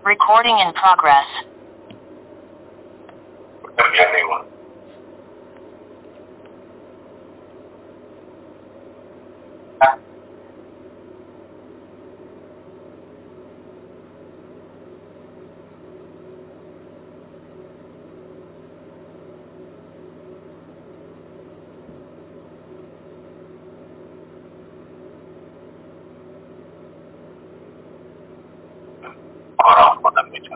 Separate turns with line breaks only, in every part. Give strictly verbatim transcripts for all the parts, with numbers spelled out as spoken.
Recording in progress.
Anyone. Quorum for the meeting.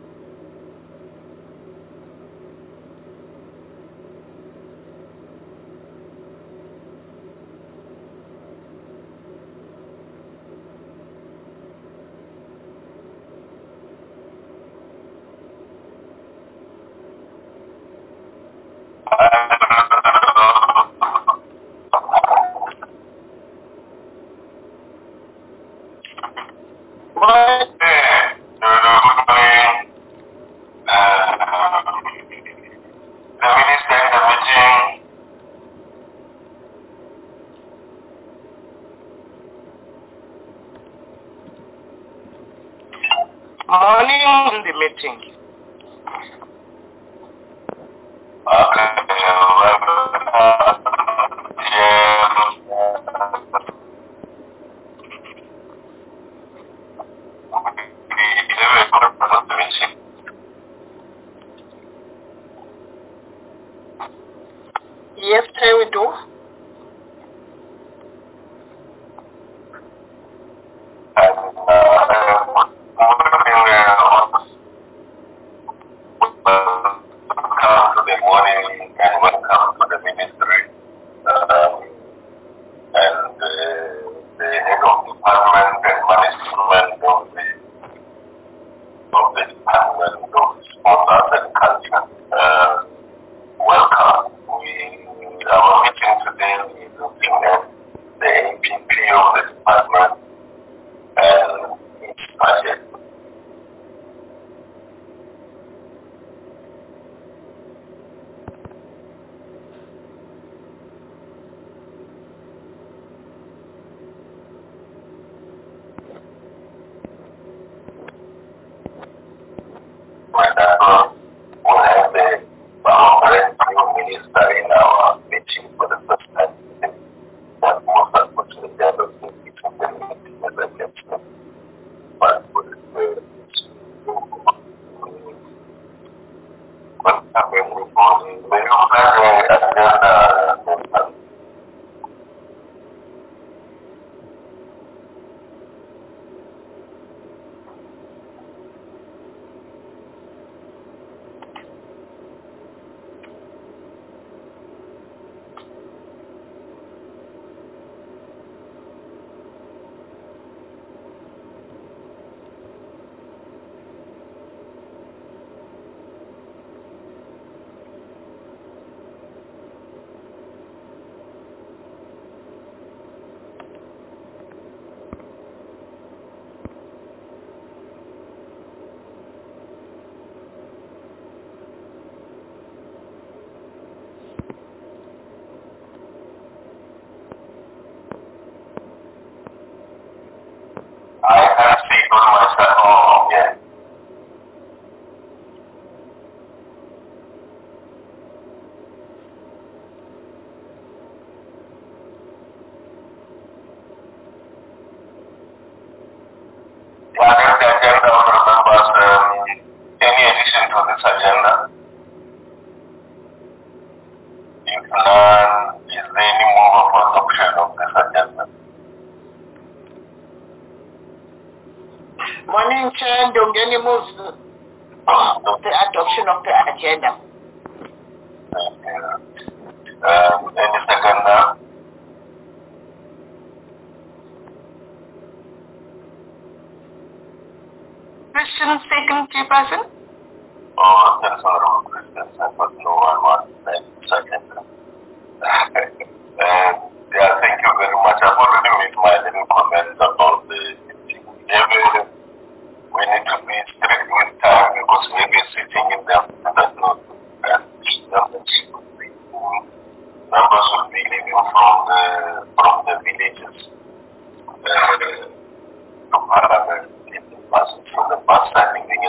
What? Morning in the meeting. Okay. Yes, can we do? Welcome to the morning and welcome to the ministry. Um, and uh, the head of department and management of the of the department of sports and culture. Uh, welcome. We our meeting today is looking at the A P P of the department and its budget. When uh, we'll have the our new minister in our meeting for the first time. That most unfortunately I don't think it's in the meeting as I can say. But for the what happened with morning, when you have the agenda, I have seen on myself. Oh, yeah. What is the agenda of the members? Um, any addition to this agenda? If none, is there any move for adoption of this agenda? Morning, Chair. Don't get any moves of the adoption of the agenda. Thank you. Um, any second now? Christian second, Chairperson? Oh, that's honorable Christian. I thought no one wants that second. um, yeah, thank you very much. I've already made my little comments about the meeting. Maybe we need to be strict with time because maybe sitting in the afternoon and numbers would be numbers would be leaving from the from the villages uh, to Parliament in the bus, from the bus standing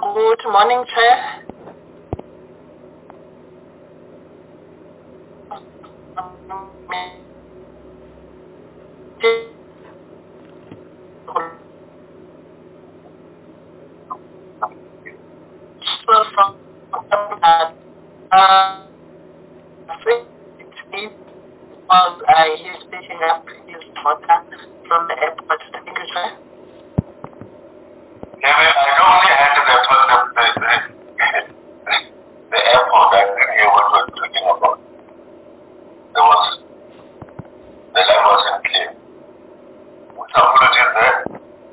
Good morning, Chair. Uh, was uh, he's picking up his daughter from the airport. Thank you, sir.
Yeah, I don't only had to that was the, the, the, the airport. I didn't hear what we're talking about. There was, the line wasn't clear. What's up, apologies there?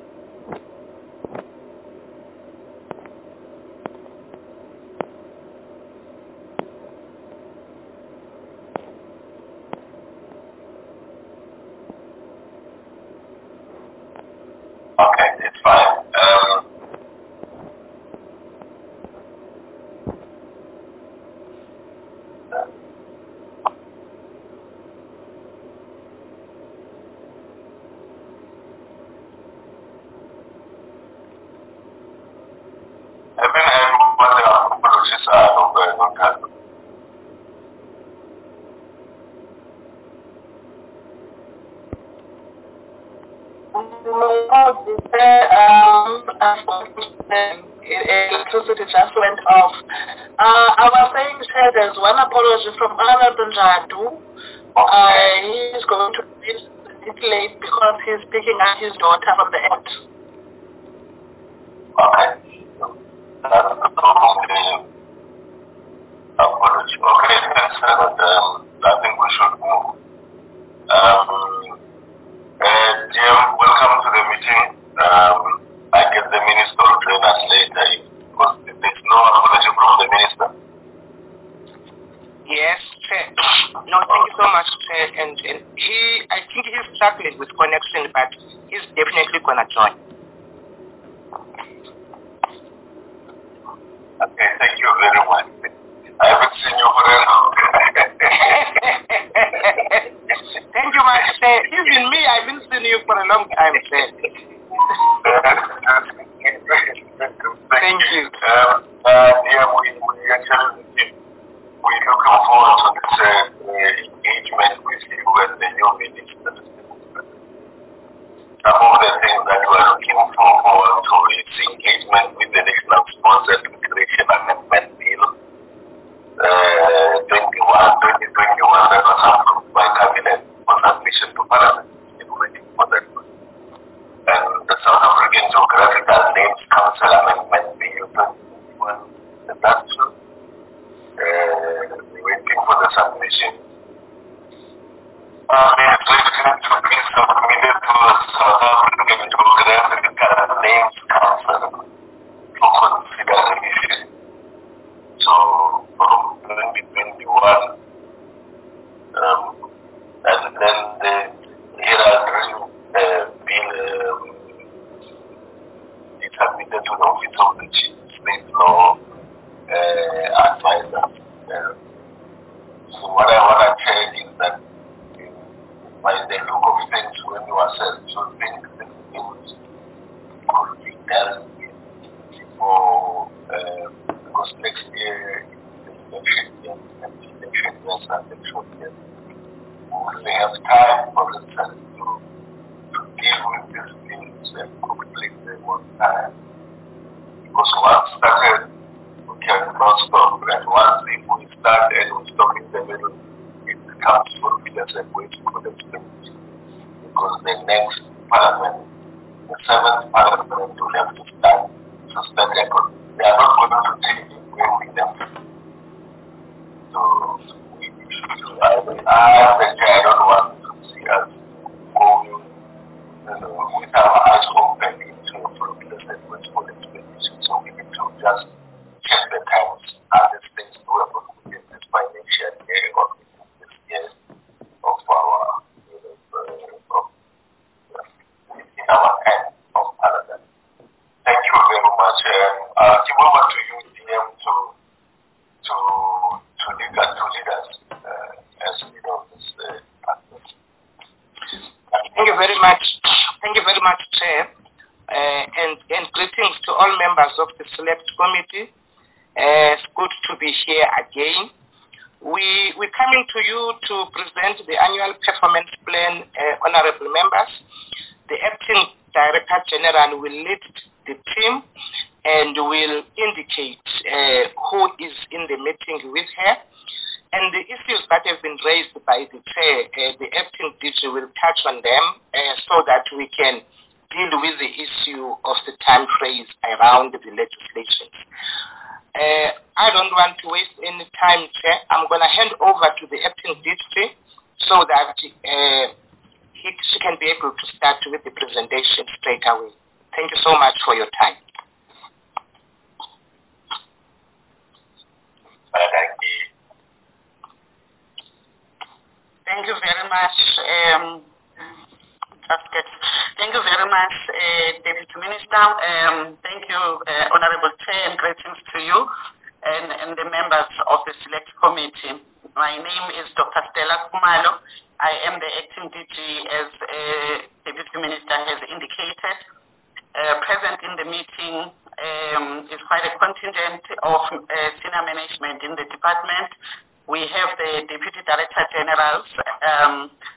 Okay, it's fine. Um, I mean, I what the apologies are not going on that.
Um, electricity just went off. Uh, I was saying, sir, there's one apology from Honorable Njadu. Uh, he is going to be a bit late because he's picking up his daughter from the airport.
Okay. That's the problem. Apology. Okay, thanks, but um, I think we should move. Um, uh, dear, welcome to the meeting. Um, I get the minister to join us later because there's no apology from the minister.
Yes, Chair. No, thank you so much, Chair. And, and he, I think he's struggling with connection, but he's definitely going to join.
Okay, thank you very much. I haven't seen you for a long time.
Thank you much, Chair. Even me, I haven't seen you for a long time, Chair.
Thank you. Um, uh, yeah, we, we actually we're looking forward to this uh, engagement with you and the new minister. Some of the things that we are looking for forward to is engagement with the national sponsored immigration amendment bill uh, twenty-one, twenty twenty-one that was approved by cabinet for submission to parliament. We're waiting for that. And the South African Geographical Names Council Amendment Bill twenty twenty-one, and that's true. Uh, we're waiting for the submission. Uh, it's waiting to be submitted to the South African Geographical Names Council for consideration. So, from twenty twenty-one, um, and then the Heraldry uh, bill um, is submitted to the Office of the Chief State Law uh, Advisor. Uh, so what I want to check is that by the look of things when you assess, you think the things could be dealt with before, uh, because next year is the election year, and the election years are election years. We have time, for instance, to, to deal with these things and complete them on time. Because once started, we cannot stop. And once if we start and we stop in the middle, it becomes fruitless and wasteful expense. Because the next parliament, the seventh parliament, will have to start to start record. They are not going to take it where we left. So we should, I, I, I don't want to see us going, you know, with our eyes open into a fruitless and wasteful expenditure. So we need to just check the times. Are these things doable within this financial year or within this year of our, you know, uh, of, uh, in our end of Parliament? Thank you very much. Um, I'll give over to you, D M, to to to lead us, to lead us uh, as leader of this uh, Parliament.
Thank you very much. Thank you very much, Chair. Uh, and, and greetings to all members of the Select Committee. Uh, it's good to be here again. We, we're coming to you to present the annual performance plan, uh, honorable members. The acting Director General will lead the team and will indicate uh, who is in the meeting with her. And the issues that have been raised by the chair, uh, the acting D G will touch on them uh, so that we can deal with the issue of the time phrase around the legislation. Uh, I don't want to waste any time, Chair. I'm going to hand over to the acting D G so that uh, he, she can be able to start with the presentation straight away. Thank you so much for your time.
Thank you.
Thank you very much. Um, Thank you very much, uh, Deputy Minister. Um, thank you, uh, Honorable Chair, and greetings to you and, and the members of the Select Committee. My name is Doctor Stella Khumalo. I am the acting D G, as uh, Deputy Minister has indicated. Uh, present in the meeting um, is quite a contingent of uh, senior management in the department. We have the Deputy Director Generals, um,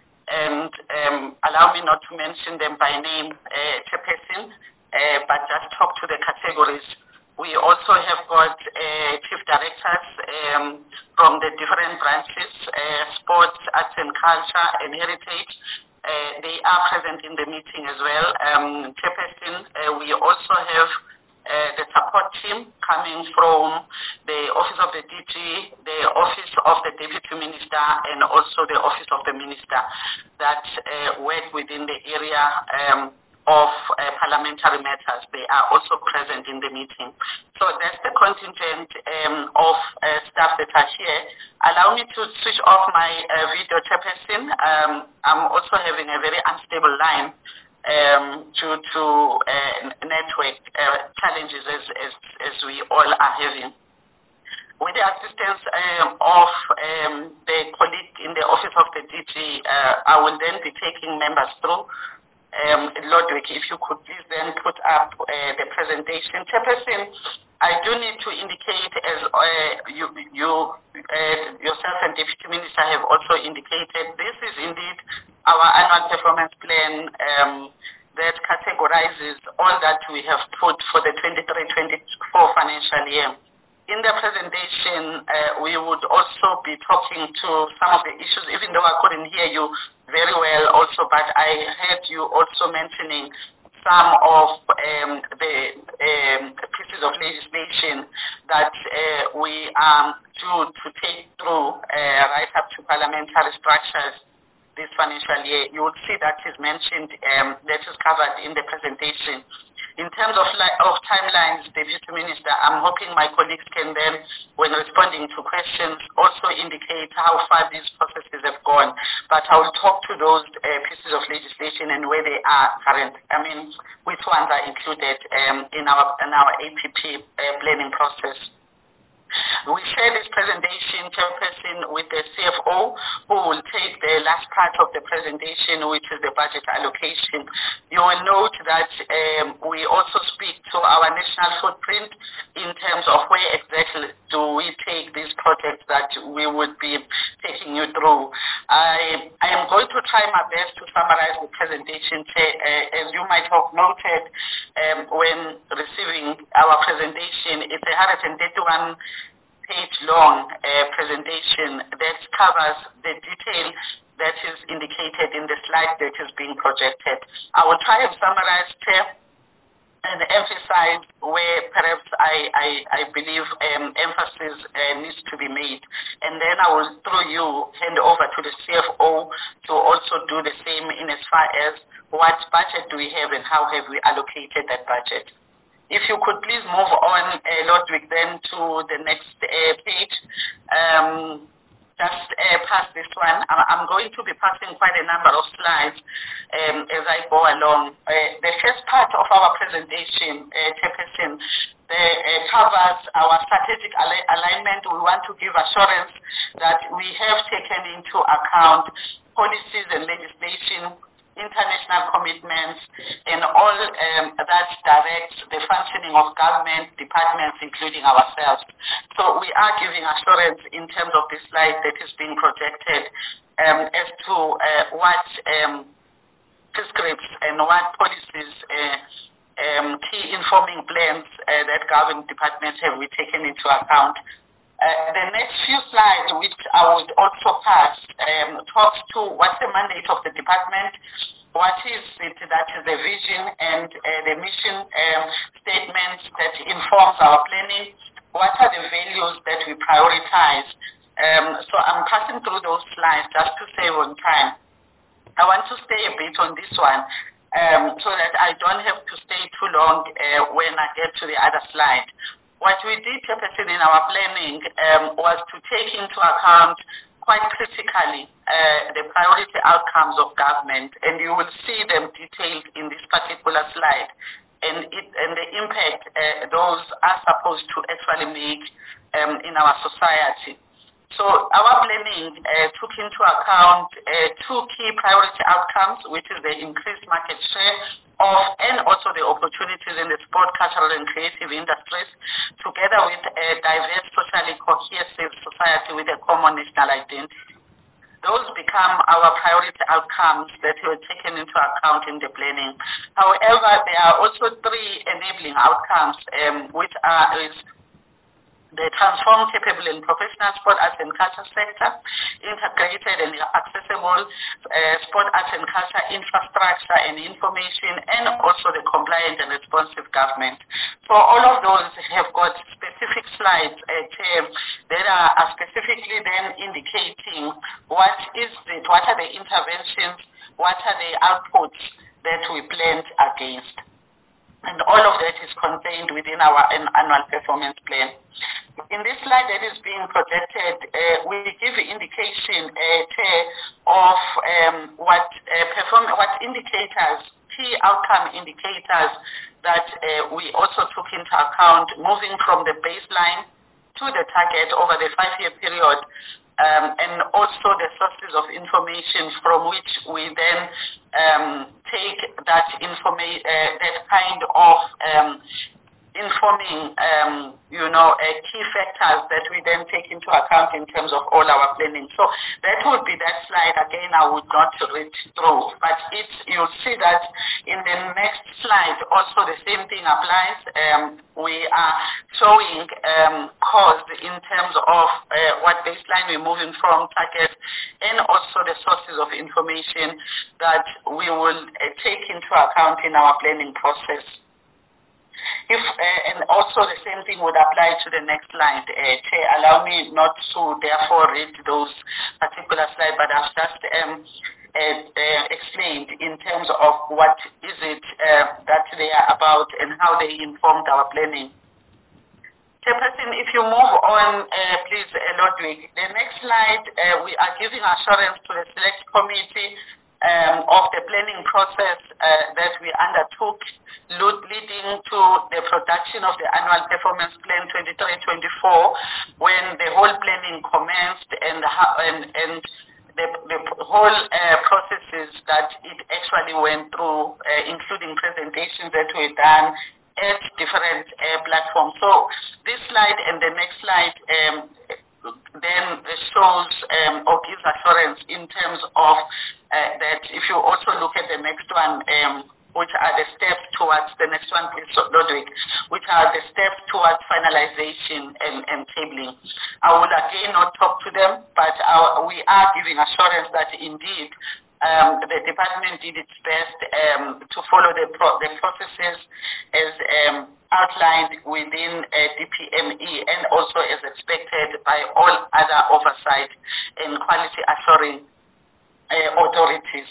and um, allow me not to mention them by name, uh, Chairperson, uh, but just talk to the categories. We also have got uh, Chief Directors um, from the different branches, uh, sports, arts and culture, and heritage. Uh, they are present in the meeting as well. Um, Chairperson, uh, we also have Uh, the support team coming from the Office of the D G, the Office of the Deputy Minister, and also the Office of the Minister that uh, work within the area um, of uh, parliamentary matters. They are also present in the meeting. So that's the contingent um, of uh, staff that are here. Allow me to switch off my uh, video, Chairperson. Um, I'm also having a very unstable line Um, due to uh, network uh, challenges as, as, as we all are having. With the assistance um, of um, the colleague in the Office of the D G, uh, I will then be taking members through. Um, Lodwick, if you could please then put up uh, the presentation. Chairperson, I do need to indicate, as uh, you, you uh, yourself and Deputy Minister have also indicated, this is indeed our annual performance plan um, that categorizes all that we have put for the twenty-three twenty-four financial year. In the presentation, uh, we would also be talking to some of the issues, even though I couldn't hear you very well also, but I heard you also mentioning some of um, the um, pieces of legislation that uh, we are due to take through uh, right up to parliamentary structures this financial year. You will see that is mentioned, um, that is covered in the presentation. In terms of, of timelines, Deputy Minister, I'm hoping my colleagues can then, when responding to questions, also indicate how far these processes have gone. But I will talk to those uh, pieces of legislation and where they are current. I mean, which ones are included um, in our in our A P P uh, planning process. We share this presentation, Chairperson, with the C F O, who will take the last part of the presentation, which is the budget allocation. You will note that um, we also speak to our national footprint in terms of where exactly do we take these projects that we would be taking you through. I, I am going to try my best to summarize the presentation. Uh, as you might have noted um, when receiving our presentation, it's a one hundred thirty-one page long uh, presentation that covers the detail that is indicated in the slide that is being projected. I will try and summarize, Chair, and emphasize where perhaps I, I, I believe um, emphasis uh, needs to be made. And then I will, through you, hand over to the C F O to also do the same in as far as what budget do we have and how have we allocated that budget. If you could please move on, uh, Lodwick, then to the next uh, page. Um, just uh, pass this one. I'm going to be passing quite a number of slides um, as I go along. Uh, the first part of our presentation, uh, Chairperson, the, uh, covers our strategic al- alignment. We want to give assurance that we have taken into account policies and legislation international commitments, and all um, that directs the functioning of government departments, including ourselves. So we are giving assurance in terms of this slide that is being projected um, as to uh, what um, prescripts and what policies, uh, um, key informing plans uh, that government departments have we taken into account. Uh, the next few slides, which I would also pass, um, talks to what's the mandate of the department, what is it that is the vision and uh, the mission um, statements that informs our planning, what are the values that we prioritize. Um, so I'm passing through those slides just to save on time. I want to stay a bit on this one um, so that I don't have to stay too long uh, when I get to the other slide. What we did purposely in our planning um, was to take into account quite critically uh, the priority outcomes of government, and you will see them detailed in this particular slide, and, it, and the impact uh, those are supposed to actually make um, in our society. So our planning uh, took into account uh, two key priority outcomes, which is the increased market share of and also the opportunities in the sport, cultural and creative industries, together with a diverse, socially cohesive society with a common national identity. Those become our priority outcomes that were taken into account in the planning. However, there are also three enabling outcomes, um, which are is the transformed, capable and professional sport, arts and culture sector, integrated and accessible uh, sport, arts and culture infrastructure and information, and also the compliant and responsive government. So all of those have got specific slides uh, that are, are specifically then indicating what is it, what are the interventions, what are the outputs that we planned against. And all of that is contained within our annual performance plan. In this slide that is being projected, uh, we give indication uh, of um, what uh, perform what indicators, key outcome indicators that uh, we also took into account, moving from the baseline to the target over the five-year period, um, and also the sources of information from which we then um, take that informa- uh, that kind of um, informing, um, you know, uh, key factors that we then take into account in terms of all our planning. So that would be that slide. Again, I would not read through, but it's, you'll see that in the next slide also the same thing applies. Um, we are showing um, cost in terms of uh, what baseline we're moving from, target, and also the sources of information that we will uh, take into account in our planning process. If, uh, and also the same thing would apply to the next slide. Uh, Chair, allow me not to therefore read those particular slides, but I've just um, uh, uh, explained in terms of what is it uh, that they are about and how they informed our planning. Chairperson, if you move on, uh, please, uh, Ludwig. The next slide, uh, we are giving assurance to the select committee Um, of the planning process uh, that we undertook, leading to the production of the annual performance plan twenty-three twenty-four, when the whole planning commenced and and, and the, the whole uh, processes that it actually went through, uh, including presentations that were done at different uh, platforms. So this slide and the next slide um, then shows um, or gives assurance in terms of uh, that if you also look at the next one, um, which are the steps towards, the next one please, Ludwig, which are the steps towards finalization and, and tabling. I will again not talk to them, but our, we are giving assurance that indeed um, the department did its best um, to follow the, pro- the processes as um, outlined within uh, D P M E and also as expected by all other oversight and quality assuring uh, authorities.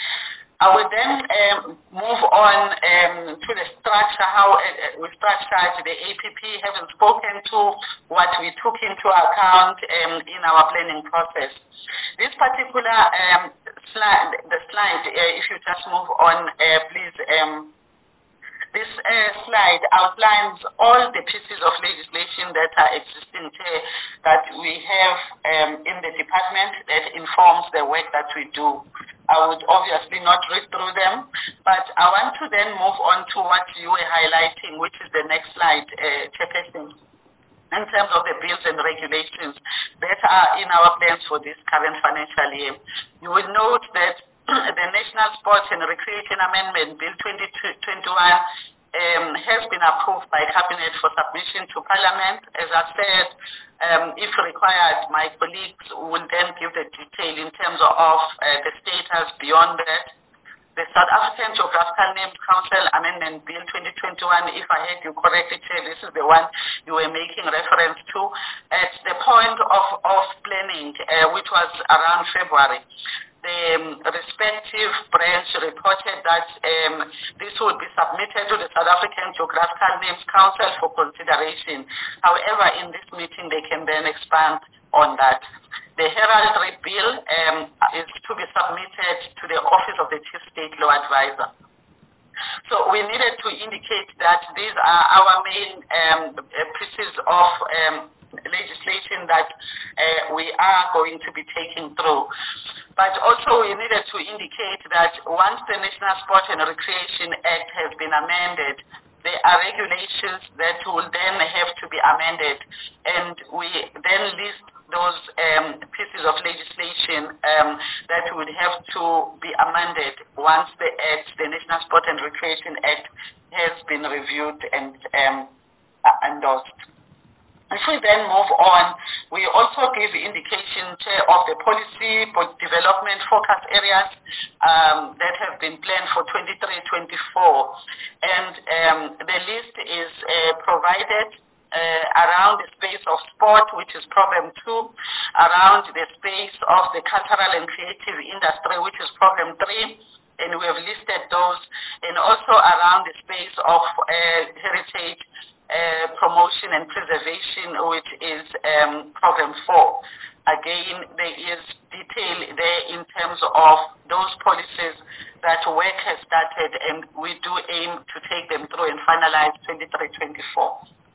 I will then um, move on um, to the structure, how uh, we structured the A P P, having spoken to what we took into account um, in our planning process. This particular um, slide, the slide, uh, if you just move on, uh, please, um, this uh, slide outlines all the pieces of legislation that are existing here that we have um, in the department that informs the work that we do. I would obviously not read through them, but I want to then move on to what you were highlighting, which is the next slide, uh, Chairperson, in terms of the bills and regulations that are in our plans for this current financial year. You will note that the National Sports and Recreation Amendment Bill twenty twenty-one um, has been approved by Cabinet for submission to Parliament. As I said, Um, if required, my colleagues will then give the detail in terms of uh, the status beyond that. The South African Geographical Names Council Amendment Bill twenty twenty-one, if I heard you correctly, Chair, this is the one you were making reference to. At the point of, of planning, uh, which was around February, the um, respective branch reported that um, this would be submitted to the South African Geographical Names Council for consideration. However, in this meeting, they can then expand on that. The heraldry bill um, is to be submitted to the Office of the Chief State Law Advisor. So we needed to indicate that these are our main um, pieces of um, legislation that uh, we are going to be taking through. But also we needed to indicate that once the National Sport and Recreation Act has been amended, there are regulations that will then have to be amended, and we then list those um, pieces of legislation um, that would have to be amended once the Act, the National Sport and Recreation Act, has been reviewed and um, endorsed. If we then move on, we also give indication of the policy development focus areas um, that have been planned for twenty-three twenty-four, and um, the list is uh, provided uh, around the space of sport, which is program two, around the space of the cultural and creative industry, which is program three, and we have listed those, and also around the space of uh, heritage Uh, promotion and preservation, which is um, program four. Again, there is detail there in terms of those policies that work has started, and we do aim to take them through and finalize twenty-three twenty-four.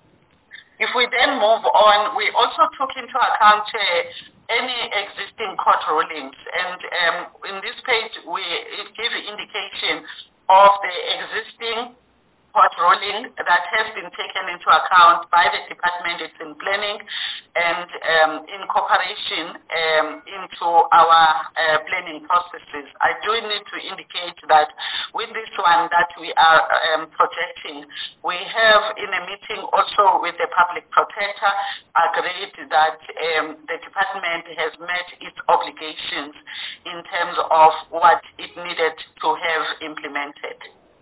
If we then move on, we also took into account uh, any existing court rulings, and um, in this page we give indication of the existing court ruling that has been taken into account by the department. It's in planning and um, in cooperation um, into our uh, planning processes. I do need to indicate that with this one that we are um, projecting, we have in a meeting also with the public protector agreed that um, the department has met its obligations in terms of what it needed to have implemented.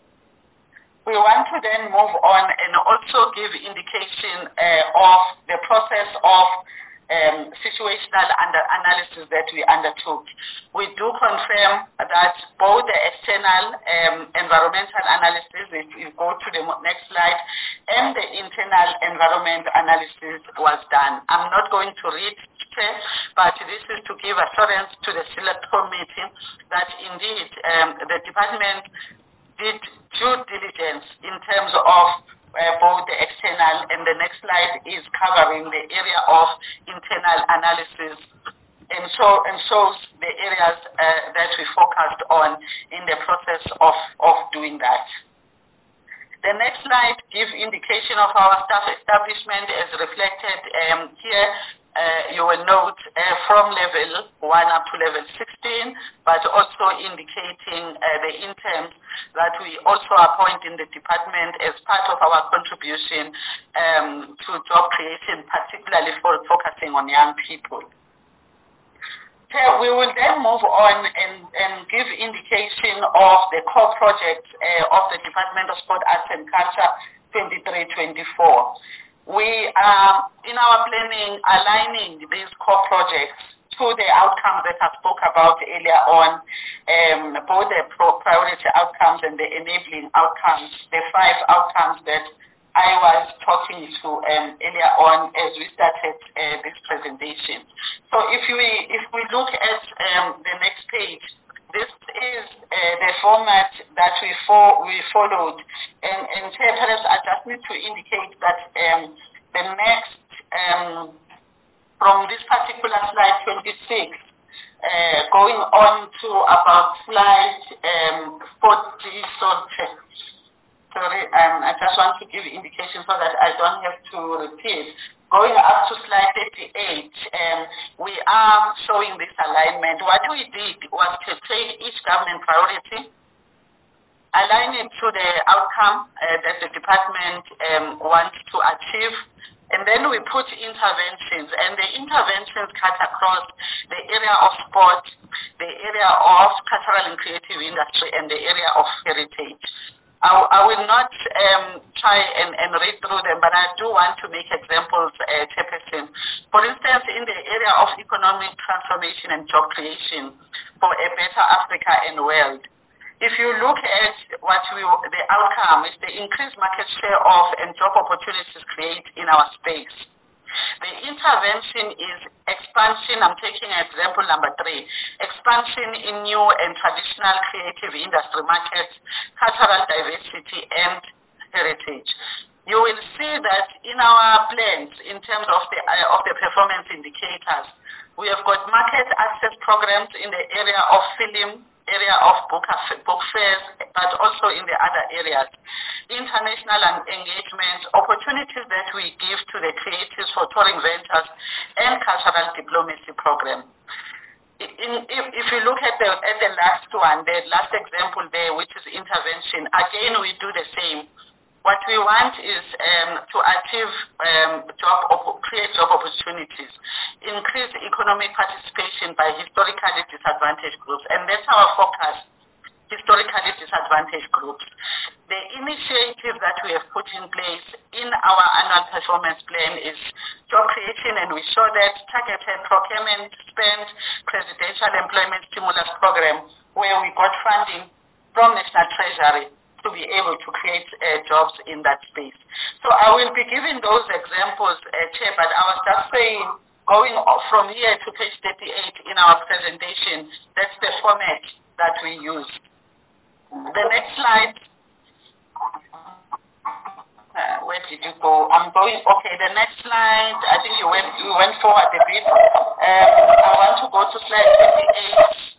We want to then move on and also give indication uh, of the process of um, situational under analysis that we undertook. We do confirm that both the external um, environmental analysis, if you go to the next slide, and the internal environment analysis was done. I'm not going to read, but this is to give assurance to the select committee that indeed um, the department did due diligence in terms of uh, both the external, and the next slide is covering the area of internal analysis, and so and shows the areas uh, that we focused on in the process of, of doing that. The next slide gives indication of our staff establishment as reflected um, here. Uh, you will note uh, from level one up to level sixteen, but also indicating uh, the interns that we also appoint in the department as part of our contribution um, to job creation, particularly for focusing on young people. So we will then move on and, and give indication of the core projects uh, of the Department of Sport, Arts and Culture twenty-three twenty-four. We are, in our planning, aligning these core projects to the outcomes that I spoke about earlier on, um, both the pro priority outcomes and the enabling outcomes, the five outcomes that I was talking to um, earlier on as we started uh, this presentation. So if we, if we look at um, the next page, this is uh, the format that we, fo we followed, and, and perhaps I just need to indicate that um, the next, um, from this particular slide twenty-six, Uh, going on to about slide um, forty, so sorry, um, I just want to give indication so that I don't have to repeat. Going up to slide thirty-eight, um, we are showing this alignment. What we did was to take each government priority, align it to the outcome uh, that the department um, wants to achieve, and then we put interventions, and the interventions cut across the area of sport, the area of cultural and creative industry, and the area of heritage. I, I will not um, try and, and read through them, but I do want to make examples, uh, Chairperson. For instance, in the area of economic transformation and job creation for a better Africa and world, if you look at what we, the outcome is the increased market share of and job opportunities create in our space. The intervention is expansion, I'm taking example number three, expansion in new and traditional creative industry markets, cultural diversity and heritage. You will see that in our plans, in terms of the, uh, of the performance indicators, we have got market access programs in the area of film, area of book, book fairs, but also in the other areas. International engagement, opportunities that we give to the creatives for touring ventures and cultural diplomacy program. In, if, if you look at the, at the last one, the last example there, which is intervention, again we do the same. What we want is um, to achieve um, job, create job opportunities, increase economic participation by historically disadvantaged groups, and that's our focus, historically disadvantaged groups. The initiative that we have put in place in our annual performance plan is job creation, and we show that targeted procurement spend presidential employment stimulus program, where we got funding from National Treasury to be able to create uh, jobs in that space. So I will be giving those examples, uh, Chair, but I was just saying, going from here to page thirty-eight in our presentation, that's the format that we use. The next slide. Uh, where did you go? I'm going, okay, the next slide, I think you went, you went forward a bit. Um, I want to go to slide twenty-eight.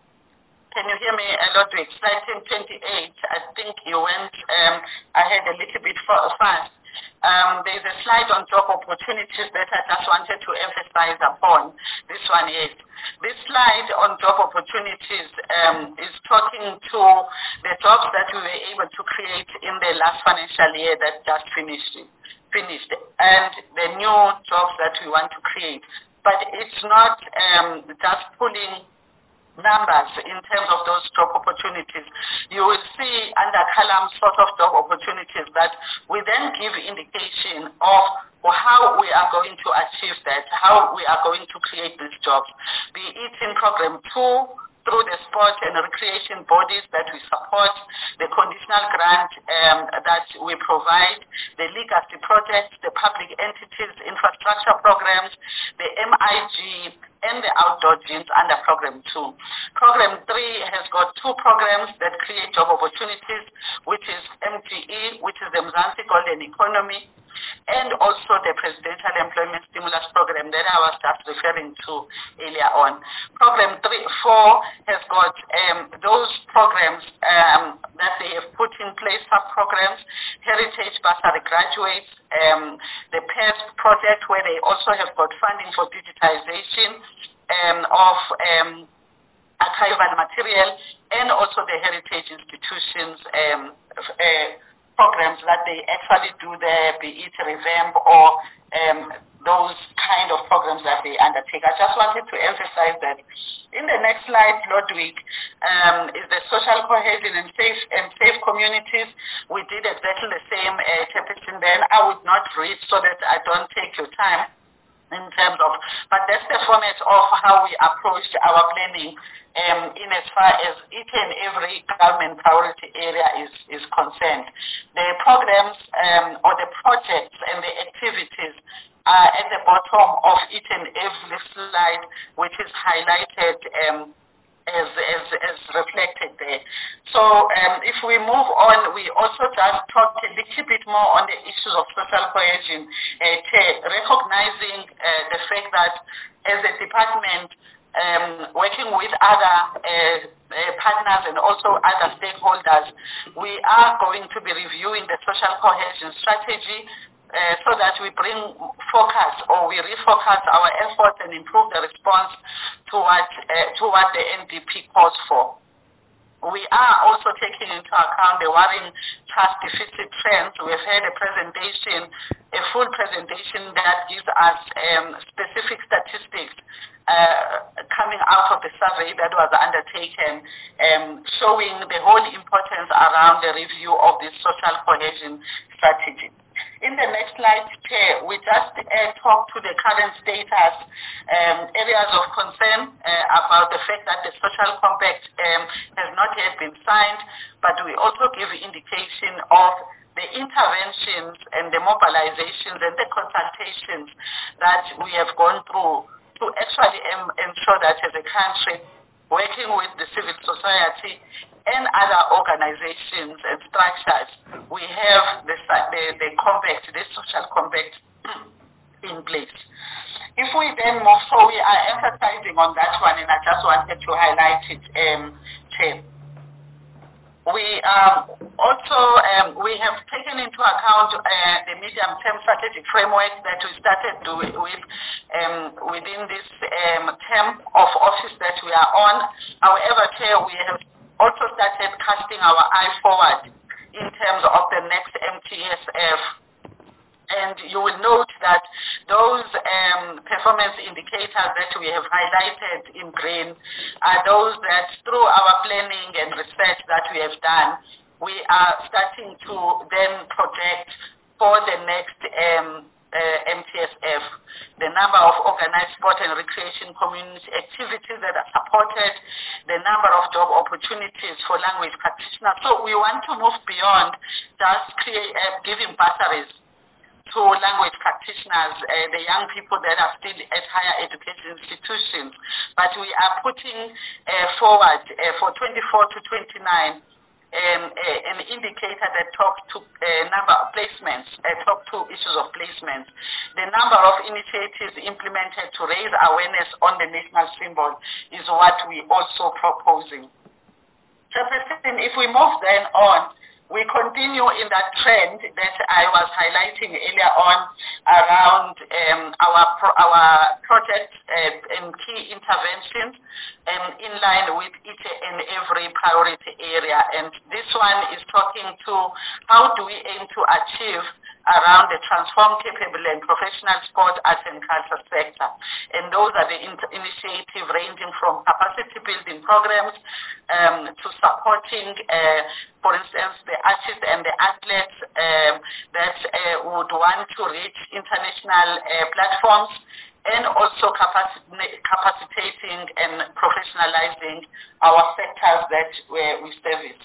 Can you hear me, Ludwig? Slide twenty-eight, I think you went um, ahead a little bit fast. Um, there's a slide on job opportunities that I just wanted to emphasize upon. This one is. This slide on job opportunities um, is talking to the jobs that we were able to create in the last financial year that just finished, finished and the new jobs that we want to create. But it's not um, just pulling numbers in terms of those job opportunities. You will see under column sort of job opportunities that we then give indication of how we are going to achieve that, how we are going to create these jobs, be it in program two, through the sport and recreation bodies that we support, the conditional grant um, that we provide, the legacy projects, the public entities, infrastructure programs, the M I G, and the outdoor gyms under program two. Program three has got two programs that create job opportunities, which is M G E, which is the Mzansi Golden Economy, and also the Presidential Employment Stimulus Program that I was just referring to earlier on. Program three, four has got um, those programs um, that they have put in place, sub-programs, Heritage Bursary Graduates, um, the P E S project where they also have got funding for digitization um, of um, archival material, and also the heritage institutions um, uh, programs that they actually do there, be it revamp or um, those kind of programs that they undertake. I just wanted to emphasize that. In the next slide, Ludwig, um, is the social cohesion and safe and safe communities. We did exactly the same uh, chapter then. I would not read so that I don't take your time in terms of, but that's the format of how we approached our planning um, in as far as each and every government priority area is, is concerned. The programs um, or the projects and the activities are at the bottom of each and every slide, which is highlighted um, as, as, as reflected there. So um, if we move on, we also just talk a little bit more on the issues of social cohesion, uh, recognizing uh, the fact that as a department, um, working with other uh, uh, partners and also other stakeholders, we are going to be reviewing the social cohesion strategy uh, so that we bring focus or we refocus our efforts and improve the response to what, uh, to what the N D P calls for. We are also taking into account the worrying trust deficit trends. We've had a presentation, a full presentation that gives us um, specific statistics uh, coming out of the survey that was undertaken, um, showing the whole importance around the review of this social cohesion strategy. In the next slide, Chair, we just uh, talk to the current status, um, areas of concern uh, about the fact that the social compact um, has not yet been signed, but we also give indication of the interventions and the mobilizations and the consultations that we have gone through to actually um, ensure that as a country, working with the civil society and other organizations and structures, we have the, the, the compact, the social compact in place. If we then move, so we are emphasizing on that one, and I just wanted to highlight it, um, Chair. We um, also, um, we have taken into account uh, the medium-term strategic framework that we started to, with um, within this um, term of office that we are on. However, Chair, we have also started casting our eye forward in terms of the next M T S F. And you will note that those um, performance indicators that we have highlighted in green are those that through our planning and research that we have done, we are starting to then project for the next um, uh, M T S F, the number of organized sport and recreation community activities that are supported, the number of job opportunities for language practitioners. So we want to move beyond just create, uh, giving bursaries to language practitioners, uh, the young people that are still at higher education institutions. But we are putting uh, forward uh, for twenty-four to twenty-nine um, uh, an indicator that talks to uh, number of placements, uh, talk to issues of placements, the number of initiatives implemented to raise awareness on the national symbol is what we also proposing. Chairperson, if we move then on, we continue in that trend that I was highlighting earlier on around um, our pro our projects uh, and key interventions um, in line with each and every priority area. And this one is talking to how do we aim to achieve around the transform capable and professional sport, arts and culture sector. And those are the in initiatives ranging from capacity building programs um, to supporting, uh, for instance, the artists and the athletes um, that uh, would want to reach international uh, platforms, and also capacit capacitating and professionalizing our sectors that uh, we service.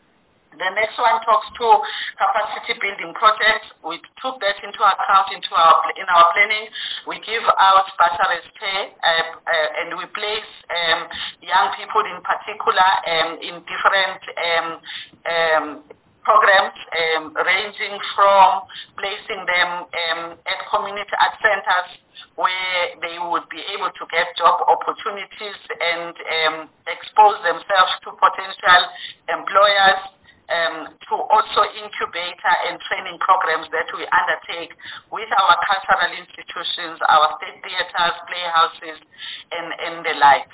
The next one talks to capacity building projects. We took that into account into our in our planning. We give out bursaries pay, uh, uh, and we place um, young people in particular um, in different um, um, programs, um, ranging from placing them um, at community art centers where they would be able to get job opportunities and um, expose themselves to potential employers. Um, to also incubator and training programs that we undertake with our cultural institutions, our state theaters, playhouses, and, and the like.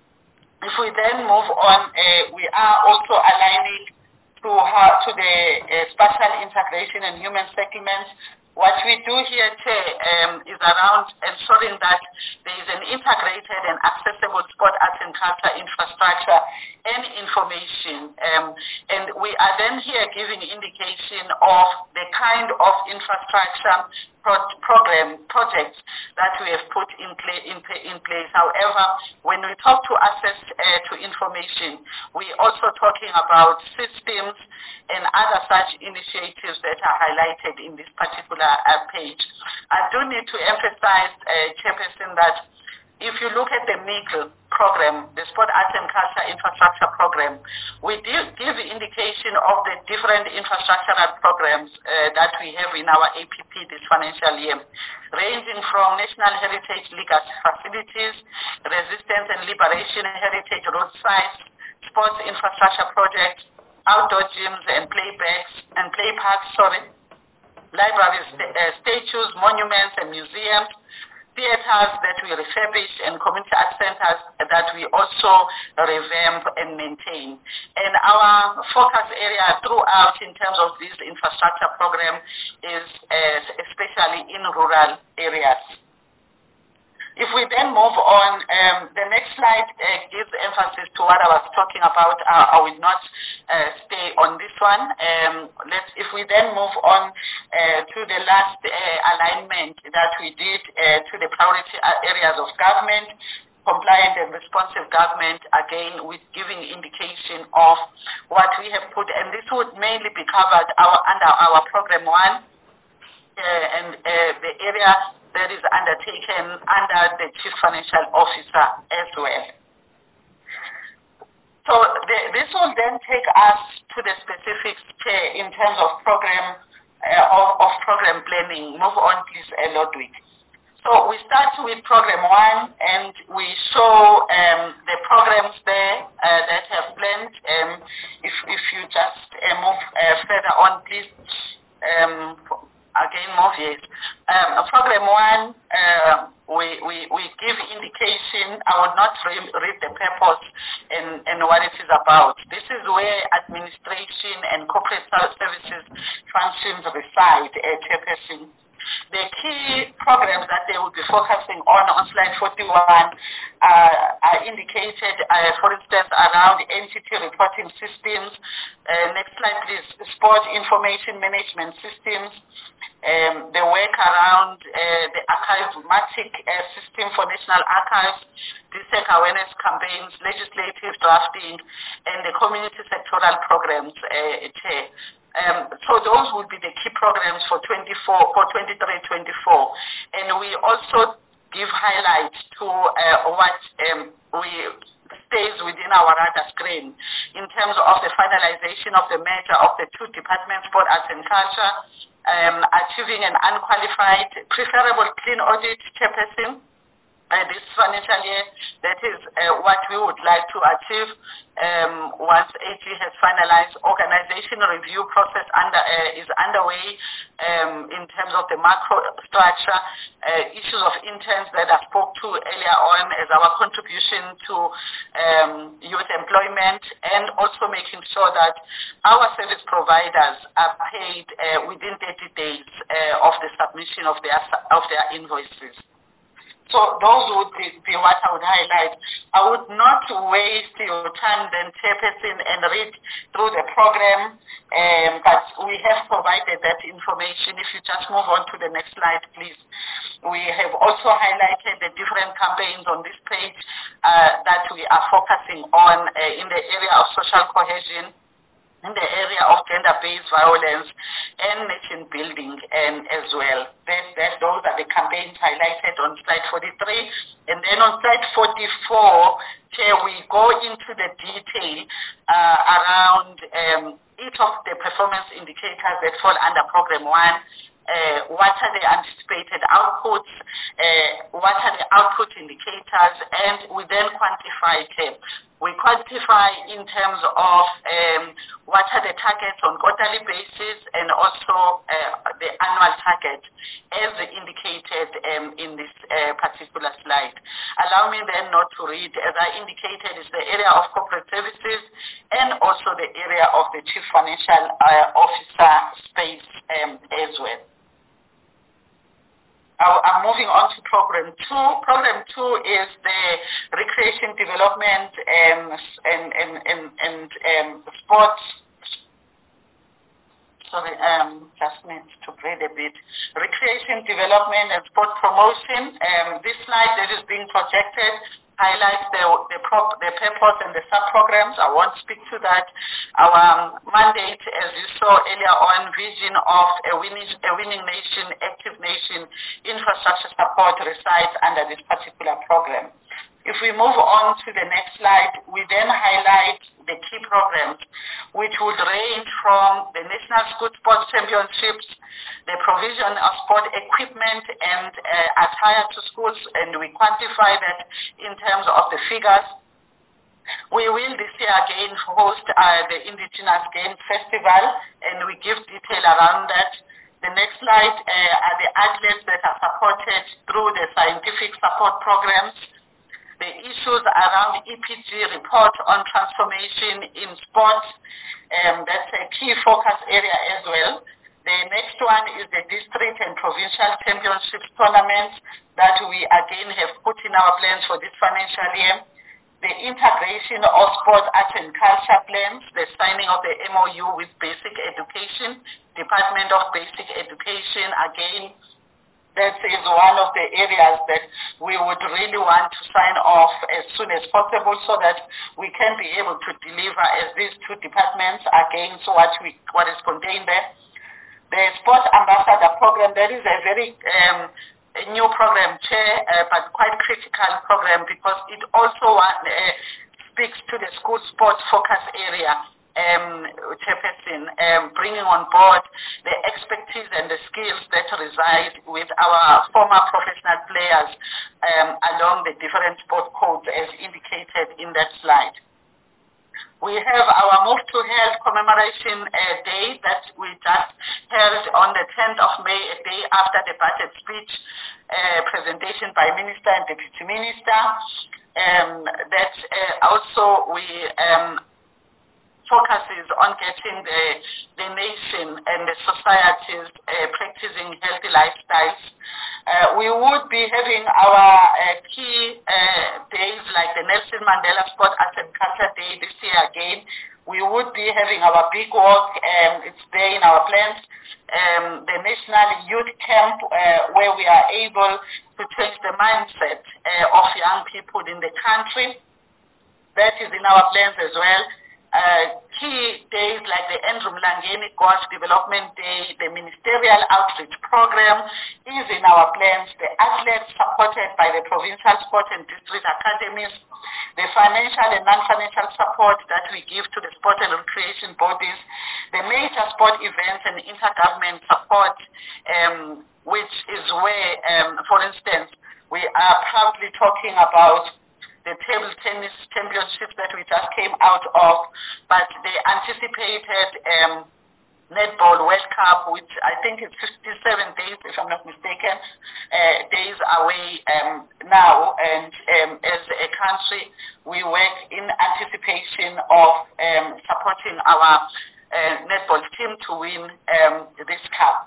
If we then move on, uh, we are also aligning to, how, to the uh, spatial integration and human settlements. What we do here, Chair, um, is around ensuring that there is an integrated and accessible sport, arts and culture infrastructure and information. Um, and we are then here giving indication of the kind of infrastructure pro program projects that we have put in, in, in place. However, when we talk to access uh, to information, we're also talking about systems and other such initiatives that are highlighted in this particular uh, page. I do need to emphasize, uh, Chairperson, that if you look at the M I C L, program, the Sport Arts and Culture Infrastructure Program, we do give indication of the different infrastructural programs uh, that we have in our A P P this financial year, ranging from National Heritage Legacy Facilities, Resistance and Liberation Heritage Road Sites, Sports Infrastructure Projects, outdoor gyms and playbacks and play parks, sorry, libraries, st uh, statues, monuments and museums, theaters that we refurbish and community art centers that we also revamp and maintain. And our focus area throughout in terms of this infrastructure program is uh, especially in rural areas. If we then move on, um, the next slide uh, gives emphasis to what I was talking about. Uh, I will not uh, stay on this one. Um, let's, if we then move on uh, to the last uh, alignment that we did uh, to the priority areas of government, compliant and responsive government, again with giving indication of what we have put, and this would mainly be covered our, under our program one, uh, and uh, the area that is undertaken under the Chief Financial Officer as well. So the, this will then take us to the specifics Chair, in terms of program uh, of, of program planning. Move on, please, uh, Ludwig. So we start with program one, and we show um, the programs there uh, that have planned. Um, if, if you just uh, move uh, further on, please. Um, Again, more yes. Um, program one, uh, we, we, we give indication. I will not re read the purpose and, and what it is about. This is where administration and corporate services functions reside at Chairperson. The key programs that they will be focusing on on slide forty-one uh, are indicated, uh, for instance, around entity reporting systems. Uh, next slide, please. Sport information management systems. Um, the work around uh, the archivatic uh, system for National Archives, D S E C awareness campaigns, legislative drafting, and the community sectoral programs, uh, Chair. Um, so those would be the key programs for twenty-four, for twenty-three twenty-four. And we also give highlights to uh, what um, we stays within our radar screen in terms of the finalization of the merger of the two departments, Sport, Arts and Culture, um, achieving an unqualified, preferable clean audit, Chairperson. Uh, this financial year, that is uh, what we would like to achieve um, once A G has finalized. Organization review process under, uh, is underway um, in terms of the macro structure, uh, issues of interns that I spoke to earlier on as our contribution to um, youth employment, and also making sure that our service providers are paid uh, within thirty days uh, of the submission of their, of their invoices. So those would be, be what I would highlight. I would not waste your time then, Chairperson, and read through the program, um, but we have provided that information. If you just move on to the next slide, please. We have also highlighted the different campaigns on this page uh, that we are focusing on uh, in the area of social cohesion, in the area of gender-based violence and nation building and as well. That, that, those are the campaigns highlighted on slide forty-three. And then on slide forty-four, Chair, we go into the detail uh, around um, each of the performance indicators that fall under program one. Uh, what are the anticipated outputs, uh, what are the output indicators, and we then quantify them. We quantify in terms of um, what are the targets on quarterly basis and also uh, the annual target as indicated um, in this uh, particular slide. Allow me then not to read, as I indicated, is the area of corporate services and also the area of the Chief Financial uh, Officer space um, as well. I'm moving on to program two. Program two is the recreation development and and and and, and um, sports. Sorry, um, just need to breathe a bit. Recreation development and sport promotion. Um, this slide that is being projected highlights the the, prop, the purpose and the sub-programs. I won't speak to that. Our mandate, as you saw earlier on, vision of a winning, a winning nation, active nation, infrastructure support resides under this particular program. If we move on to the next slide, we then highlight the key programs, which would range from the National School Sports Championships, the provision of sport equipment and uh, attire to schools, and we quantify that in terms of the figures. We will this year again host uh, the Indigenous Games Festival, and we give detail around that. The next slide uh, are the athletes that are supported through the scientific support programs. The issues around E P G report on transformation in sport, um, that's a key focus area as well. The next one is the district and provincial championships tournament that we again have put in our plans for this financial year. The integration of sport, arts and culture plans, the signing of the M O U with Basic Education, Department of Basic Education, again, that is one of the areas that we would really want to sign off as soon as possible so that we can be able to deliver as these two departments against what, we, what is contained there. The Sports Ambassador Program, that is a very um, a new program, Chair, uh, but quite critical program because it also uh, speaks to the school sports focus area, um, Chairperson, um, bringing on board the expertise and the skills that reside with our former professional players um, along the different sport codes as indicated in that slide. We have our Move to Health commemoration uh, day that we just held on the tenth of May, a day after the budget speech uh, presentation by Minister and Deputy Minister. Um, that uh, also we um, focuses on getting the, the nation and the societies uh, practicing healthy lifestyles. Uh, we would be having our uh, key uh, days like the Nelson Mandela Sport Arts and Culture Day this year again. We would be having our big walk, um, it's there in our plans, um, the National Youth Camp uh, where we are able to change the mindset uh, of young people in the country. That is in our plans as well. Uh, key days like the Andrew Mlangeni Gauge Development Day, the Ministerial Outreach Program is in our plans, the athletes supported by the Provincial Sport and District Academies, the financial and non-financial support that we give to the sport and recreation bodies, the major sport events and intergovernment support, um, which is where, um, for instance, we are proudly talking about the table tennis championships that we just came out of, but the anticipated um, Netball World Cup, which I think is fifty-seven days, if I'm not mistaken, uh, days away um, now. And um, as a country, we work in anticipation of um, supporting our uh, netball team to win um, this cup.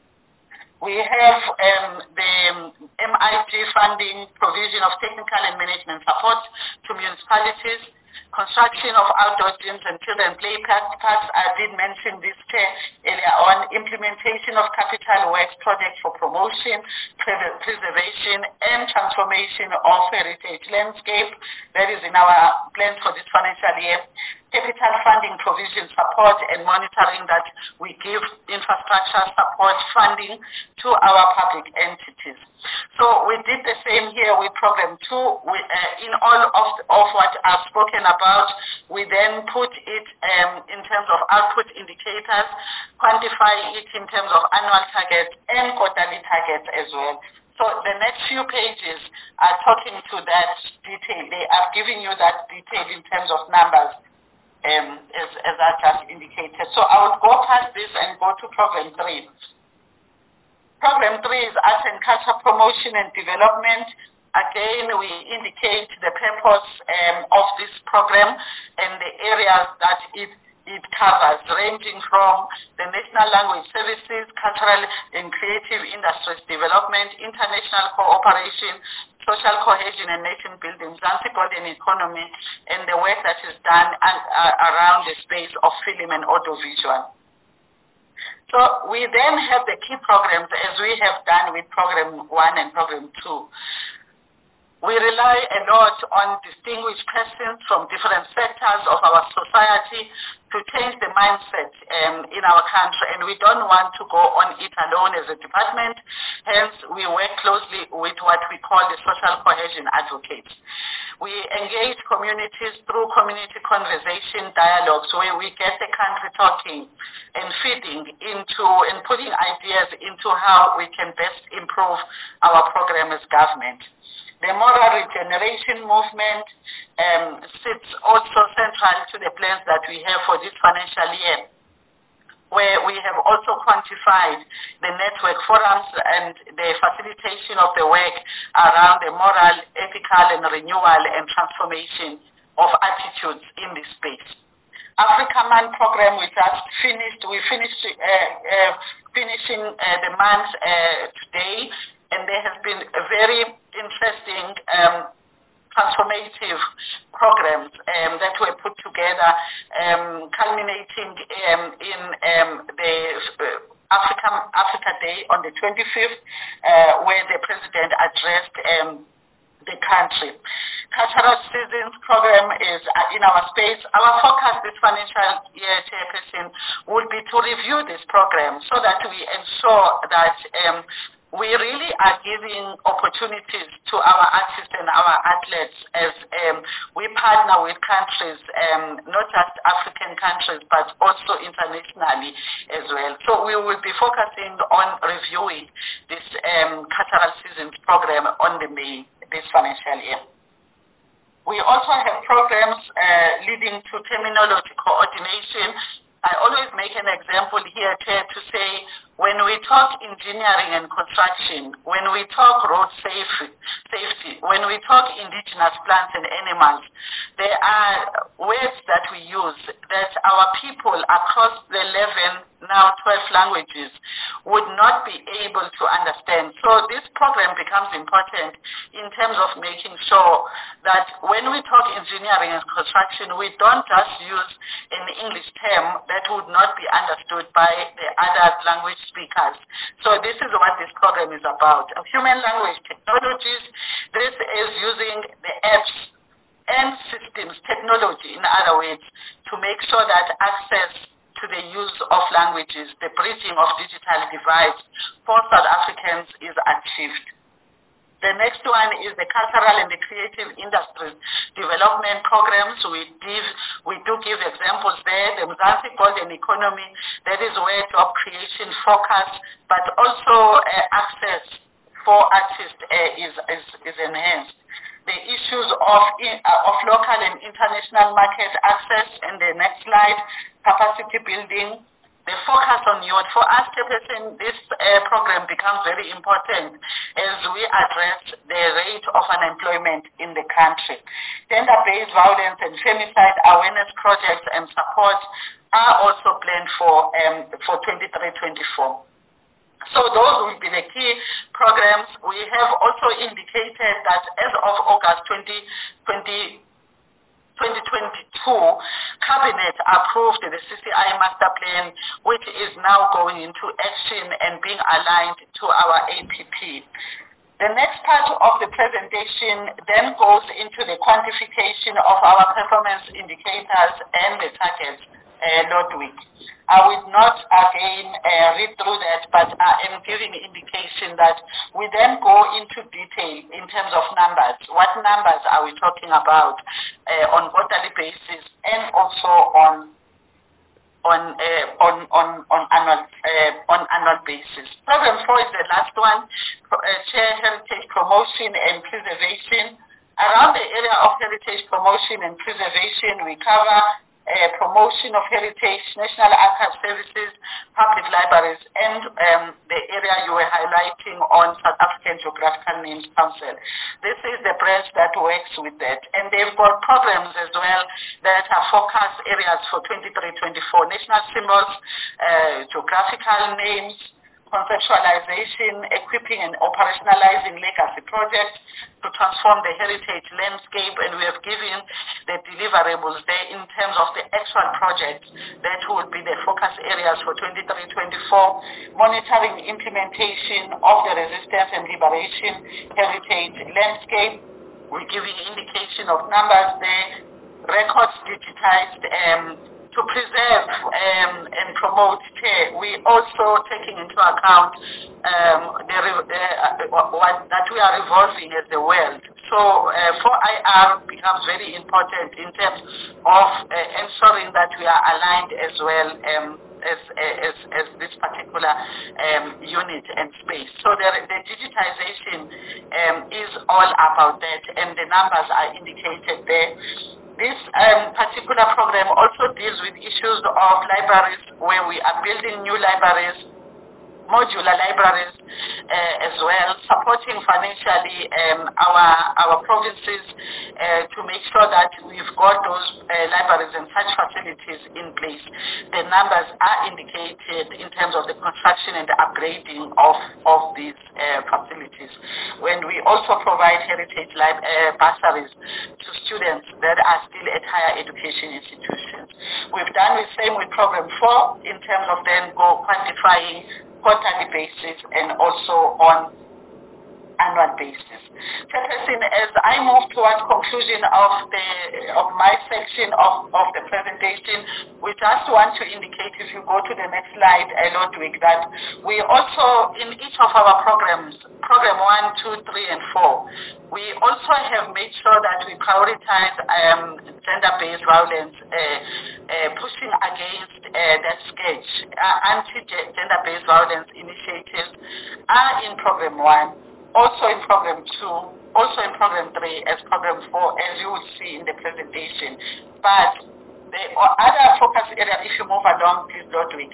We have um, the M I G funding, provision of technical and management support to municipalities, construction of outdoor gyms and children play parks. I did mention this earlier on, implementation of capital works projects for promotion, preservation and transformation of heritage landscape. That is in our plans for this financial year. Capital funding provision support and monitoring that we give infrastructure support funding to our public entities. So we did the same here with program two. We, uh, in all of, of what I've spoken about, we then put it um, in terms of output indicators, quantify it in terms of annual targets and quarterly targets as well. So the next few pages are talking to that detail. They are giving you that detail in terms of numbers. Um, as, as I just indicated. So I will go past this and go to program three. Program three is Arts and Culture Promotion and Development. Again, we indicate the purpose um, of this program and the areas that it, it covers, ranging from the National Language Services, cultural and creative industries development, international cooperation, social cohesion and nation building, Zanzibar golden economy, and the work that is done and, uh, around the space of film and audiovisual. So we then have the key programs as we have done with program one and program two. We rely a lot on distinguished persons from different sectors of our society to change the mindset um, in our country, and we don't want to go on it alone as a department. Hence, we work closely with what we call the social cohesion advocates. We engage communities through community conversation dialogues where we get the country talking and feeding into and putting ideas into how we can best improve our program as government. The moral regeneration movement um, sits also central to the plans that we have for this financial year, where we have also quantified the network forums and the facilitation of the work around the moral, ethical, and renewal and transformation of attitudes in this space. Africa Man program we just finished, we finished uh, uh, finishing uh, the month uh, today, and there has been a very interesting um, transformative programs um, that were put together, um, culminating um, in um, the uh, Africa, Africa Day on the twenty-fifth, uh, where the president addressed um, the country. Cultural Citizens program is uh, in our space. Our focus this financial year, Chairperson, would be to review this program so that we ensure that um, we really are giving opportunities to our artists and our athletes as um, we partner with countries, um, not just African countries, but also internationally as well. So we will be focusing on reviewing this um, Cultural Seasons program on the May this financial year. We also have programs uh, leading to terminology coordination. I always make an example here, Chair, to say when we talk engineering and construction, when we talk road safety, safety, when we talk indigenous plants and animals, there are words that we use that our people across the eleven, now twelve languages would not be able to understand. So this program becomes important in terms of making sure that when we talk engineering and construction, we don't just use an English term that would not be understood by the other language speakers. So this is what this program is about. Human language technologies, this is using the apps and systems, technology in other words, to make sure that access to the use of languages, the bridging of digital divides for South Africans is achieved. The next one is the cultural and the creative industries development programs. We give, we do give examples there. The Mzansi Golden Economy, that is where job creation focus, but also uh, access for artists uh, is, is, is enhanced. The issues of, in, uh, of local and international market access, and the next slide, capacity building. The focus on youth. For us, Chairperson, this uh, program becomes very important as we address the rate of unemployment in the country. Gender-based violence and femicide awareness projects and support are also planned for um, for twenty-three twenty-four. So those will be the key programs. We have also indicated that as of August twenty twenty, twenty twenty-two, Cabinet approved the C C I Master Plan, which is now going into action and being aligned to our A P P. The next part of the presentation then goes into the quantification of our performance indicators and the targets, uh, Ludwig. I will not again uh, read through that, but I am giving indication that we then go into detail in terms of numbers. What numbers are we talking about uh, on quarterly basis and also on on uh, on on on annual uh, on annual basis. Program four is the last one. Uh, Chair, heritage promotion and preservation. Around the area of heritage promotion and preservation, we cover Uh, promotion of heritage, national archive services, public libraries, and um, the area you were highlighting on South African Geographical Names Council. This is the branch that works with that. And they've got programs as well that are focus areas for twenty-three twenty-four, national symbols, uh, geographical names, conceptualization, equipping and operationalizing legacy projects to transform the heritage landscape, and we have given the deliverables there in terms of the actual projects that will be the focus areas for twenty-three twenty-four, monitoring implementation of the resistance and liberation heritage landscape. We're giving indication of numbers there, records digitized, um, to preserve um, and promote care, we also taking into account um, the, uh, what, that we are evolving as the world. So uh, four I R becomes very important in terms of uh, ensuring that we are aligned as well um, as, as, as this particular um, unit and space. So the, the digitization um, is all about that, and the numbers are indicated there. This um, particular program also deals with issues of libraries, where we are building new libraries, modular libraries uh, as well, supporting financially um, our our provinces uh, to make sure that we've got those uh, libraries and such facilities in place. The numbers are indicated in terms of the construction and the upgrading of, of these uh, facilities. When we also provide heritage lib- uh, bursaries to students that are still at higher education institutions. We've done the same with program four in terms of then go quantifying quarterly basis and also on annual basis. Chairperson, as I move towards conclusion of the of my section of, of the presentation, we just want to indicate, if you go to the next slide, uh, Ludwig, that we also, in each of our programs, program one, two, three, and four, we also have made sure that we prioritize um, gender-based violence, uh, uh, pushing against uh, that sketch. Uh, anti-gender-based violence initiatives are in program one, also in program two, also in program three, as program four, as you will see in the presentation. But the other focus area, if you move along, please, Ludwig,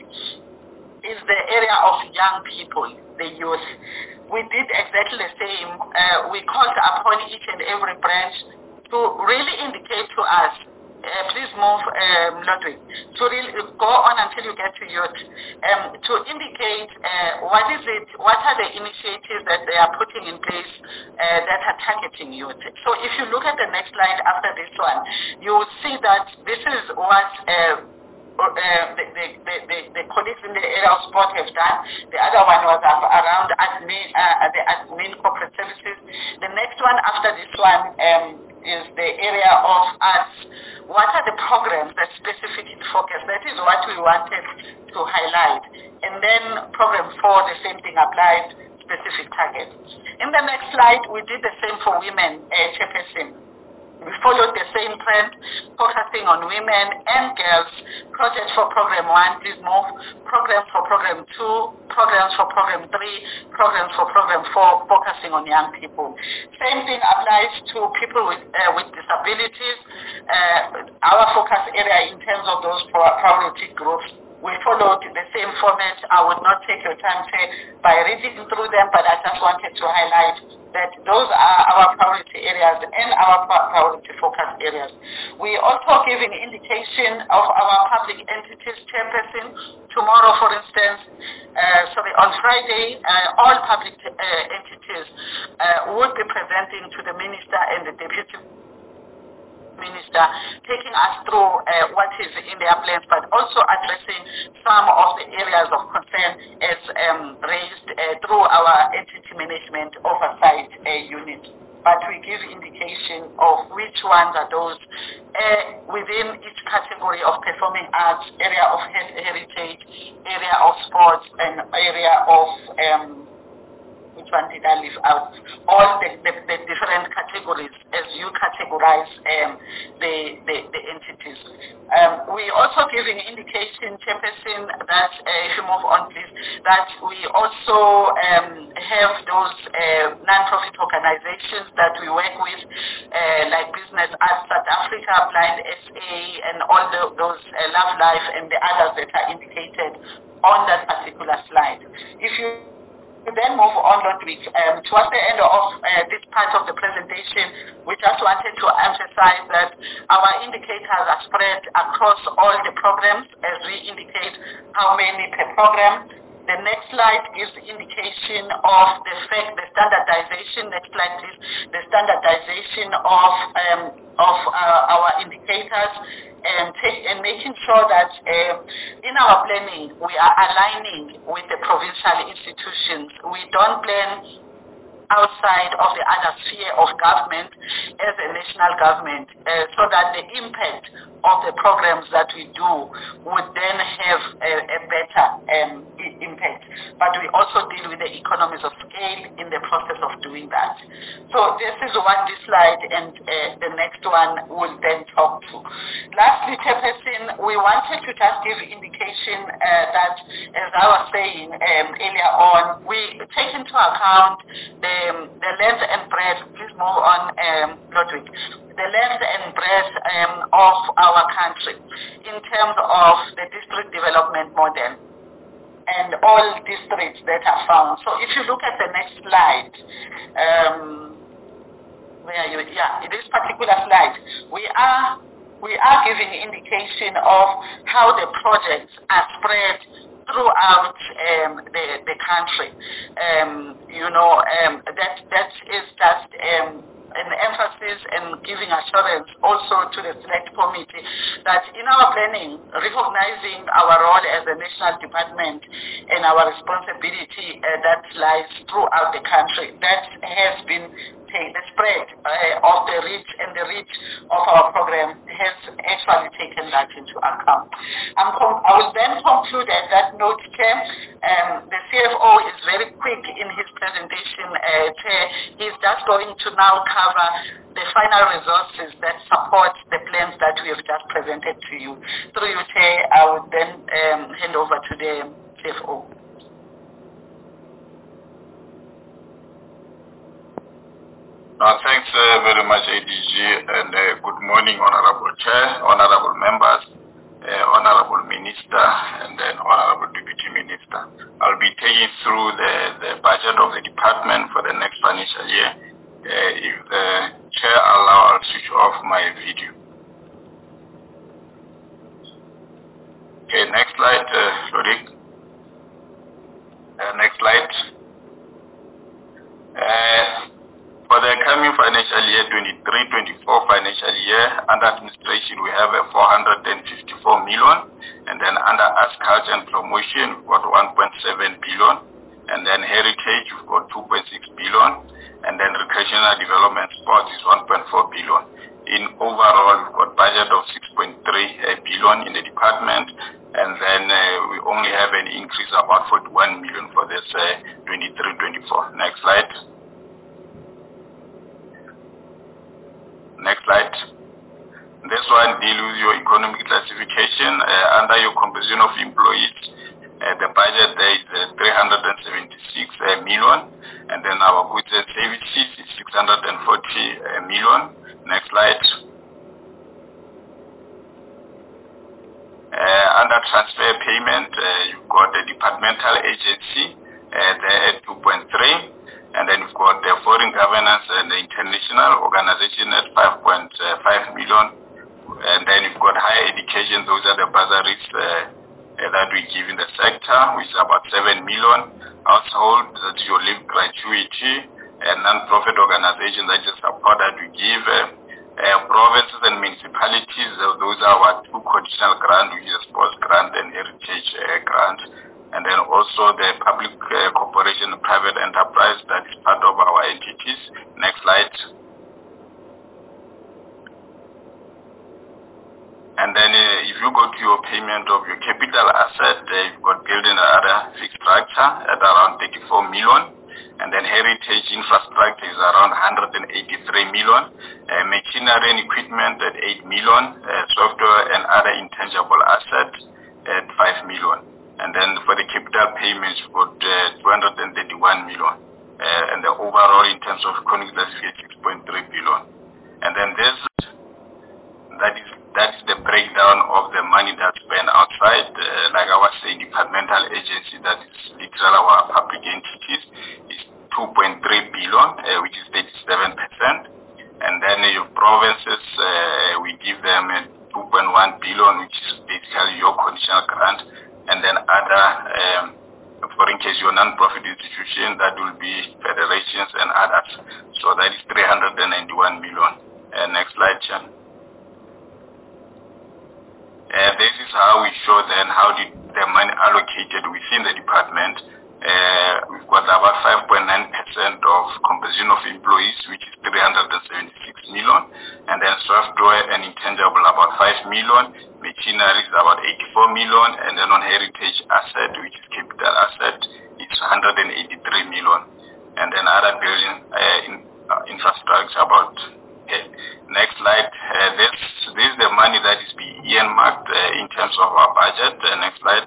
is the area of young people, the youth. We did exactly the same. Uh, we called upon each and every branch to really indicate to us, uh, please move, um, Ludwig, to really go on until you get to youth, um, to indicate uh, what is it, what are the initiatives that they are putting in place uh, that are targeting youth. So if you look at the next slide after this one, you will see that this is what uh, Uh, the, the, the, the colleagues in the area of sport have done. The other one was around admin, uh, the admin corporate services. The next one after this one um, is the area of arts. What are the programs that specifically focus? That is what we wanted to highlight. And then program four, the same thing applies, specific targets. In the next slide, we did the same for women, uh, Chairperson. We followed the same trend, focusing on women and girls. Project for program one, please move. Programs for program two, programs for program three, programs for program four, focusing on young people. Same thing applies to people with, uh, with disabilities. Uh, our focus area in terms of those priority groups, we followed the same format. I would not take your time say, by reading through them, but I just wanted to highlight that those are our priority areas and our priority focus areas. We also giving indication of our public entities, Chairperson. Tomorrow, for instance, uh, sorry, on Friday, uh, all public uh, entities uh, would be presenting to the Minister and the Deputy Minister, taking us through uh, what is in their plans, but also addressing some of the areas of concern as um, raised uh, through our entity management oversight uh, unit. But we give indication of which ones are those uh, within each category of performing arts, area of heritage, area of sports, and area of um, which one did I leave out? All the, the, the different categories as you categorize um, the, the, the entities. Um, we also giving indication, Chairperson, that uh, if you move on please, that we also um, have those uh, non-profit organizations that we work with, uh, like Business Arts South Africa, Blind S A, and all the, those uh, Love Life and the others that are indicated on that particular slide. If you We then move on, Ludwig. Um, towards the end of uh, this part of the presentation, we just wanted to emphasize that our indicators are spread across all the programs as we indicate how many per program. The next slide gives the indication of the fact, the standardization, next slide please, the standardization of, um, of uh, our indicators, and, take, and making sure that uh, in our planning we are aligning with the provincial institutions. We don't plan outside of the other sphere of government as a national government, uh, so that the impact of the programs that we do would then have a, a better um, impact. But we also deal with the economies of scale in the process of doing that. So this is what this slide and uh, the next one will then talk to. Lastly, Chairperson, we wanted to just give indication uh, that, as I was saying um, earlier on, we take into account the, the length and breadth, please move on, um, Ludwig, the length and breadth um, of our country in terms of the district development model and all districts that are found. So if you look at the next slide, um, where are you? Yeah, in this particular slide, we are we are giving indication of how the projects are spread throughout um, the the country. Um, you know, um, that that is just um, an emphasis and giving assurance also to the select committee that in our planning, recognizing our role as a national department and our responsibility uh, that lies throughout the country, that has been taken, the spread uh, of the reach and the reach of our program has actually taken that into account. I'm com- I will then conclude at that note, Chair. Um, the C F O is very quick in his presentation, uh, Chair. He's just going to now cover the final resources that support the plans that we have just presented to you. Through you, Chair, I would then um, hand over to the C F O.
Uh, thanks uh, very much, A D G, and uh, good morning, Honorable Chair, Honorable Members, uh, Honorable Minister, and then Honorable Deputy Minister. I'll be taking through the, the budget of the department for the next financial year. Uh, if the Chair allows, I'll switch off my video. Okay, next slide, uh, Lodik. Uh, next slide. Uh, For the coming financial year, twenty-three twenty-four financial year, under administration we have a four hundred fifty-four million, and then under arts, culture and promotion we've got one point seven billion, and then heritage we've got two point six billion, and then recreational development sports is one point four billion. In overall, we've got budget of six point three billion in the department, and then uh, we only have an increase of about forty-one million for this twenty-three twenty-four. Next slide. Next slide. This one deals with your economic classification. Uh, under your composition of employees, uh, the budget there is uh, three hundred seventy-six uh, million, and then our goods and services is six hundred forty uh, million. Next slide. Uh, under transfer payment, uh, you've got the departmental agency uh, there at two point three. And then we've got the foreign governance and the international organization at five point five million. And then we've got higher education, those are the bursaries uh, that we give in the sector, which is about seven million. Household, that's your live gratuity, and non-profit organization, that is support that we give. Uh, uh, provinces and municipalities, uh, those are our two conditional grants, which is sports grant and heritage uh, grant. And then also the public uh, corporation, private enterprise, that is part of our entities. Next slide. And then uh, if you go to your payment of your capital asset, uh, you've got building and other fixed structure at around thirty-four million. And then heritage infrastructure is around one hundred eighty-three million. Uh, machinery and equipment at eight million. Uh, software and other intangible assets at five million. And then for the capital payments, we've got uh, two hundred thirty-one million. Uh, and the overall in terms of economic classification, six point three billion. And then this, that is that is the breakdown of the money that's spent outside. Uh, like I was saying, departmental agency, that is literally our public entities, is two point three billion, uh, which is thirty-seven percent. And then uh, your provinces, uh, we give them uh, two point one billion, which is basically your conditional grant. And then other, um, for in case your non-profit institution, that will be federations and others. So that is three hundred ninety-one million. Uh, next slide, Chan. Uh, this is how we show then how the, the money allocated within the department. Uh, we've got about five point nine percent of composition of employees, which is three hundred seventy-six million, and then software and intangible about five million, machinery is about eighty-four million, and then on heritage asset, which is capital asset, it's one hundred eighty-three million, and then other building uh, in, uh, infrastructure about. Okay. Next slide. Uh, this, this is the money that is being earmarked uh, in terms of our budget. Uh, next slide.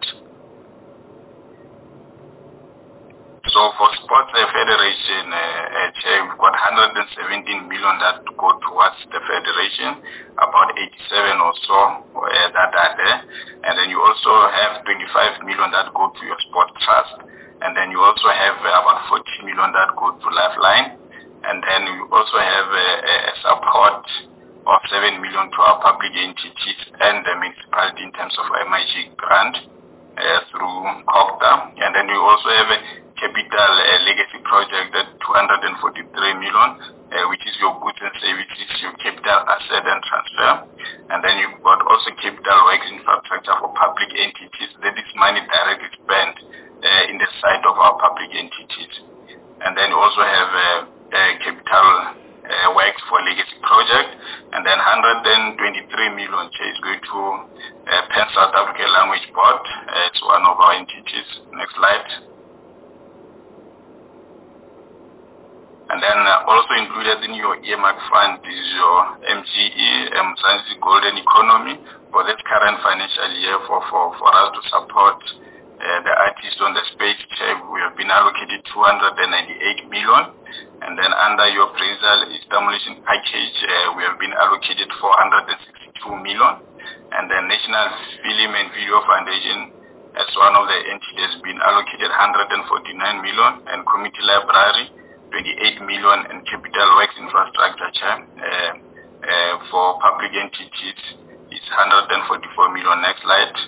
So for Sports uh, Federation, uh, uh, Chair, we've got one hundred seventeen million that go towards the Federation, about eighty-seven or so uh, that are there. And then you also have twenty-five million that go to your Sport Trust. And then you also have uh, about forty million that go to Lifeline. And then you also have a, a support of seven million to our public entities and the municipality in terms of M I G grant uh, through COPTA. And then you also have a capital uh, legacy project at two hundred forty-three million, uh, which is your goods and services, your capital asset and transfer. And then you've got also capital works infrastructure for public entities. That is money directly spent uh, in the site of our public entities. And then you also have uh, uh, capital uh, works for legacy project. And then one hundred twenty-three million is going to uh, Pan South Africa Language Board. Uh, it's one of our entities. Next slide. And then uh, also included in your earmark fund is your M G E, Mzansi Golden Economy, for this current financial year for, for, for us to support uh, the artists on the stage. We have been allocated two hundred ninety-eight million. And then under your appraisal stimulation package, uh, we have been allocated four hundred sixty-two million. And the National Film and Video Foundation, as one of the entities, has been allocated one hundred forty-nine million, and Community Library, twenty-eight million, and capital works infrastructure uh, uh, for public entities is one hundred forty-four million. Next slide.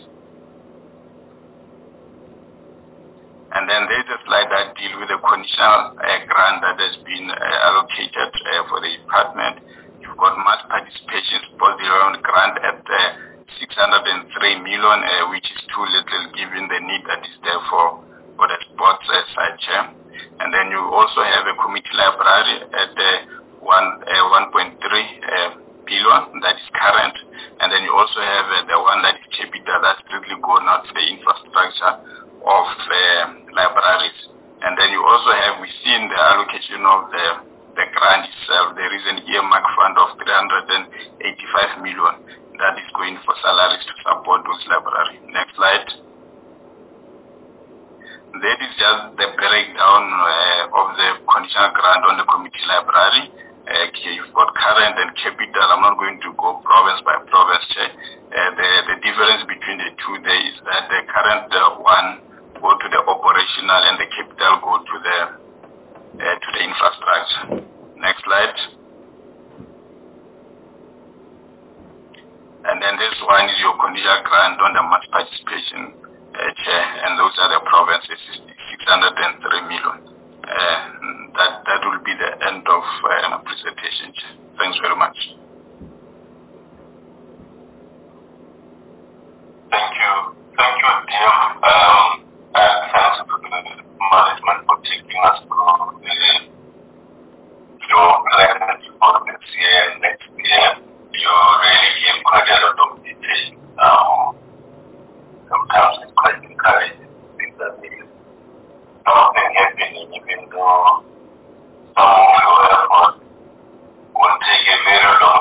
And then there is a slide that deals with the conditional uh, grant that has been uh, allocated uh, for the department. You've got mass participation sports development grant at uh, six hundred three million, uh, which is too little given the need that is there for, for the sports uh, side chair. And then you also have a community library at uh, one uh, one point three uh, billion that is current, and then you also have uh, the one that is capital that's strictly going out for the infrastructure of uh, libraries. And then you also have within the allocation of the the grant itself, there is an earmark fund of three hundred eighty-five million that is going for salaries to support those libraries. Next slide. That is just the breakdown uh, of the conditional grant on the community library. Uh, you've got current and capital. I'm not going to go province by province. Uh, the, the difference between the two there is that the current uh, one go to the operational and the capital go to the uh, to the infrastructure. Next slide. And then this one is your conditional grant on the mass participation. Uh, chair, and those are the provinces, six hundred three million. Uh, that that will be the end of uh, my presentation, Chair. Thanks very much.
Thank you. Thank you, Tim. Um, and thanks to the management for taking us through the, your plans for this year and next year. You really gave quite a lot of detail. Um, Sometimes it's quite encouraging to think that there is something happening, even though some of your efforts will take a very long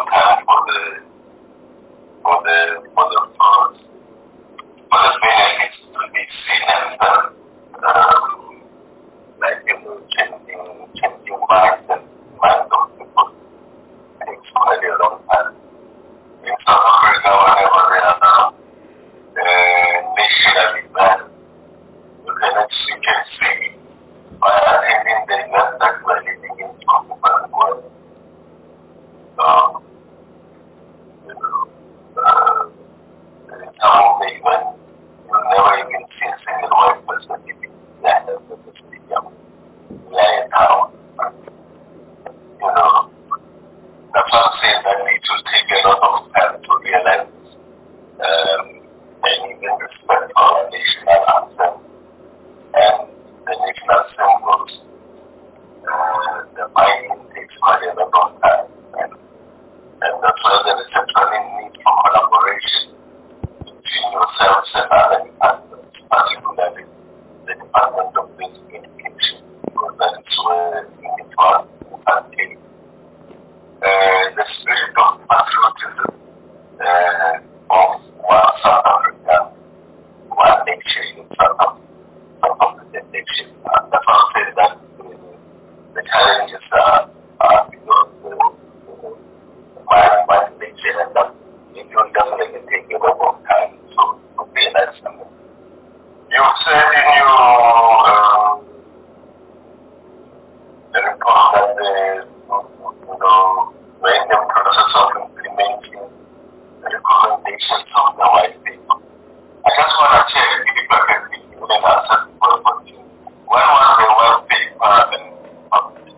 implications of the white paper. I just want to check if I can give you an answer for the question. When was the white paper published?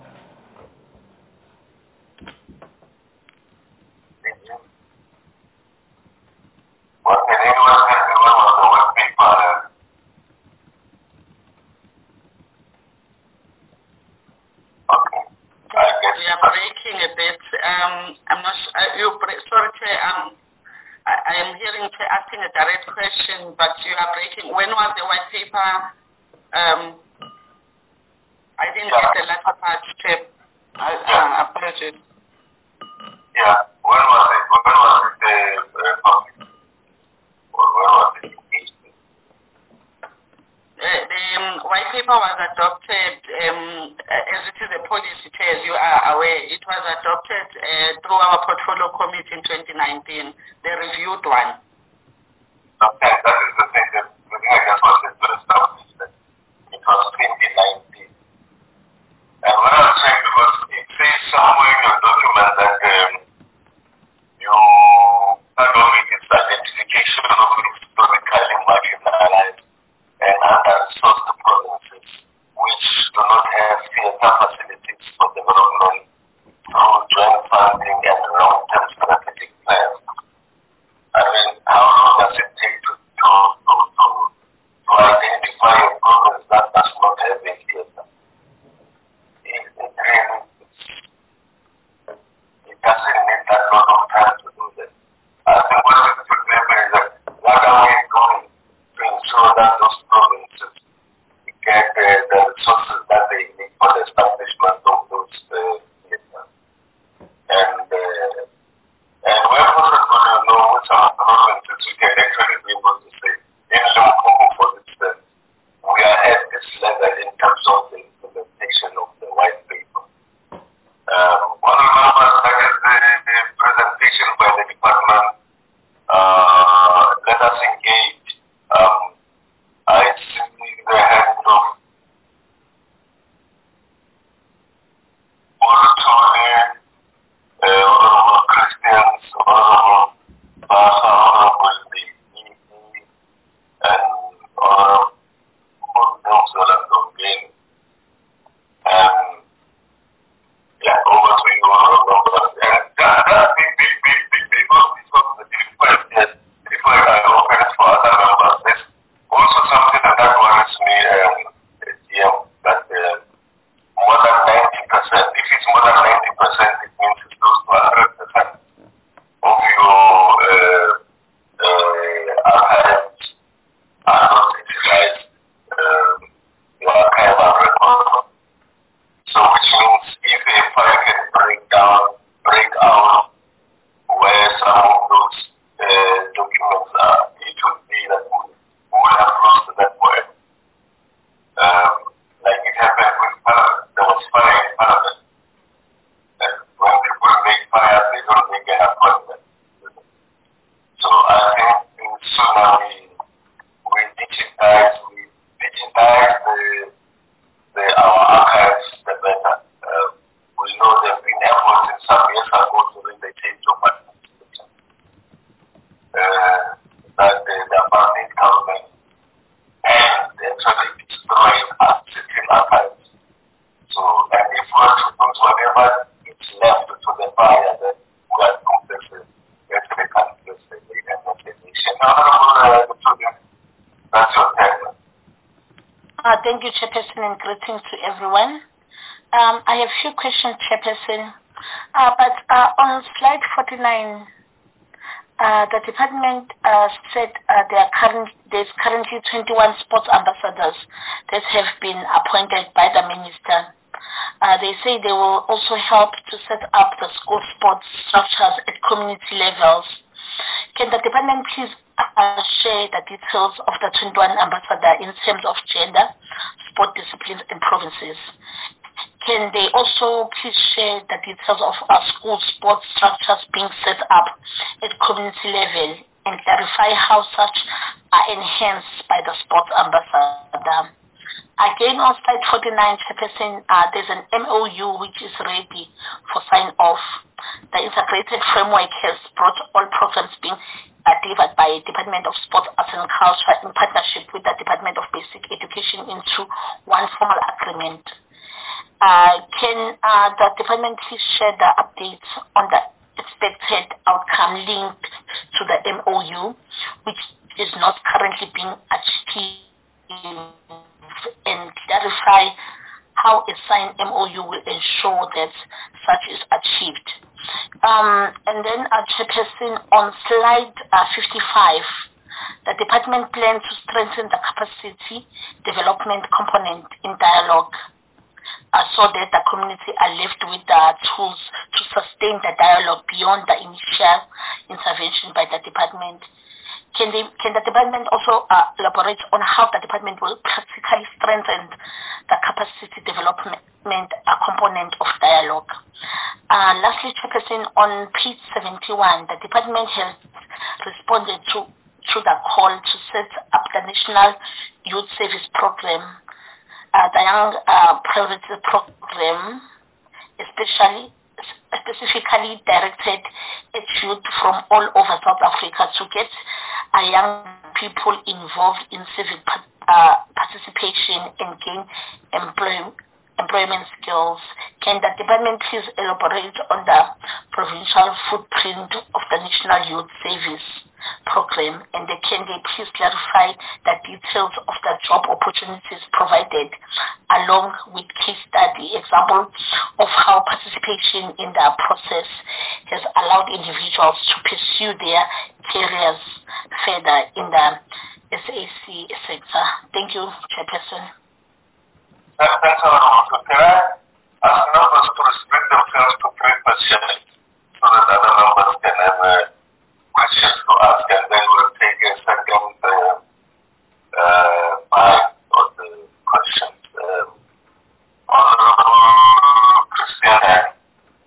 Well, can anyone tell me when was the white paper? Okay. I guess
we are breaking a bit. Um, I'm not sure. Uh, you break, sorry, Chair, um, I, I am hearing Chair asking a direct question, but you are breaking. When was the white paper? Um, I didn't
yeah.
get the latter part, Chair. I uh, apologize.
Yeah. When was it? When was it uh, published? When was it engaged?
Uh, the um, white paper was adopted, um, as it is a policy, as you are aware. It was adopted uh, through our portfolio committee in twenty nineteen, the reviewed one.
Okay, that is the thing that the thing I just wanted to establish that it was twenty nineteen. And when I was checking, because it says somewhere in your document that um, you not only its identification of historically marginalized and under-resourced provinces which do not have theater facilities for development through joint funding and long-term strategic plans. I mean, how long does it take to, to, to, to, to identify a province that does not have a theater? It, it really, it doesn't need that lot of time to do that. I think what we should remember is that what are we doing to ensure that those provinces get uh, the resources that they need for the establishment of those uh, theaters. And, uh, and we're also going to know which are provinces we can actually be able to say, in Limpopo, for instance, we are at this level in terms of the implementation of the white paper. Um, one of the numbers that is the, the presentation by the department, uh, let us engage. Um, I see the hand of Moritone, uh, Honorable Christians, Honorable Basa, Honorable Lee, and Honorable Nelson Dongane. And yeah, over to you, Honorable. And that, that big, big, big, big, big, because the different, yes, before I open it for other members, there's also something that, that worries me, um, yeah, that uh, more than ninety percent, if it's more than ninety percent, it means it's close to one hundred percent of your uh, uh, archives are not utilized, um, your archival record. So which means if a file can break down, break out where some of those uh, documents are, it would be that we would have lost that point. Um, like it happened with Parliament. There was fire in Parliament. And when people make fire, they don't make an appointment. So I think sooner we, we digitize, we digitize the, the, our archives, the better. Uh, we know there have been efforts in some years ago during the change of administration. Uh, that the, the apartheid government and actually destroying certain archives. So, and if we are to put whatever is left to the fire, then we are completely, actually completely in the nation. Honorable uh, that's your time.
Uh, thank you, Chairperson, and greetings to everyone. Um, I have a few questions, Chairperson. Uh, but uh, on slide forty-nine, uh, the department uh, said uh, there are current, there's currently twenty-one sports ambassadors that have been appointed by the minister. Uh, they say they will also help to set up the school sports structures at community levels. Can the department please uh, share the details of the twenty-one ambassador in terms of gender, sport disciplines, and provinces? Can they also please share the details of our school sports structures being set up at community level and clarify how such are enhanced by the sports ambassador? Again, on slide forty-nine, Chairperson, uh, there's an M O U which is ready for sign-off. The integrated framework has brought all programs being uh, delivered by Department of Sports, Arts and Culture in partnership with the Department of Basic Education into one formal agreement. Uh, can uh, the department please share the updates on the expected outcome linked to the M O U, which is not currently being achieved, and clarify how a signed M O U will ensure that such is achieved. Um, and then uh, Chairperson, on slide uh, fifty-five, the department plans to strengthen the capacity development component in dialogue uh, so that the community are left with the tools to sustain the dialogue beyond the initial intervention by the department. Can, they, can the department also uh, elaborate on how the department will practically strengthen the capacity development uh, component of dialogue? Uh, lastly, Chairperson, on page seventy-one, the department has responded to, to the call to set up the National Youth Service Program, uh, the Young uh, Priority Program, especially specifically directed at youth from all over South Africa to get uh, young people involved in civic uh, participation and gain employ employment skills. Can the department please elaborate on the provincial footprint of the National Youth Service Program, and they, can they please clarify the details of the job opportunities provided along with case study example of how participation in the process has allowed individuals to pursue their careers further in the S A C sector? Thank you, Chairperson.
Thanks a lot. So can I ask members to restrict themselves to three questions so that other members can have uh, questions to ask, and then we'll take a second uh, uh, bite of the questions. Um, Honorable Christiane.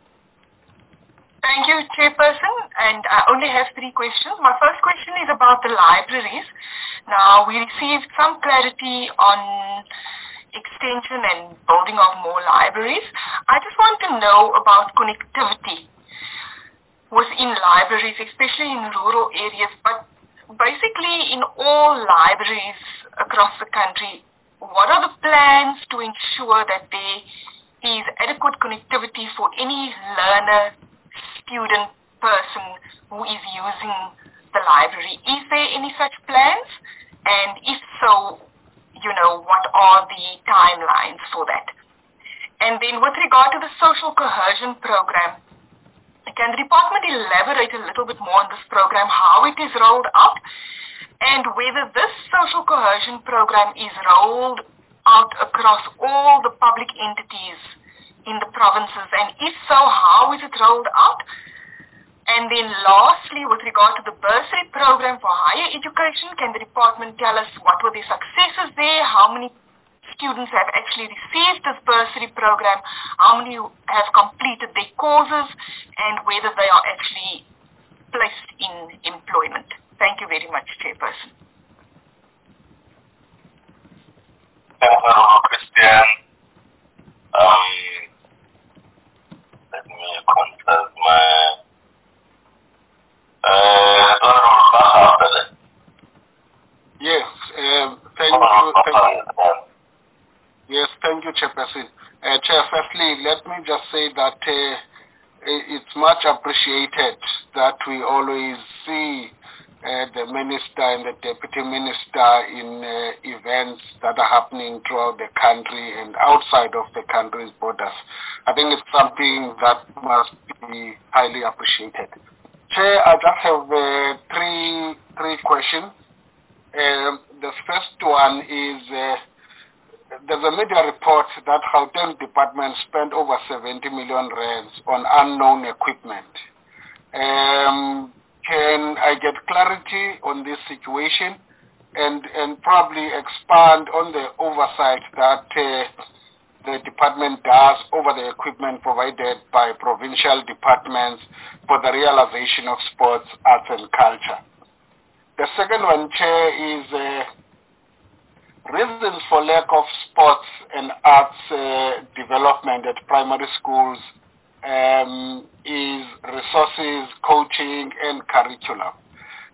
Thank you, Chairperson, and I only have three questions. My first question is about the libraries. Now, we received some clarity on extension and building of more libraries. I just want to know about connectivity within libraries, especially in rural areas, but basically in all libraries across the country. What are the plans to ensure that there is adequate connectivity for any learner, student, person who is using the library? Is there any such plans? And if so, you know, what are the timelines for that? And then with regard to the social cohesion program, can the department elaborate a little bit more on this program, how it is rolled out, and whether this social cohesion program is rolled out across all the public entities in the provinces, and if so, how is it rolled out? And then lastly, with regard to the bursary program for higher education, can the department tell us what were the successes there, how many students have actually received this bursary program, how many have completed their courses, and whether they are actually placed in employment? Thank you very much, Chairperson.
Thank you, Christiane. Um, let me consult my... Uh,
yes, uh, thank you. Thank you. Yes, thank you, Chairperson. Uh, Chair, firstly, let me just say that uh, it's much appreciated that we always see uh, the minister and the deputy minister in uh, events that are happening throughout the country and outside of the country's borders. I think it's something that must be highly appreciated. Chair, I just have uh, three three questions. Um, the first one is uh, there's a media report that Gauteng Department spent over seventy million rands on unknown equipment. Um, can I get clarity on this situation and and probably expand on the oversight that uh, the department does over the equipment provided by provincial departments for the realization of sports, arts and culture? The second one, Chair, is uh, reasons for lack of sports and arts uh, development at primary schools um, is resources, coaching and curriculum.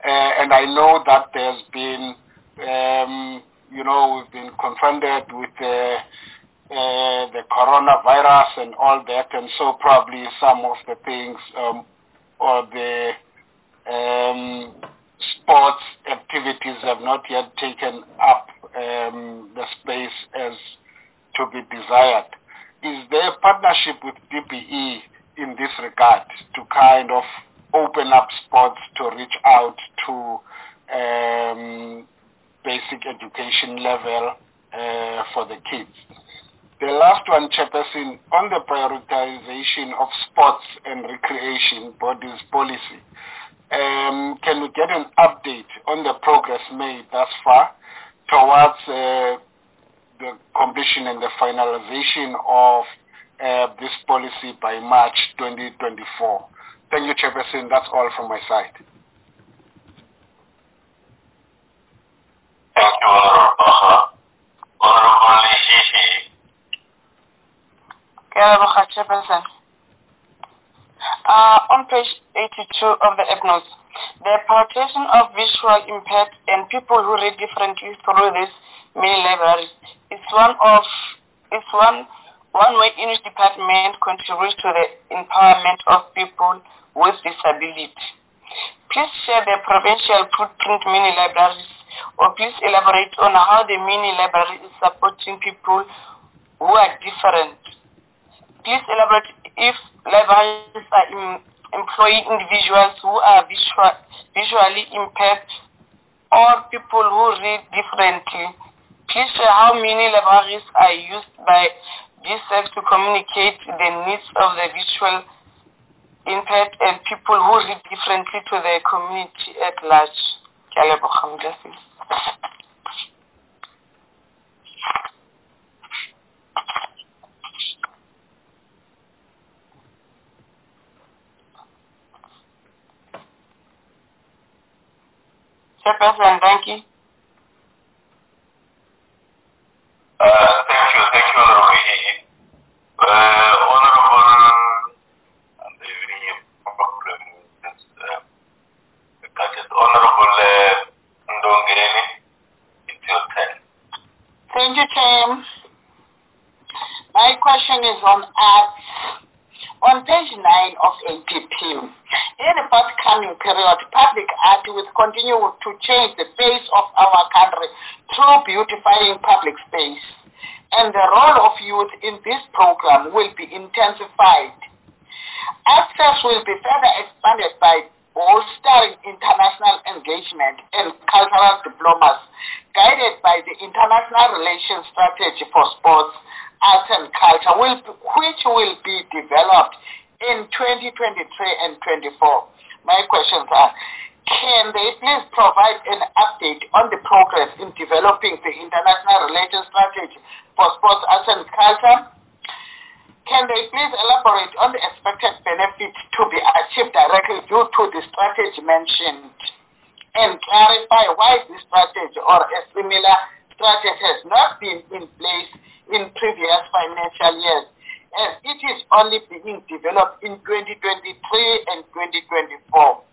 Uh, and I know that there's been, um, you know, we've been confronted with uh, uh, the coronavirus and all that, and so probably some of the things um, or the um, sports activities have not yet taken up um, the space as to be desired. Is there a partnership with D P E in this regard to kind of open up sports to reach out to um, basic education level uh, for the kids? The last one, Chairperson, on the prioritization of sports and recreation bodies policy, um, can we get an update on the progress made thus far towards uh, the completion and the finalization of uh, this policy by March twenty twenty-four? Thank you, Chairperson. That's all from my side.
Thank you, Honorable Honorable Lishishi.
Chairperson. Uh, on page eighty-two of the E B N O S, the prioritization of visual impaired and people who read differently through these mini libraries is one of is one one way in which department contributes to the empowerment of people with disability. Please share the provincial footprint mini libraries, or please elaborate on how the mini library is supporting people who are different. Please elaborate if libraries are em- employing individuals who are visual, visually impaired or people who read differently. Please share how many libraries are used by D S E C to communicate the needs of the visual impaired and people who read differently to the community at large. Chairperson, thank you.
Uh, thank you, thank you, Honorable Lishishi. Uh, Honorable, and the very problem is uh, Honorable uh, Ndongeni, it's your turn.
Thank you, Chair. My question is on arts. On page nine of A P P, in the forthcoming period, public art will continue to change the face of our country through beautifying public space, and the role of youth in this program will be intensified. Access will be further expanded by bolstering international engagement and cultural diplomas, guided by the International Relations Strategy for Sports, Arts and Culture, will, which will be developed in twenty twenty-three and twenty-four. My questions are, can they please provide an update on the progress in developing the International Relations Strategy for Sports, Arts and Culture? Can they please elaborate on the expected benefits to be achieved directly due to the strategy mentioned, and clarify why this strategy or a similar strategy has not been in place in previous financial years, as it is only being developed in twenty twenty-three and twenty twenty-four.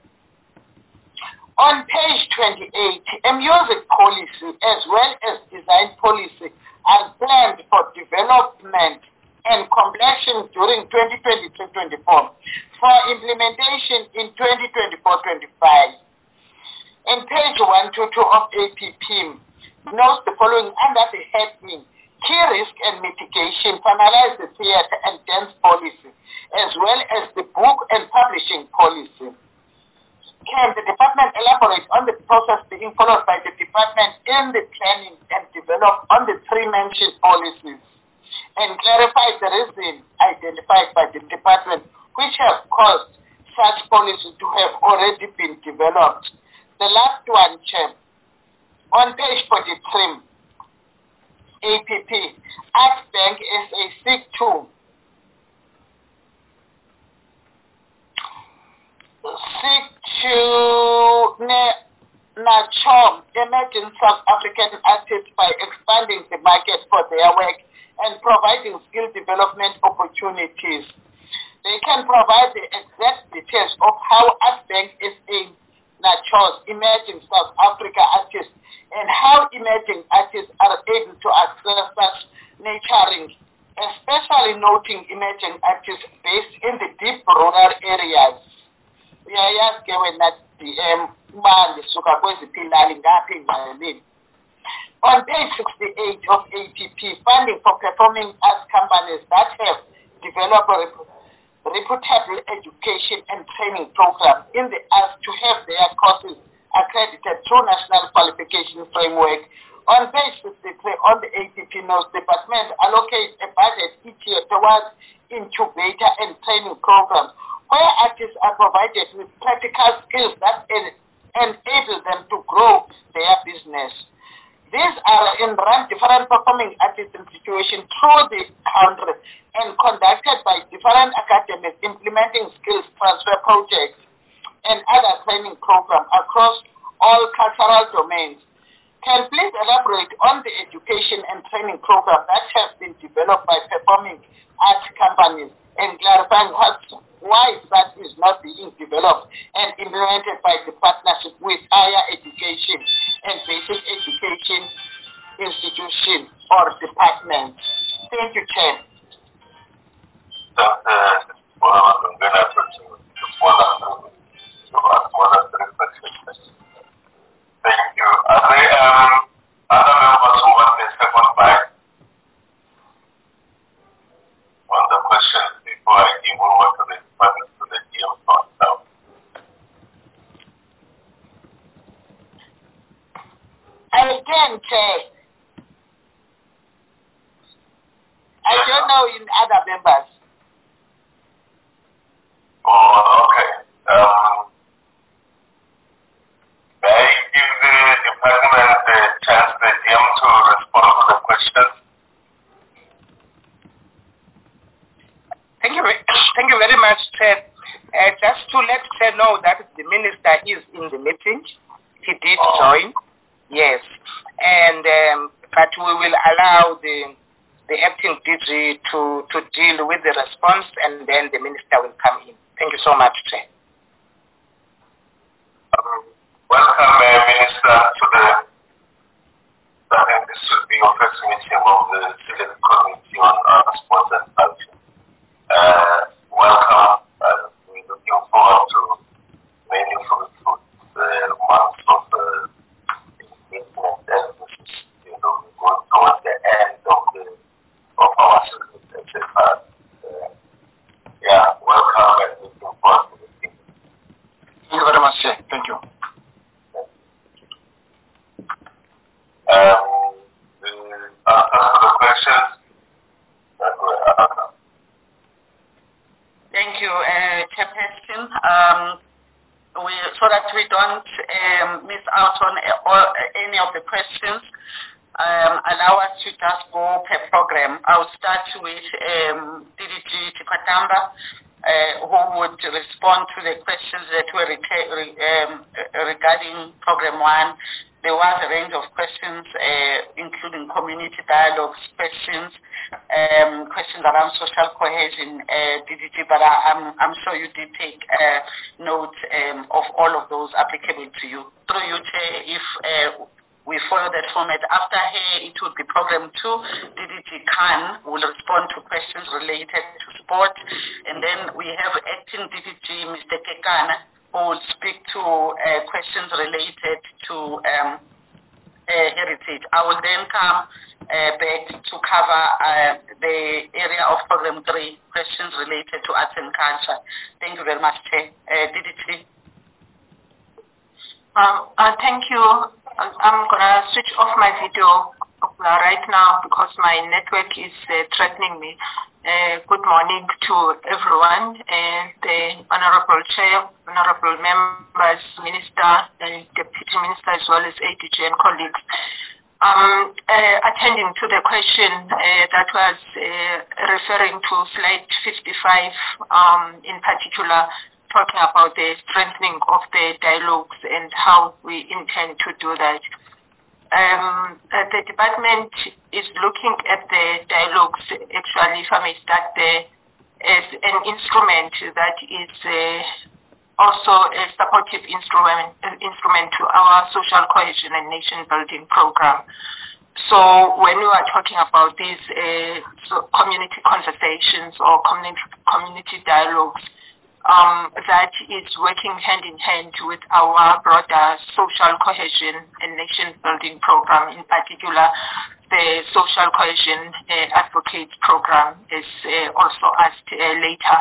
On page twenty-eight, a music policy as well as design policy are planned for development and completion during twenty twenty-three twenty-four for implementation in twenty twenty-four twenty-five. In page one twenty-two of A P P, notes the following under the heading Key Risk and Mitigation, finalize the theatre and dance policy, as well as the book and publishing policy. Can the department elaborate on the process being followed by the department in the planning and develop on the three mentioned policies, and clarify the reason identified by the department which have caused such policies to have already been developed? The last one, Chair, on page forty-three, A P P, Arts Bank S A seek to seek to nurture emerging South African artists by expanding the market for their work and providing skill development opportunities. They can provide the exact details of how Arts Bank S A
Nachos, Emerging South Africa Artists, and how emerging artists are able to access such nurturing, especially noting emerging artists based in the deep rural areas. Uyayazi wena D M manje suka kweziphilali ngaphi ngqaleni. On page sixty-eight of A P P, funding for performing arts companies that have developed a reputable education and training program in the arts to have their courses accredited through National Qualification Framework. On page fifty-three on the A P P notes, the department allocates a budget each year towards incubator and training programs where artists are provided with practical skills that en enable them to grow their business. These are in run different performing artist institutions through the country and conducted by different academies implementing skills transfer projects and other training programs across all cultural domains. Can please elaborate on the education and training programs that have been developed by performing arts companies and clarifying what, why that is not being developed and implemented by the partnership with higher education and basic education institutions or departments. Thank you, Chair.
Thank you. Are there um, other members who want a second bite on the questions before I give over to the department to the D M for now?
Again, Chair. I
Yes.
don't know in other members.
Oh, okay. Um, may I give the department a chance, the D M, to respond to the questions?
Thank you, ve- thank you very much, Chair. Uh, just to let Chair know that the minister is in the meeting. He did
Oh.
join, yes, and um, but we will allow the the acting D G to to deal with the response, and then the minister will come in. Thank you so much, Chair.
Um, welcome, uh, Minister, to the, I think this will be your first meeting of the Select Committee on uh, Sports and Culture. Uh, welcome, and we're looking forward to many fruitful uh, months of uh, engagement and you know, going towards the end of the of our service. Uh, yeah, welcome and looking forward to the meeting.
Thank you very much, Chair. Thank you.
Um, the answers to the questions that were asked.
Thank you, uh, Chairperson. Um, we, so that we don't um, miss out on uh, all, uh, any of the questions, um, allow us to just go per program. I'll start with um, D D G Tikwatamba, uh, who would respond to the questions that were re um, regarding program one. There was a range of questions, uh, including community dialogues questions, um, questions around social cohesion, uh, D D G, but I, I'm, I'm sure you did take uh, note um, of all of those applicable to you. Through you, Chair, if uh, we follow that format, after here it would be program two, D D G Khan will respond to questions related to sport, and then we have acting D D G, Mister Kekana, who will speak to uh, questions related to um, uh, heritage. I will then come uh, back to cover uh, the area of program three, questions related to arts and culture. Thank you very much, Chair. Uh, D D G.
Um, uh, thank you. I'm going to switch off my video right now because my network is uh, threatening me. Uh, good morning to everyone, uh, the Honorable Chair, Honorable Members, Minister, and Deputy Minister, as well as A D G and colleagues. Um, uh, attending to the question uh, that was uh, referring to slide fifty-five, um, in particular, talking about the strengthening of the dialogues and how we intend to do that. Um, uh, the department is looking at the dialogues, actually, if I may start there, as an instrument that is uh,
also a supportive instrument, instrument to our social cohesion and nation building program. So when we are talking about these uh, so community conversations or community, community dialogues, um, that is working hand in hand with our broader social cohesion and nation building program, in particular the social cohesion uh, advocates program is uh, also asked uh, later.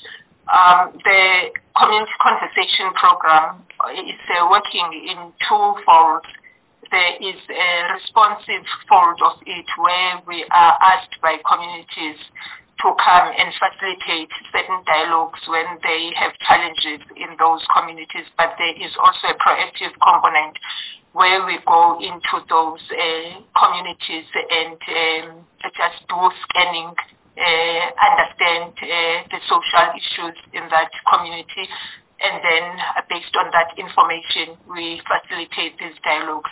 Um, the community conversation program is uh, working in two folds. There is a responsive fold of it where we are asked by communities to come and facilitate certain dialogues when they have challenges in those communities, but there is also a proactive component where we go into those uh, communities and um, just do scanning, uh, understand uh, the social issues in that community, and then uh, based on that information, we facilitate these dialogues.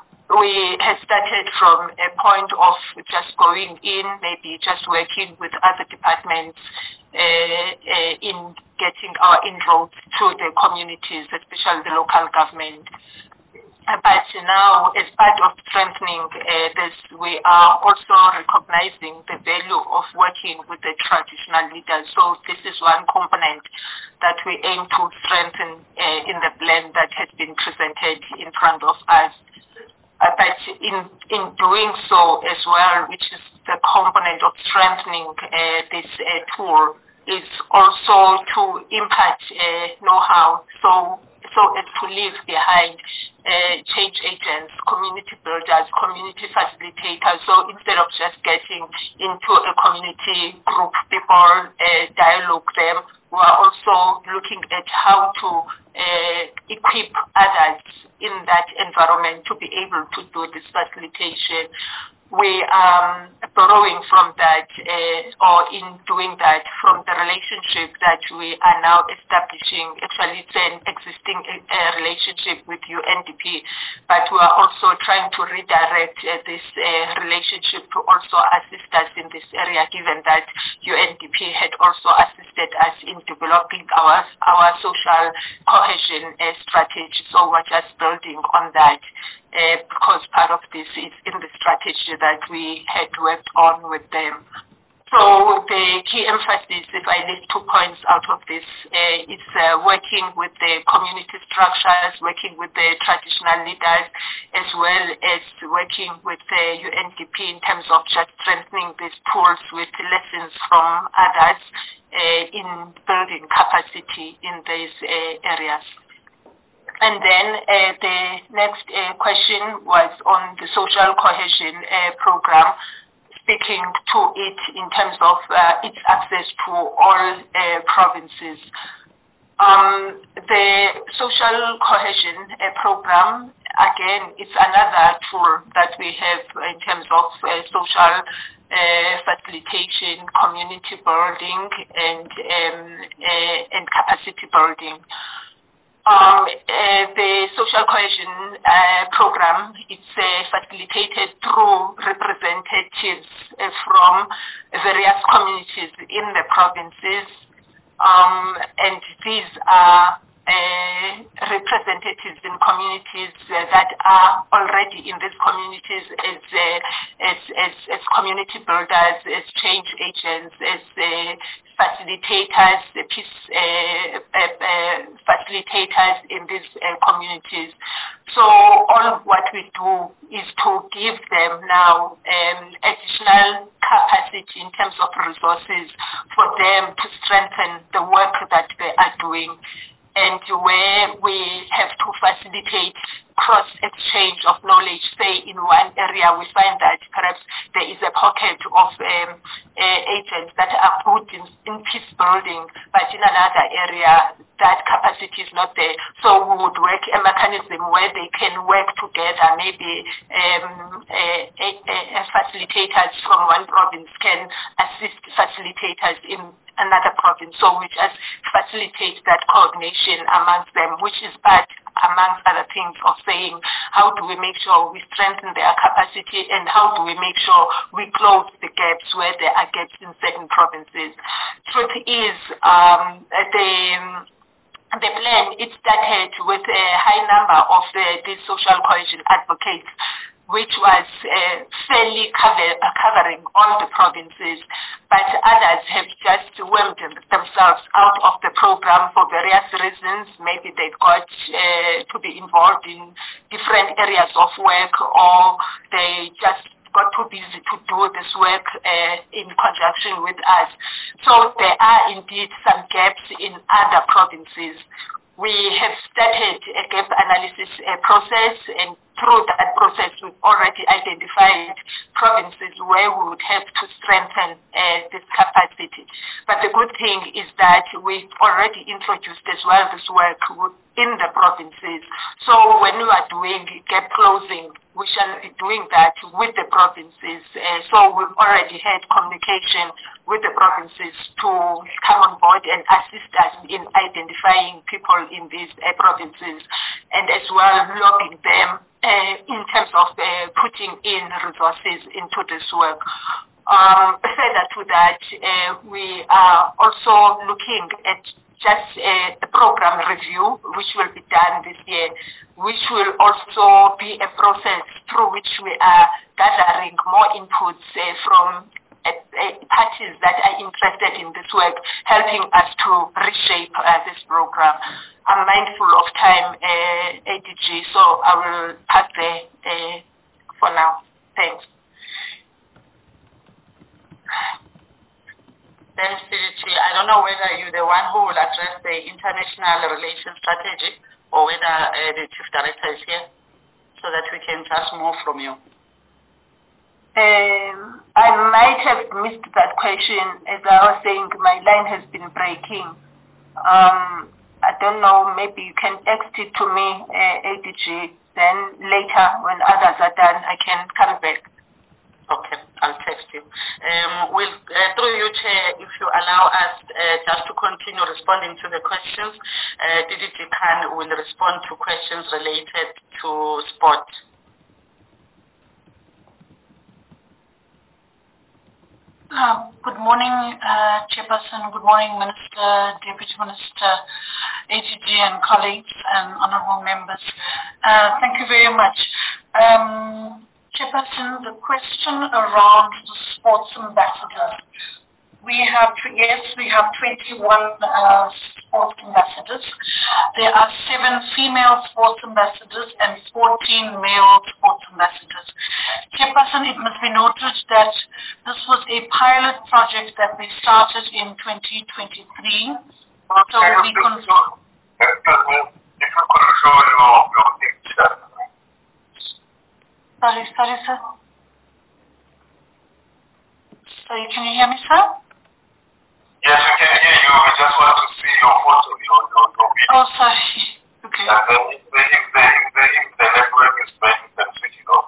We have started from a point of just going in, maybe just working with other departments uh, uh, in getting our inroads to the communities, especially the local government. But now, as part of strengthening uh, this, we are also recognizing the value of working with the traditional leaders. So this is one component that we aim to strengthen uh, in the plan that has been presented in front of us. Uh, but in, in doing so as well, which is the component of strengthening uh, this uh, tool, is also to impart uh, know-how, so so as to leave behind uh, change agents, community builders, community facilitators. So instead of just getting into a community group, people uh, dialogue them, we are also looking at how to uh, equip others in that environment to be able to do this facilitation. We are borrowing from that uh, or in doing that from the relationship that we are now establishing. Actually, it's an existing uh, relationship with U N D P, but we are also trying to redirect uh, this uh, relationship to also assist us in this area, given that U N D P had also assisted us in developing our, our social cohesion uh, strategy. So we're just building on that. Uh, because part of this is in the strategy that we had worked on with them. So the key emphasis, if I list two points out of this, uh, it's uh, working with the community structures, working with the traditional leaders, as well as working with the U N D P in terms of just strengthening these tools with lessons from others uh, in building capacity in these uh, areas. And then uh, the next uh, question was on the social cohesion uh, program, speaking to it in terms of uh, its access to all uh, provinces. Um, the social cohesion uh, program, again, it's another tool that we have in terms of uh, social uh, facilitation, community building, and, um, uh, and capacity building. Um, uh, the social cohesion uh, program is uh, facilitated through representatives uh, from various communities in the provinces, um, and these are uh, representatives in communities uh, that are already in these communities as, uh, as, as, as community builders, as change agents, as uh, facilitators, uh, peace uh, uh, uh, facilitators in these uh, communities. So all what we do is to give them now um, additional capacity in terms of resources for them to strengthen the work that they are doing, and where we have to facilitate cross-exchange of knowledge. Say in one area we find that perhaps there is a pocket of um, uh, agents that are good in, in peace building, but in another area that capacity is not there. So we would work a mechanism where they can work together. Maybe um, a, a, a facilitators from one province can assist facilitators in another province. So we just facilitate that coordination amongst them, which is part, amongst other things, of saying how do we make sure we strengthen their capacity and how do we make sure we close the gaps where there are gaps in certain provinces. Truth is, um, the
the plan, it started with a high number of uh, these social cohesion advocates, which was uh, fairly cover, uh, covering all the provinces, but others have just wormed themselves out of the program for various reasons. Maybe they got uh, to be involved in different areas of work, or they just got too busy to do this work uh, in conjunction with us. So there are indeed some gaps in other provinces. We have started a gap analysis uh, process, and through that process we've already identified provinces where we would have to strengthen uh, this capacity. But the good thing is that we've already introduced as well this work in the provinces. So when we are doing gap closing, we shall be doing that with the provinces. Uh, so we've already had communication with the provinces to come on board and assist us in identifying people in these uh, provinces, and as well lobbying them uh, in terms of uh, putting in resources into this work. Um, further to that, uh, we are also looking at just a, a program review which will be done this year, which will also be a process through which we are gathering more inputs uh, from uh, uh, parties that are interested in this work, helping us to reshape uh, this program. I'm mindful of time, uh, A D G, so I will pass there uh, for now. Thanks.
Thanks, C D G. I don't know whether you're the one who will address the international relations strategy or whether uh, the Chief Director is here, so that we can just move from you.
Um, I might have missed that question. As I was saying, my line has been breaking. Um, I don't know, maybe you can text it to me, uh, A D G, then later when others are done, I can come back.
Okay, I'll text you. Um, we'll, uh, through you, Chair, if you allow us uh, just to continue responding to the questions, uh, D D G Khan will respond to questions related to sport.
Uh, good morning, uh, Chairperson. Good morning, Minister, Deputy Minister, A G G and colleagues and honourable members. Uh, thank you very much. Um, Chairperson, the question around the sports ambassadors. We have, yes, we have twenty-one uh, sports ambassadors. There are seven female sports ambassadors and fourteen male sports ambassadors. Chairperson, it must be noted that this was a pilot project that we started in twenty twenty-three. So we con-
Excuse me, if you could show your, your picture.
Sorry, sorry, sir. Sorry, can you hear me, sir?
Yes, we can hear you. We just want to see your photo, your, your, your video.
Oh, sorry. Okay.
And then if the, if the, if the, if the network is bad, you can switch it off.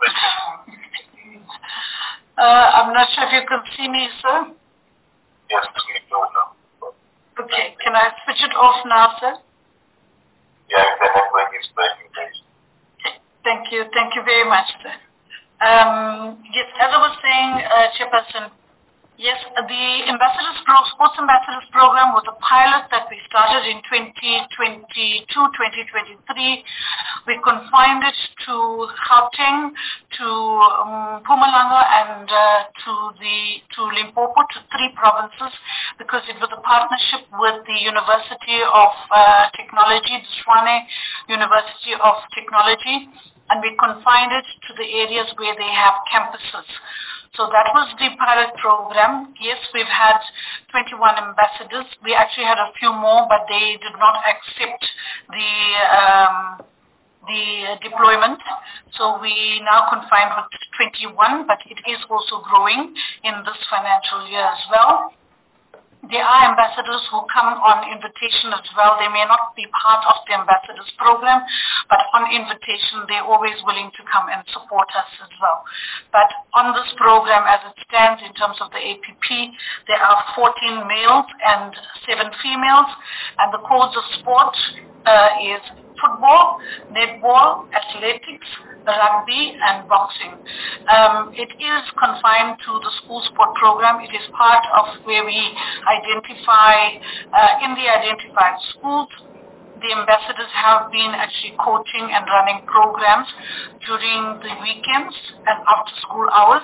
uh, I'm not sure if you can see me, sir.
Yes, we do now.
Okay, can I switch it off now, sir?
Yeah, if the network is bad, you can.
Thank you. Thank you very much, sir. Um, yes, as I was saying, uh, Chairperson, yes, the Ambassadors Pro, Sports Ambassadors Program was a pilot that we started in twenty twenty-two, twenty twenty-three. We confined it to Gauteng, to um, Mpumalanga, and uh, to the to Limpopo, to three provinces, because it was a partnership with the University of uh, Technology, the Tshwane University of Technology, and we confined it to the areas where they have campuses. So that was the pilot program. Yes, we've had twenty-one ambassadors. We actually had a few more, but they did not accept the um, the deployment. So we now confined with twenty-one, but it is also growing in this financial year as well. There are ambassadors who come on invitation as well. They may not be part of the ambassadors program, but on invitation, they're always willing to come and support us as well. But on this program, as it stands in terms of the A P P, there are fourteen males and seven females, and the codes of sport uh, is football, netball, athletics, rugby, and boxing. Um, it is confined to the school sport program. It is part of where we identify, uh, in the identified schools, the ambassadors have been actually coaching and running programs during the weekends and after school hours.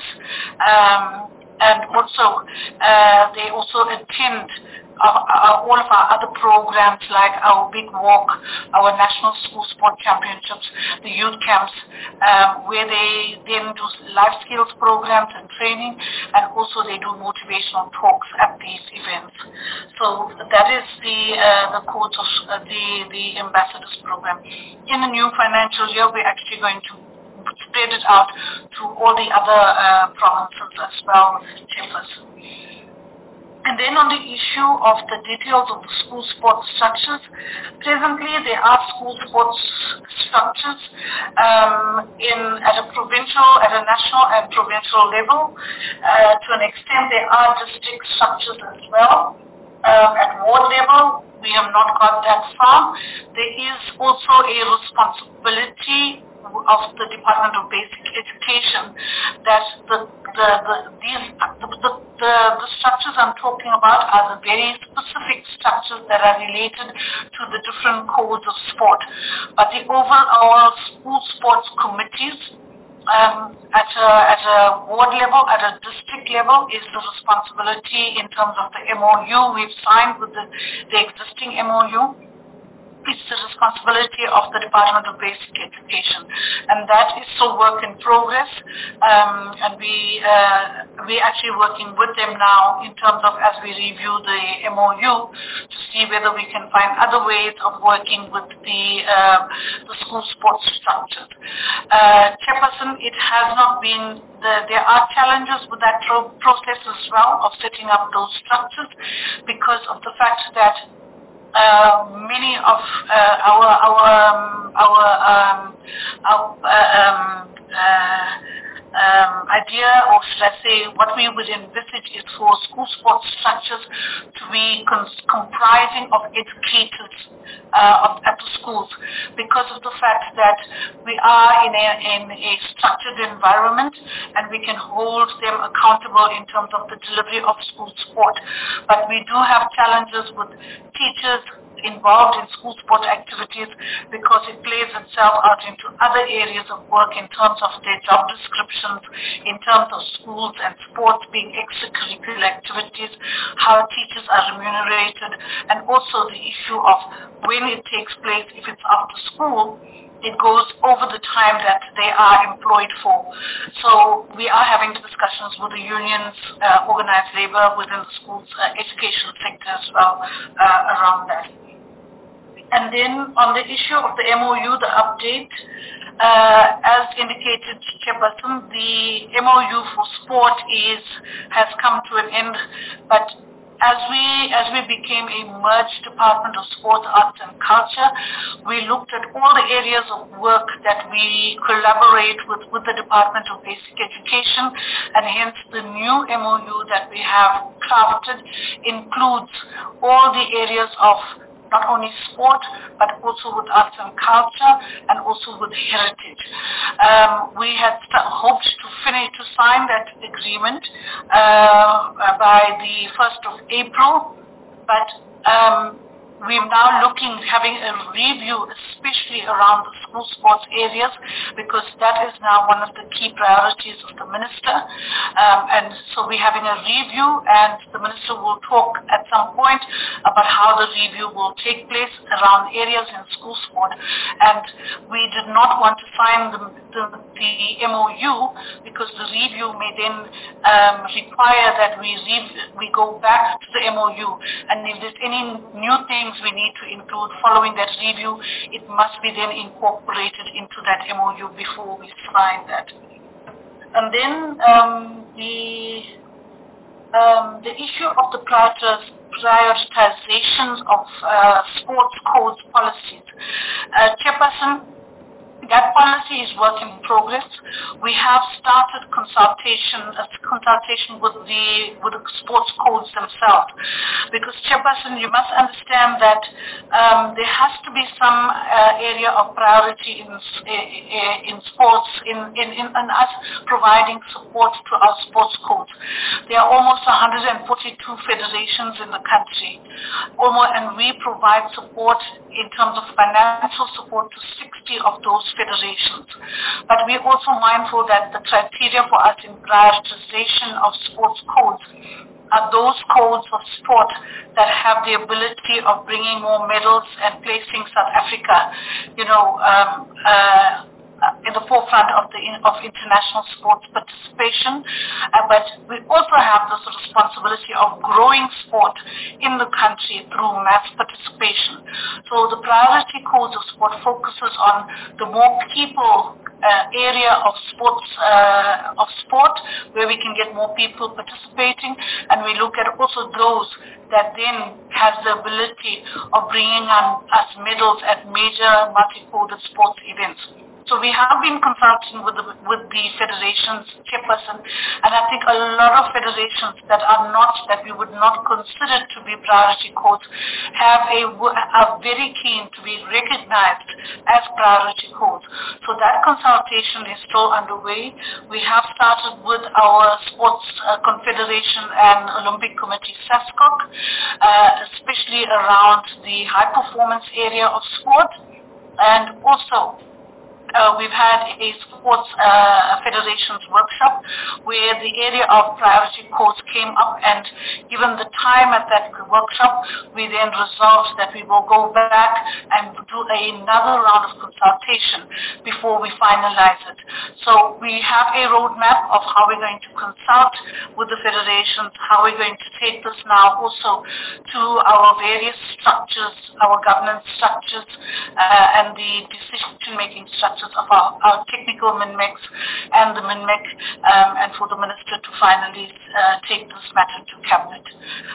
Um, and also, uh, they also attend uh, uh, all of our other programs like our Big Walk, our National School Sport Championships, the youth camps, um, where they then do life skills programs and training, and also they do motivational talks at these events. So that is the uh, the course of uh, the, the ambassadors program. In the new financial year, we're actually going to spread it out to all the other uh, provinces as well, Chairperson. And then on the issue of the details of the school sports structures, presently there are school sports structures um, in at a provincial, at a national and provincial level. Uh, to an extent, there are district structures as well. Um, at ward level, we have not got that far. There is also a responsibility of the Department of Basic Education that the the the, these, the, the, the, the structures I'm talking about are the very specific structures that are related to the different codes of sport. But the overall school sports committees um, at a at a ward level, at a district level, is the responsibility in terms of the M O U we've signed with the, the existing M O U. It's the responsibility of the Department of Basic Education, and that is still work in progress. Um, and we uh, we're actually working with them now in terms of as we review the M O U to see whether we can find other ways of working with the uh, the school sports structure. Uh, Chairperson, it has not been. The, there are challenges with that pro- process as well of setting up those structures because of the fact that. Uh, many of uh, our our um, our um, our uh, um, uh, um, idea, or should I say, what we would envisage is for school sports structures to be cons- comprising of educators uh, of, at the schools, because of the fact that we are in a in a structured environment and we can hold them accountable in terms of the delivery of school sport. But we do have challenges with teachers involved in school sport activities because it plays itself out into other areas of work in terms of their job descriptions, in terms of schools and sports being extracurricular activities, how teachers are remunerated, and also the issue of when it takes place, if it's after school, it goes over the time that they are employed for. So we are having discussions with the unions, uh, organized labor within the schools, uh, education sector as well uh, around that. And then on the issue of the M O U, the update, uh, as indicated, Chairperson, the M O U for sport is has come to an end, but As we as we became a merged Department of Sport, Arts and Culture, we looked at all the areas of work that we collaborate with, with the Department of Basic Education, and hence the new M O U that we have crafted includes all the areas of not only sport, but also with arts and culture, and also with heritage. Um, we had st- hoped to finish, to sign that agreement uh, by the first of April, but um, we're now looking, having a review, especially around the school sports areas, because that is now one of the key priorities of the Minister. Um, and so we're having a review, and the Minister will talk at some point about how the review will take place around areas in school sport. And we did not want to sign the, the, the M O U because the review may then um, require that we, rev- we go back to the M O U. And if there's any new things we need to include following that review, it must be then incorporated into that M O U before we sign that. And then um, the um, the issue of the prioritizations of uh, sports codes policies. Uh, Chairperson, that policy is work in progress. We have started consultation, uh, consultation with the with the sports codes themselves, because Chairperson, you must understand that um, there has to be some uh, area of priority in in sports, in, in, in, in us providing support to our sports codes. There are almost one hundred forty-two federations in the country, almost, and we provide support in terms of financial support to sixty of those federations. But we're also mindful that the criteria for us in prioritization of sports codes are those codes of sport that have the ability of bringing more medals and placing South Africa, you know, um, uh, in the forefront of the of international sports participation, uh, but we also have this responsibility of growing sport in the country through mass participation. So the priority codes of sport focuses on the more people uh, area of sports uh, of sport where we can get more people participating, and we look at also those that then has the ability of bringing on us medals at major multi-coded sports events. So we have been consulting with the, with the federations, Chairperson, and I think a lot of federations that are not, that we would not consider to be priority codes, have a, are very keen to be recognized as priority codes. So that consultation is still underway. We have started with our Sports uh, Confederation and Olympic Committee, SASCOC, uh, especially around the high performance area of sport, and also Uh, we've had a sports uh, federations workshop where the area of priority codes came up, and given the time at that workshop, we then resolved that we will go back and do another round of consultation before we finalize it. So we have a roadmap of how we're going to consult with the federations, how we're going to take this now also to our various structures, our governance structures, uh, and the decision-making structures of our, our technical MINMECs and the MINMEC, um, and for the Minister to finally uh, take this matter to Cabinet.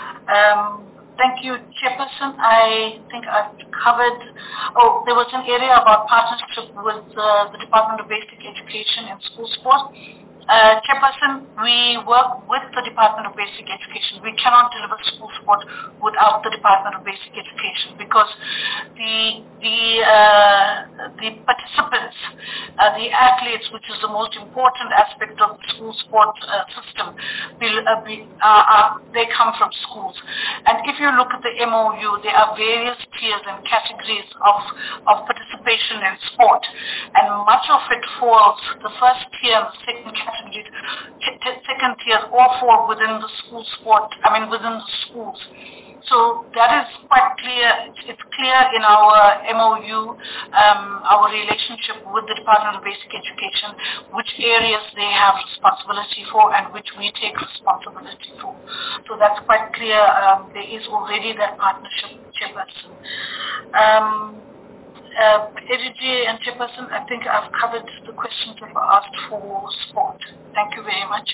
Um, thank you, Chairperson. I think I've covered, oh, there was an area about partnership with uh, the Department of Basic Education and school sport. Uh, Chairperson, we work with the Department of Basic Education. We cannot deliver school sport without the Department of Basic Education, because the the uh, the participants, uh, the athletes, which is the most important aspect of the school sport uh, system, be, uh, be, uh, uh, they come from schools. And if you look at the M O U, there are various tiers and categories of of participation in sport, and much of it falls, the first tier and the second category, second tier, all fall within the school sport, I mean within the schools. So that is quite clear. It's clear in our M O U, um, our relationship with the Department of Basic Education, which areas they have responsibility for and which we take responsibility for. So that's quite clear. Um, there is already that partnership, Chairperson. Um, Uh, A D G and Chairperson, I think I've covered the questions that were asked for sport. Thank you very much.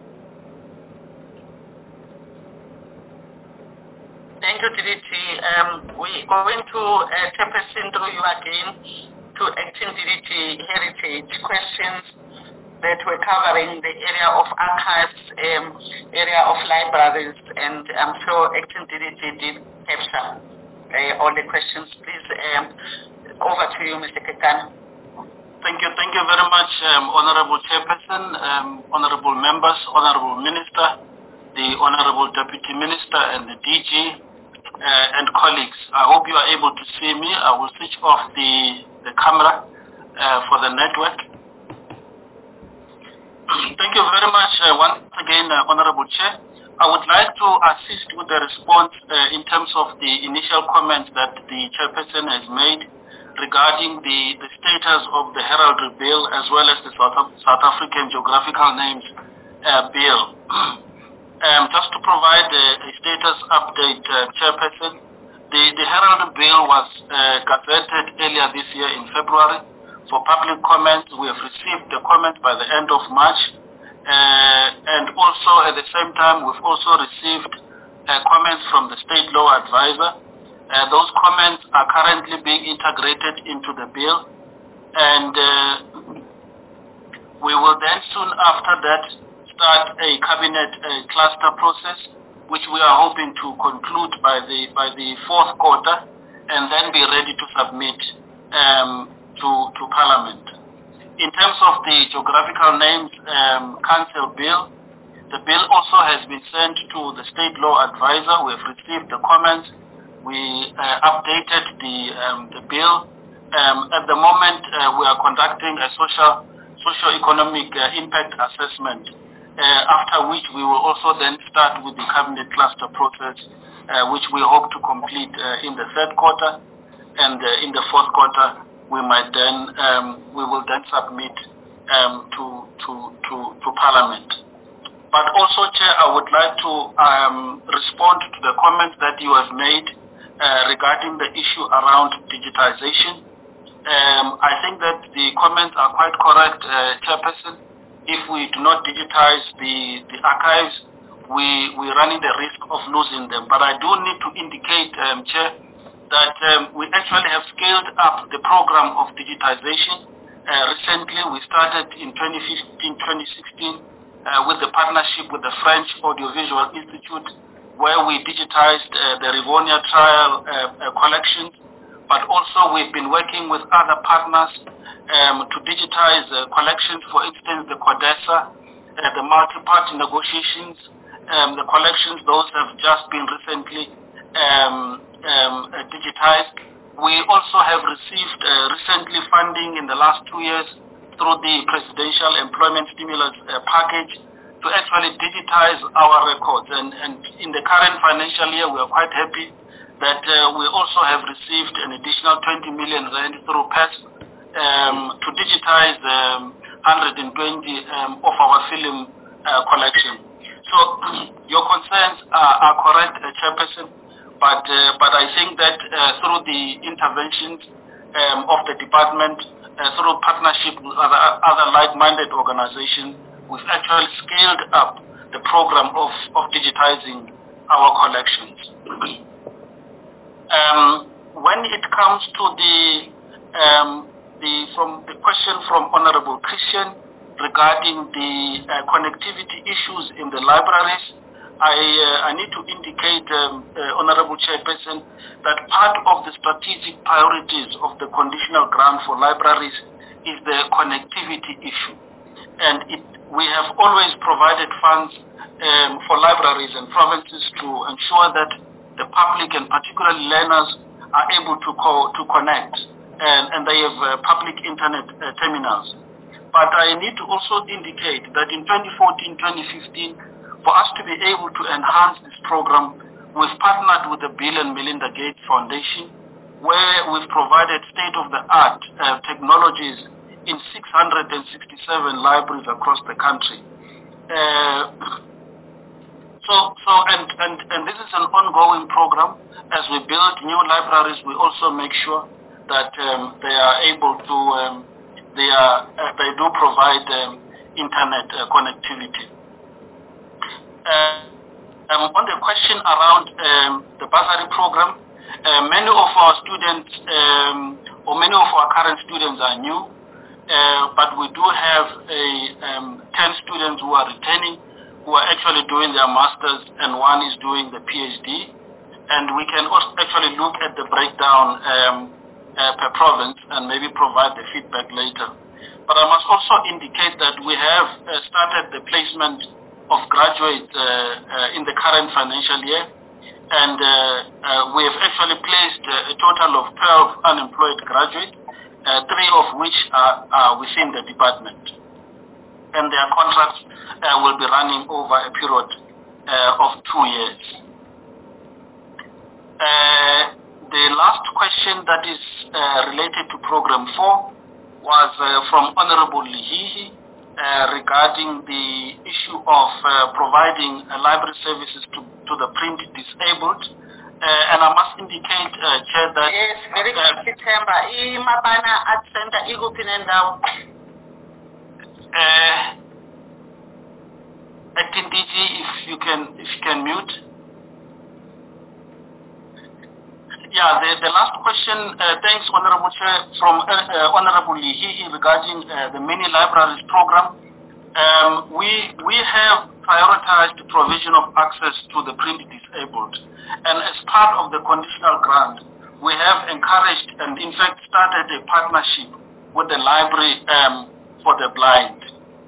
Thank you, D D T. Um, we're going to uh, Chairperson through you again to Acting D D T Heritage questions that we're covering the area of archives, um, area of libraries, and I'm sure Acting D D T did capture uh, all the questions. Please, um, over to you, Mister Kekana.
Thank you. Thank you very much, um, Honorable Chairperson, um, Honorable Members, Honorable Minister, the Honorable Deputy Minister, and the D G, uh, and colleagues. I hope you are able to see me. I will switch off the, the camera uh, for the network. Thank you very much uh, once again, uh, Honorable Chair. I would like to assist with the response uh, in terms of the initial comments that the Chairperson has made regarding the, the status of the Heraldry Bill as well as the South, South African Geographical Names uh, Bill. um, just to provide a, a status update, uh, Chairperson, the, the Heraldry Bill was uh, gazetted earlier this year in February for public comments. We have received the comment by the end of March, uh, and also at the same time we've also received uh, comments from the State Law Advisor. Uh, those comments are currently being integrated into the bill, and uh, we will then soon after that start a cabinet uh, cluster process, which we are hoping to conclude by the by the fourth quarter, and then be ready to submit um, to to Parliament. In terms of the geographical names um, council bill, the bill also has been sent to the state law advisor. We have received the comments. We uh, updated the um, the bill. Um, at the moment, uh, we are conducting a social socio-economic uh, impact assessment, uh, after which we will also then start with the cabinet cluster process, uh, which we hope to complete uh, in the third quarter, and uh, in the fourth quarter we might then um, we will then submit um, to to to to Parliament. But also, Chair, I would like to um, respond to the comments that you have made uh, regarding the issue around digitization. Um, I think that the comments are quite correct, uh, Chairperson. If we do not digitize the, the archives, we, we're running the risk of losing them. But I do need to indicate, um, Chair, that um, we actually have scaled up the program of digitization. Uh, recently, we started in twenty fifteen twenty sixteen uh, with the partnership with the French Audiovisual Institute, where we digitized uh, the Rivonia trial uh, uh, collections. But also we've been working with other partners um, to digitize uh, collections, for instance, the CODESA, uh, the multi-party negotiations, um, the collections, those have just been recently um, um, uh, digitized. We also have received uh, recently funding in the last two years through the Presidential Employment Stimulus uh, Package to actually digitize our records. And, and in the current financial year, we are quite happy that uh, we also have received an additional twenty million rand through P A S um, to digitize um, one hundred twenty um, of our film uh, collection. So your concerns are, are correct, uh, Chairperson, but uh, but I think that uh, through the interventions um, of the department, uh, through partnership with other, other like-minded organizations, we've actually scaled up the program of, of digitizing our collections. Um, when it comes to the um, the from the question from Honorable Christian regarding the uh, connectivity issues in the libraries, I uh, I need to indicate, um, uh, Honorable Chairperson, that part of the strategic priorities of the conditional grant for libraries is the connectivity issue, and it, we have always provided funds um, for libraries and provinces to ensure that the public and particularly learners are able to co to connect, and, and they have uh, public internet uh, terminals. But I need to also indicate that in twenty fourteen twenty fifteen, for us to be able to enhance this program, we've partnered with the Bill and Melinda Gates Foundation, where we've provided state-of-the-art uh, technologies in six hundred sixty-seven libraries across the country. Uh, So, so and, and, and this is an ongoing program. As we build new libraries, we also make sure that um, they are able to, um, they are, uh, they do provide um, internet uh, connectivity. Uh, um, on the question around um, the bursary program, uh, many of our students, um, or many of our current students are new, uh, but we do have a, um, ten students who are returning, who are actually doing their masters, and one is doing the PhD. And we can also actually look at the breakdown um, uh, per province and maybe provide the feedback later. But I must also indicate that we have uh, started the placement of graduates uh, uh, in the current financial year, and uh, uh, we have actually placed uh, a total of twelve unemployed graduates, uh, three of which are, are within the department. And their contracts uh, will be running over a period uh, of two years. Uh, the last question that is uh, related to Program four was uh, from Honorable Lihihi uh, regarding the issue of uh, providing uh, library services to, to the print disabled. Uh, and I must indicate, uh, Chair, that...
Yes, very quickly, Temba. Imabana at Center Igupinendao.
Uh, Acting D G, if you can, if you can mute. yeah, the, the last question, uh, thanks Honorable Chair, from uh, uh, Honorable Lihihi regarding uh, the mini libraries program. Um, we, we have prioritized provision of access to the print disabled, and as part of the conditional grant, we have encouraged and in fact started a partnership with the library um, for the blind.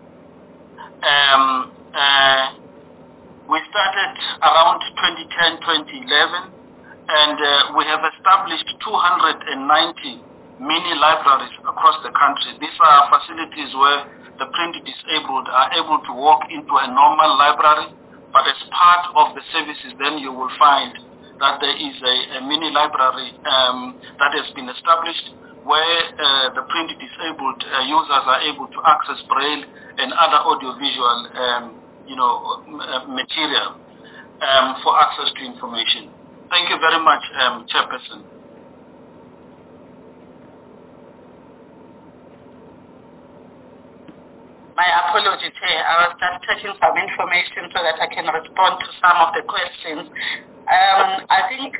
Um, uh, we started around twenty ten, twenty eleven, and uh, we have established two hundred ninety mini libraries across the country. These are facilities where the print disabled are able to walk into a normal library, but as part of the services then you will find that there is a, a mini library um, that has been established where uh, the print disabled uh, users are able to access Braille and other audiovisual um, you know, uh, material um, for access to information. Thank you very much, um, Chairperson.
My apology, Chair. I was just taking some information so that I can respond to some of the questions. Um, I think...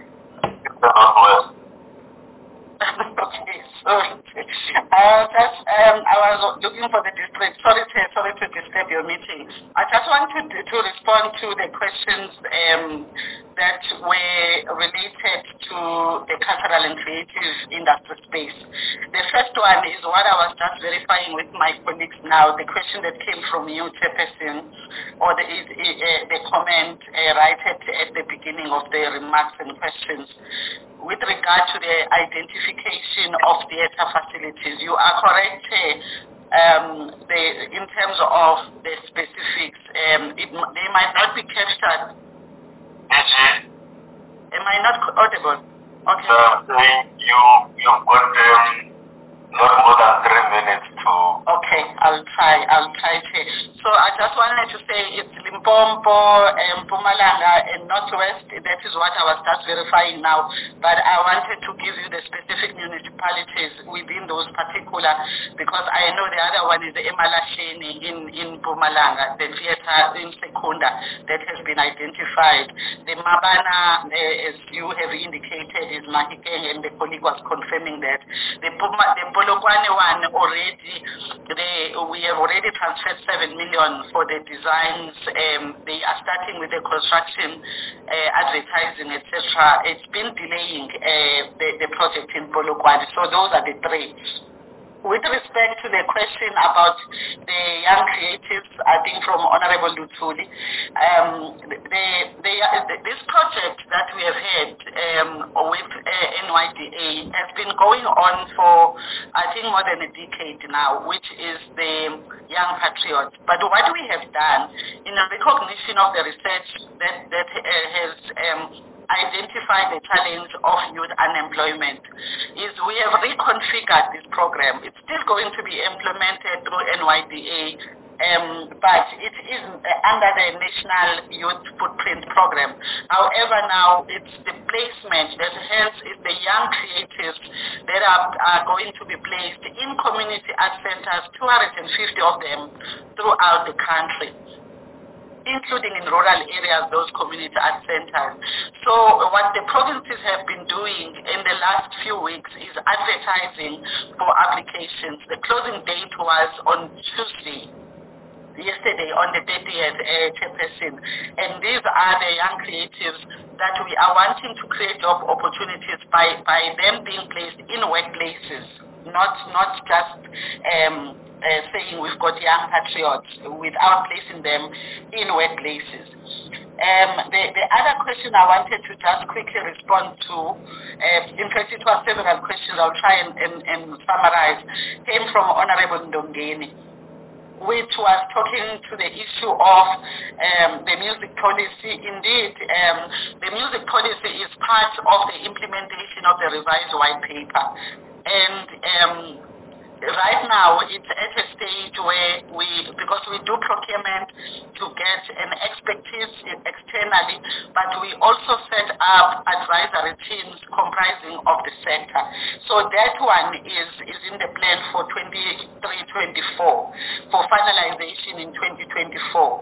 Okay, sorry. I was just, um, I was looking for the district. Sorry, Chair, sorry to disturb your meeting. I just wanted to, to respond to the questions um, that were related to the cultural and creative industry space. The first one is what I was just verifying with my colleagues now, the question that came from you, Chairperson, or the, uh, the comment uh, right at, at the beginning of the remarks and questions. With regard to the identification of theatre facilities, you are correct. Um, the, in terms of the specifics, um, it, they might not be captured. Am I not audible? Okay.
Uh, you, you've got um, not more than three minutes to...
Okay, I'll try, I'll try to. So I just wanted to say it's Limpopo, um, Mpumalanga, and Northwest. That is what I was just verifying now. But I wanted to give you the specific municipalities within those particular, because I know the other one is the Emalasheni in, in Mpumalanga, the theater in Secunda that has been identified. The Mabana, uh, as you have indicated, is Mahikeng, and the colleague was confirming that. The, Puma, the Polokwane one already, they, we have already transferred seven million for the designs. Um, they are starting with the construction, uh, advertising, et cetera. It's been delaying uh, the, the project in Polokwane. So those are the three. With respect to the question about the young creatives, I think from Honorable Luthuli, um, the, the, the, this project that we have had um, with uh, N Y D A has been going on for, I think, more than a decade now, which is the Young Patriots. But what we have done, in a recognition of the research that, that uh, has um, identify the challenge of youth unemployment, is we have reconfigured this program. It's still going to be implemented through N Y D A, um, but it is under the National Youth Footprint Program. However, now it's the placement, that hence is the young creatives that are, are going to be placed in community art centers, two hundred fifty of them throughout the country, including in rural areas, those community art centers. So what the provinces have been doing in the last few weeks is advertising for applications. The closing date was on Tuesday, yesterday on the thirtieth, uh, Chairperson. And these are the young creatives that we are wanting to create job opportunities by, by them being placed in workplaces, not, not just um, Uh, saying we've got young patriots without placing them in workplaces. Um, the, the other question I wanted to just quickly respond to, uh, in fact it was several questions, I'll try and, and, and summarize, came from Honorable Ndongeni, which was talking to the issue of um, the music policy. Indeed, um, the music policy is part of the implementation of the revised white paper. And um, right now, it's at a stage where we, because we do procurement to get an expertise externally, but we also set up advisory teams comprising of the sector. So that one is, is in the plan for twenty-three twenty-four, for finalization in twenty twenty-four.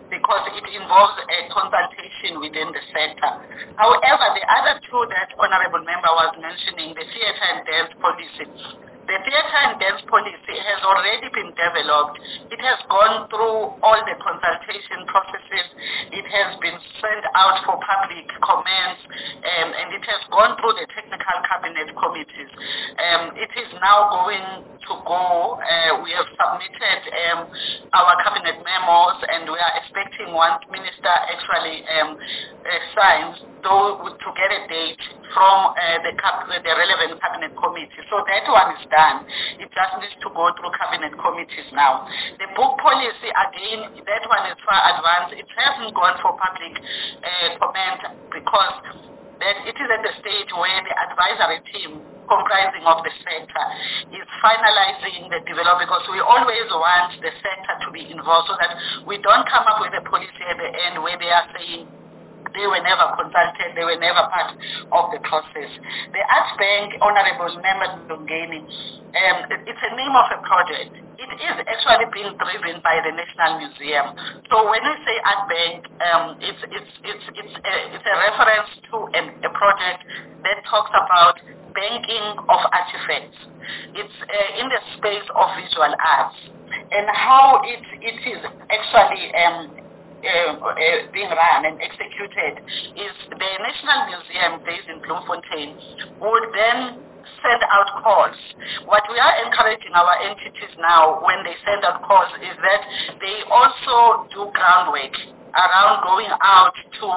because it involves a consultation within the sector. However, the other two that Honorable Member was mentioning, the theatre and dance policy, the theatre and dance policy has already been developed. It has gone through all the consultation processes. It has been sent out for public comments, um, and it has gone through the technical cabinet committees. Um, it is now going to go. Uh, we have submitted um, our cabinet memos, and we are expecting one minister actually um, uh, signs though to get a date from uh, the, cap- the relevant cabinet committee. So that one is done. It just needs to go through cabinet committees now. The book policy, again, that one is far advanced. It hasn't gone for public uh, comment because that it is at the stage where the advisory team comprising of the sector is finalizing the development, because we always want the sector to be involved so that we don't come up with a policy at the end where they are saying they were never consulted, they were never part of the process. The Arts Bank, Honorable Member Ndungeni, um, it's a name of a project. It is actually being driven by the National Museum. So when we say Art Bank, um, it's, it's, it's, it's, a, it's a reference to a, a project that talks about banking of artifacts. It's uh, in the space of visual arts, and how it, it is actually um, Uh, uh, being run and executed is the National Museum based in Bloemfontein would then send out calls. What we are encouraging our entities now when they send out calls is that they also do groundwork around going out to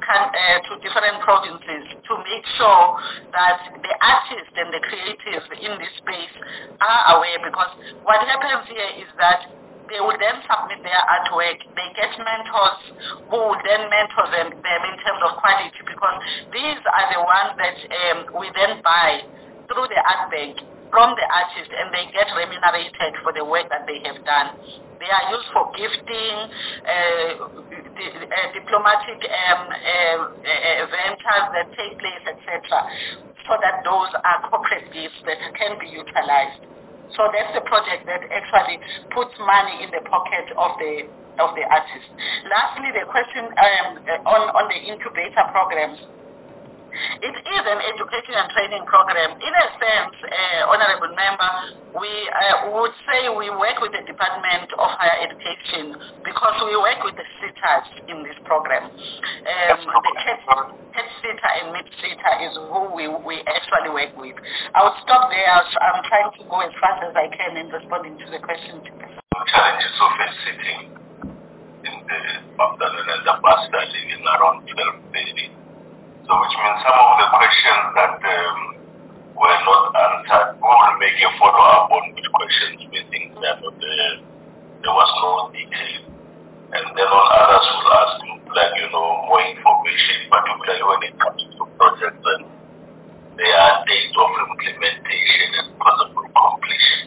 uh, to different provinces to make sure that the artists and the creatives in this space are aware, because what happens here is that they will then submit their artwork. They get mentors who will then mentor them, them in terms of quality, because these are the ones that um, we then buy through the Art Bank from the artist, and they get remunerated for the work that they have done. They are used for gifting, uh, the, uh, diplomatic um, uh, uh, ventures that take place, et cetera, so that those are corporate gifts that can be utilized. So that's the project that actually puts money in the pocket of the of the artist. Lastly, the question um, on, on the incubator programs. It is an education and training program. In a sense, uh, Honorable Member, we uh, would say we work with the Department of Higher Education because we work with the SETAs in this program. Um, the head SETA and mid SETA is who we, we actually work with. I will stop there. I'm trying to go as fast as I can in responding to the question.
Challenges of a sitting in the afternoon and the bus starting in around twelve thirty. So which means some of the questions that um, were not answered, we will make a follow-up on which questions we think that uh, there was no detail. And then on others will ask, like, you know, more information, particularly when it comes to projects and there are dates of implementation and possible completion.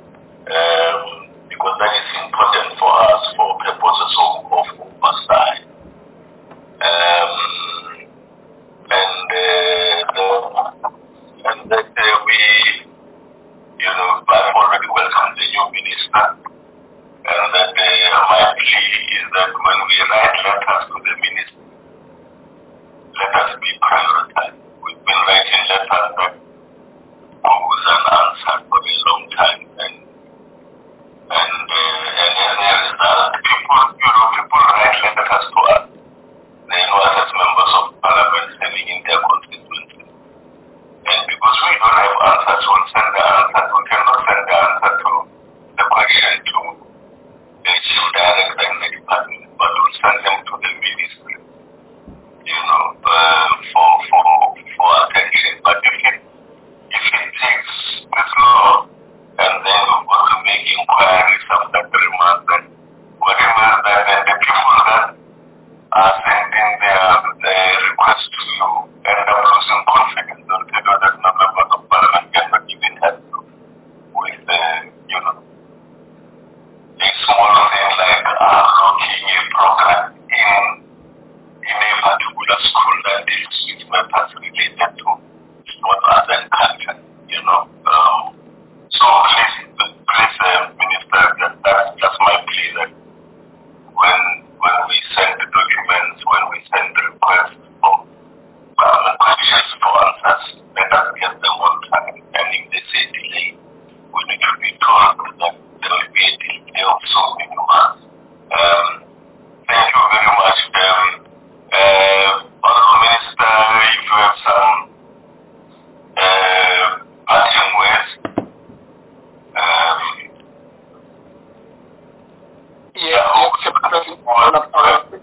Um, because that is important for us for purposes of, of oversight. Um, And, uh, the, and that uh, we, you know, I've already welcomed the new minister. And that uh, my plea is that when we write letters to the minister, let us be prioritized. We've been writing letters that goes unanswered for a long time. And, and, uh, and as a result, people, you know, people write letters to us. They know us as members of parliament living in their constituency. And because we don't have answers, we'll send the answers. We cannot send the answer to the question to the chief director in the department, but we'll send them to the ministry, you know, uh, for, for, for attention. But if it, if it takes this long, and then we've got to make inquiries after three months, then whatever that, then the people that are sending their, their request to you end up losing confidence. They'll tell you that no members of parliament cannot even help with, uh, you know, a small thing like unlocking a program in, in a particular school that deals with matters related to sport, arts and culture, you know. Um, so please, please uh, Minister, so many months. Um, thank you very much. Um, uh, Honorable Minister, if you have some uh, parting words. Um,
yeah, yes, Chairperson, I will,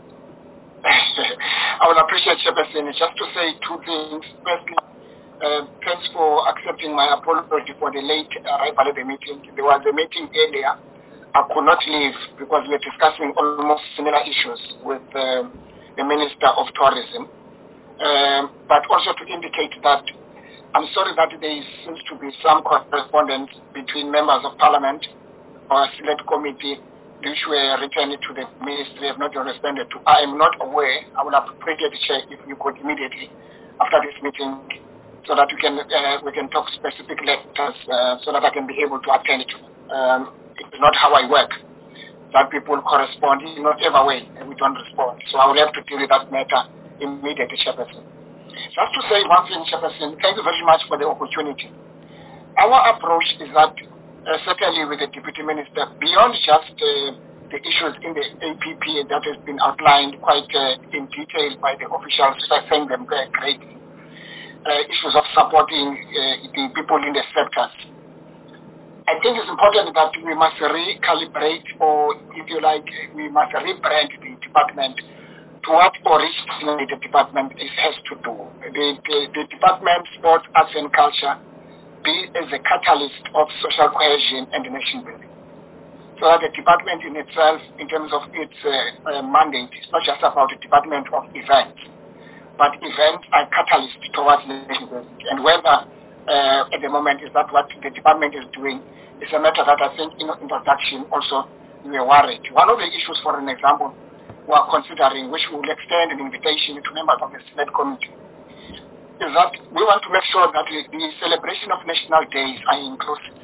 I will appreciate Chairperson. Just to say two things. Firstly, Uh, thanks for accepting my apology for the late arrival at the meeting. There was a meeting earlier. I could not leave because we were discussing almost similar issues with uh, the Minister of Tourism. Um, but also to indicate that I'm sorry that there seems to be some correspondence between members of Parliament or a select committee which were returned to the Ministry have not been responded to. I am not aware. I would appreciate the Chair if you could immediately, after this meeting, so that we can uh, we can talk specific letters uh, so that I can be able to attend to. Um, it's not how I work. That people correspond in whatever way and we don't respond. So I will have to deal with that matter immediately, Chairperson. Just to say one thing, Chairperson, thank you very much for the opportunity. Our approach is that uh, certainly with the Deputy Minister, beyond just uh, the issues in the A P P that has been outlined quite uh, in detail by the officials, which I thank them uh, greatly. Uh, issues of supporting uh, the people in the sectors. I think it's important that we must recalibrate, or if you like, we must rebrand the department to what originally the department is, has to do. The, the, the department, Sport, Arts and Culture, be as a catalyst of social cohesion and nation building. So that the department in itself, in terms of its uh, uh, mandate, is not just about the department of events, but events are catalyst towards nation building. And whether uh, at the moment is that what the department is doing is a matter that I think in introduction also we are worried. One of the issues, for an example, we are considering, which we will extend an invitation to members of the Select Committee, is that we want to make sure that the, the celebration of national days are inclusive.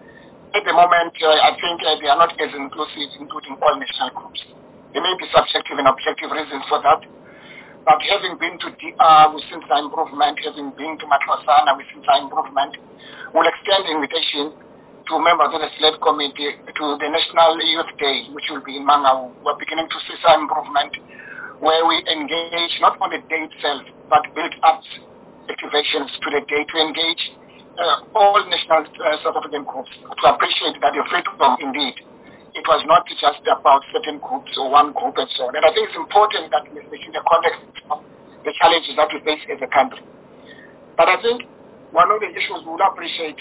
At the moment, uh, I think uh, they are not as inclusive, including all national groups. There may be subjective and objective reasons for that. But having been to D R with Since Improvement, having been to Matlosana with Since Improvement, we'll extend the invitation to members of the Select Committee to the National Youth Day, which will be in Mangaung. We're beginning to see some improvement where we engage not on the day itself, but build up activations to the day to engage uh, all national uh, South African groups to appreciate that the freedom indeed. It was not just about certain groups or one group and so on. And I think it's important that we in the context of the challenges that we face as a country. But I think one of the issues we would appreciate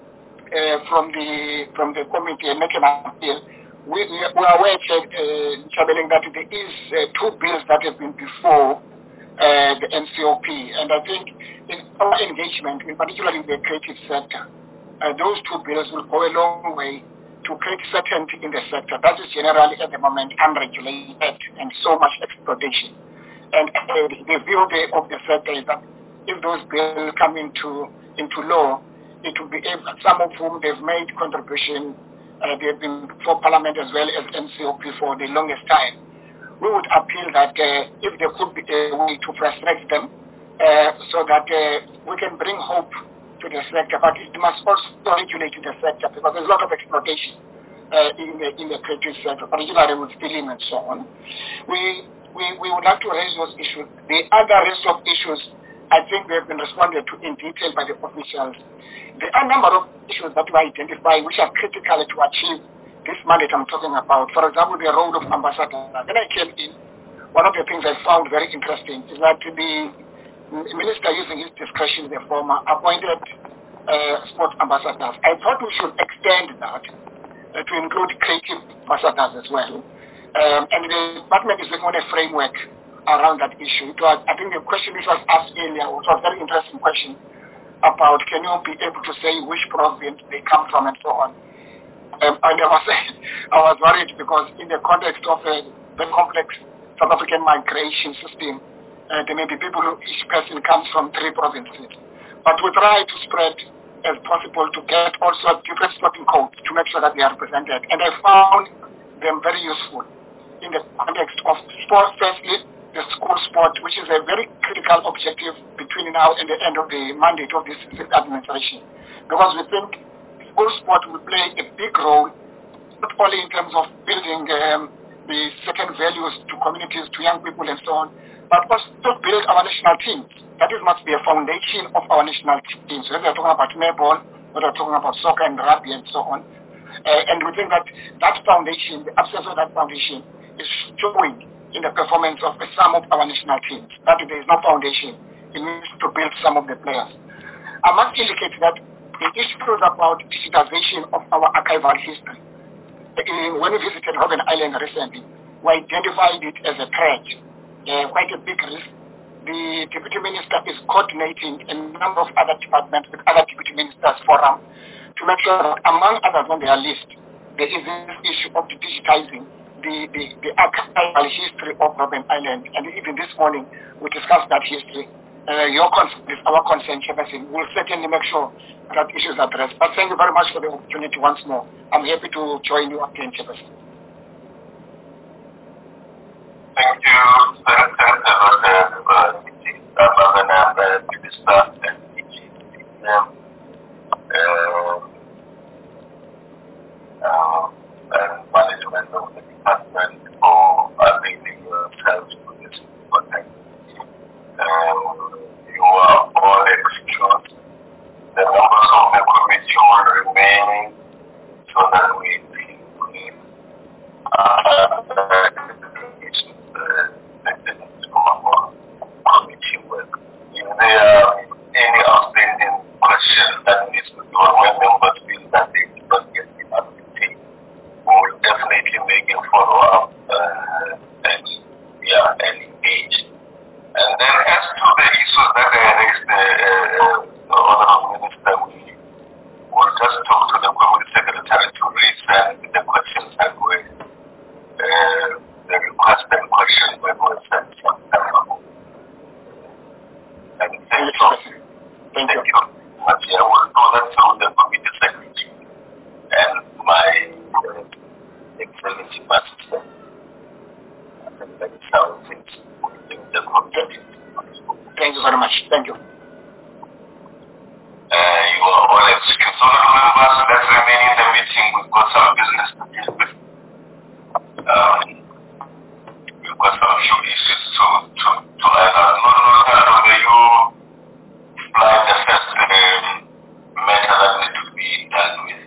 uh, from the from the committee and make an appeal, we, we are aware, uh, Chabeling, that there is uh, two bills that have been before uh, the N C O P. And I think in our engagement, in particular in the creative sector, uh, those two bills will go a long way to create certainty in the sector. That is generally at the moment unregulated and so much exploitation. And uh, the view of the sector is that if those bills come into into law, it will be able, some of whom they've made contribution, uh, they've been for Parliament as well as N C O P for the longest time. We would appeal that uh, if there could be a way to frustrate them uh, so that uh, we can bring hope to the sector, but it must also regulate the sector because there's a lot of exploitation uh, in the in the creative sector, particularly with filming and so on. We, we we would like to raise those issues. The other rest of issues, I think they have been responded to in detail by the officials. There are a number of issues that we are identifying which are critical to achieve this mandate I'm talking about. For example, the role of ambassador. When I came in, one of the things I found very interesting is that the Minister, using his discretion, the former, appointed uh, sports ambassadors. I thought we should extend that uh, to include creative ambassadors as well. Um, and the department is looking at a framework around that issue. It was, I think the question which was asked earlier was a very interesting question about can you be able to say which province they come from and so on. Um, and I was, I was worried because in the context of a very complex South African migration system, Uh, there may be people who each person comes from three provinces. But we try to spread as possible to get also different sporting codes to make sure that they are represented. And I found them very useful in the context of sport, firstly, the school sport, which is a very critical objective between now and the end of the mandate of this administration. Because we think school sport will play a big role not only in terms of building um, the certain values to communities, to young people and so on, but also build our national teams. That is must be a foundation of our national teams. Whether we're talking about netball, whether we're talking about soccer and rugby and so on. Uh, and we think that that foundation, the absence of that foundation, is showing in the performance of some of our national teams. That there is no foundation. It needs to build some of the players. I must indicate that the issues about digitization of our archival history, in, when we visited Robben Island recently, we identified it as a threat, uh, quite a big risk. The Deputy Minister is coordinating a number of other departments with other Deputy Ministers forum to make sure that among others on their list, there is this issue of the digitizing the, the, the archival history of Robben Island. And even this morning, we discussed that history. Uh, your concern is our concern, Chairperson. We'll certainly make sure that issue is addressed. But thank you very much for the opportunity once more. I'm happy to join you again, Chairperson.
Thank you. Thank you, uh, uh, Minister and uh, uh, and management of the department for availing yourselves to this project. Um, you are all excused. The members of the committee will remain so that we we uh, committee work. If there are any outstanding questions that needs to be on when members feel that they did not get the update, we will definitely make a follow-up uh, and yeah, and engage. And then as to the issues that I raised, uh, uh, the Honorable Minister, we will just talk to the Community Secretary to resend the questions that were, uh, the request and questions that were sent some time ago. And thank you. Thank you very much. I will do that through the Committee Secretary and my uh, Excellency Master. And that is how things in the community.
Thank you very much. Thank you.
Uh, you are all excused. Honorable members, let's remain in the meeting. We've got some business to deal with. Um, we've got some few issues to to to either. No, no, no, may you fly the first um, matter that needs to be dealt with.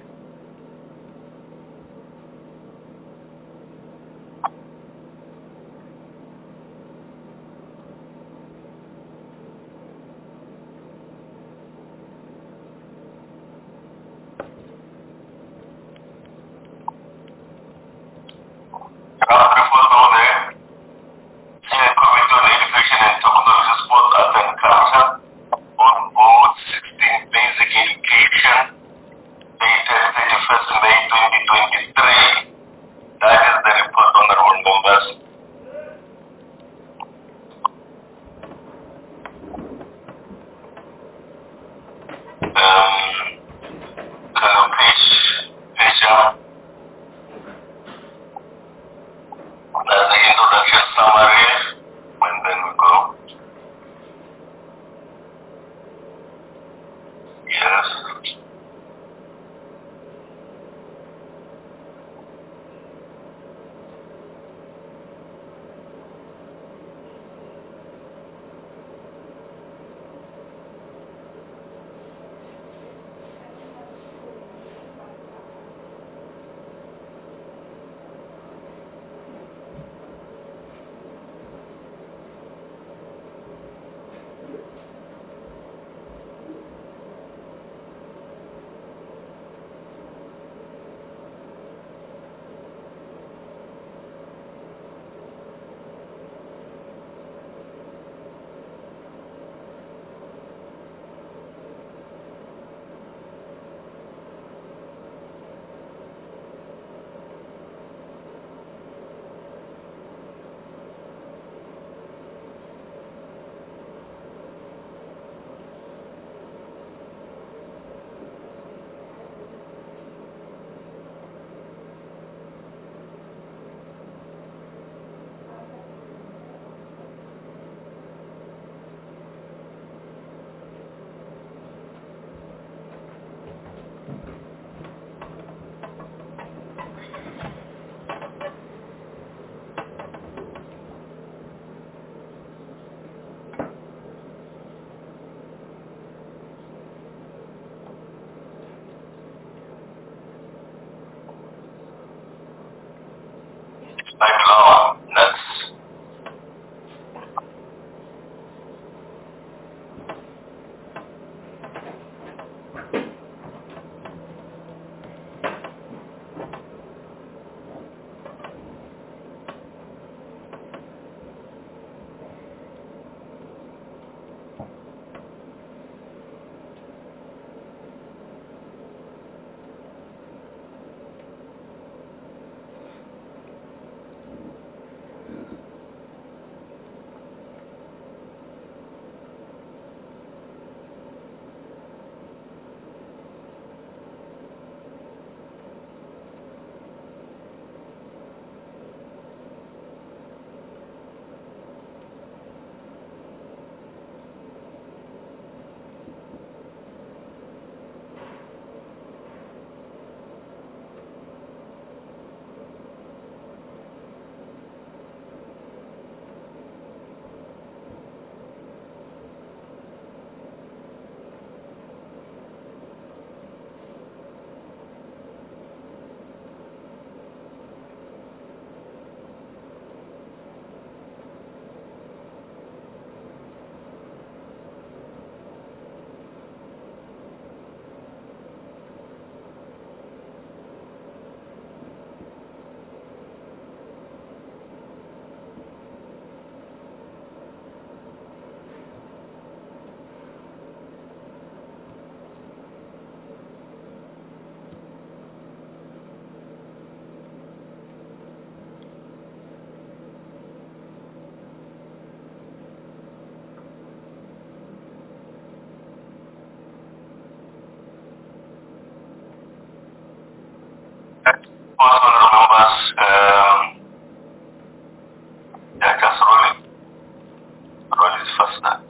reports on the numbers. Um, yeah, just rolling. Rolling is faster.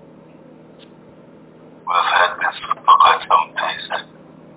We've had this for quite some days.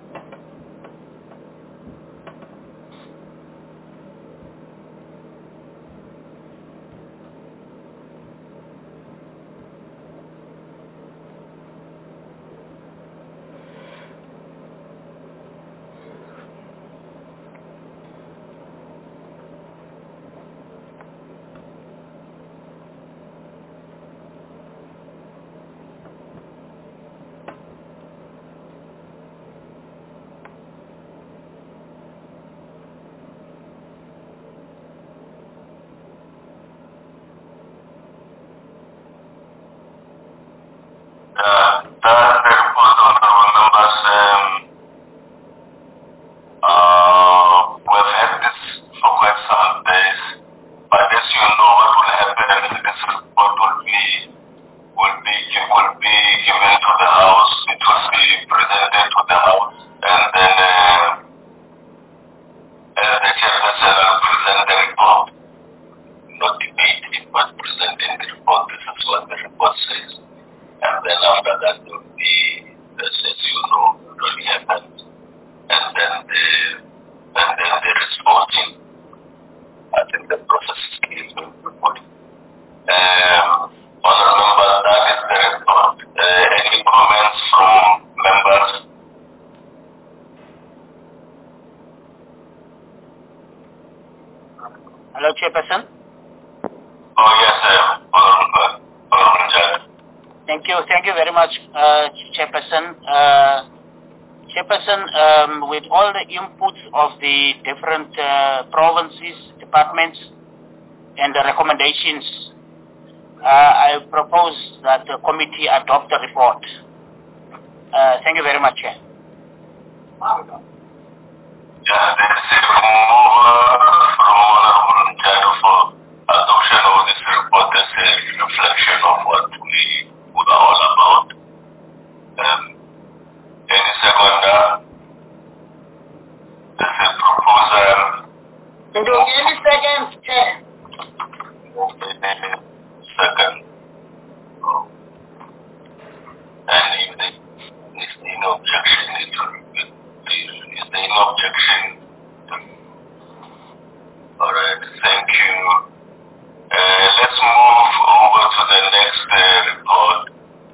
Uh, that's the report on the numbers. Um, uh, we've had this for quite some days, but as you know, what will happen, this report will be will be will be given to the House. It will be presented to the House, and then uh, uh, the chairperson will present the report, not debate it, but presenting the report. This is what the report says. And then after that will be, as you know, really happens. And then the and then the reporting. I think the process is clear. Um, Honourable members, that is the report. Uh, any comments from members?
Hello, Chairperson.
Oh yes, sir. Honourable Honourable Judge.
Thank you. Thank you very much, uh, Chairperson. Uh, Chairperson, um, with all the inputs of the different uh, provinces, departments, and the recommendations, uh, I propose that the committee adopt the report. Uh, thank you very much, Chair.
Yeah, there is a move uh, from Honourable Judge for adoption of this report as a reflection of what we are all about. Um, any second, uh, there's a proposal.
Do any seconds, Chair?
Any second. And if there is no objection, it will be, is there no objection? Alright, thank you. Uh, let's move over to the next uh, report.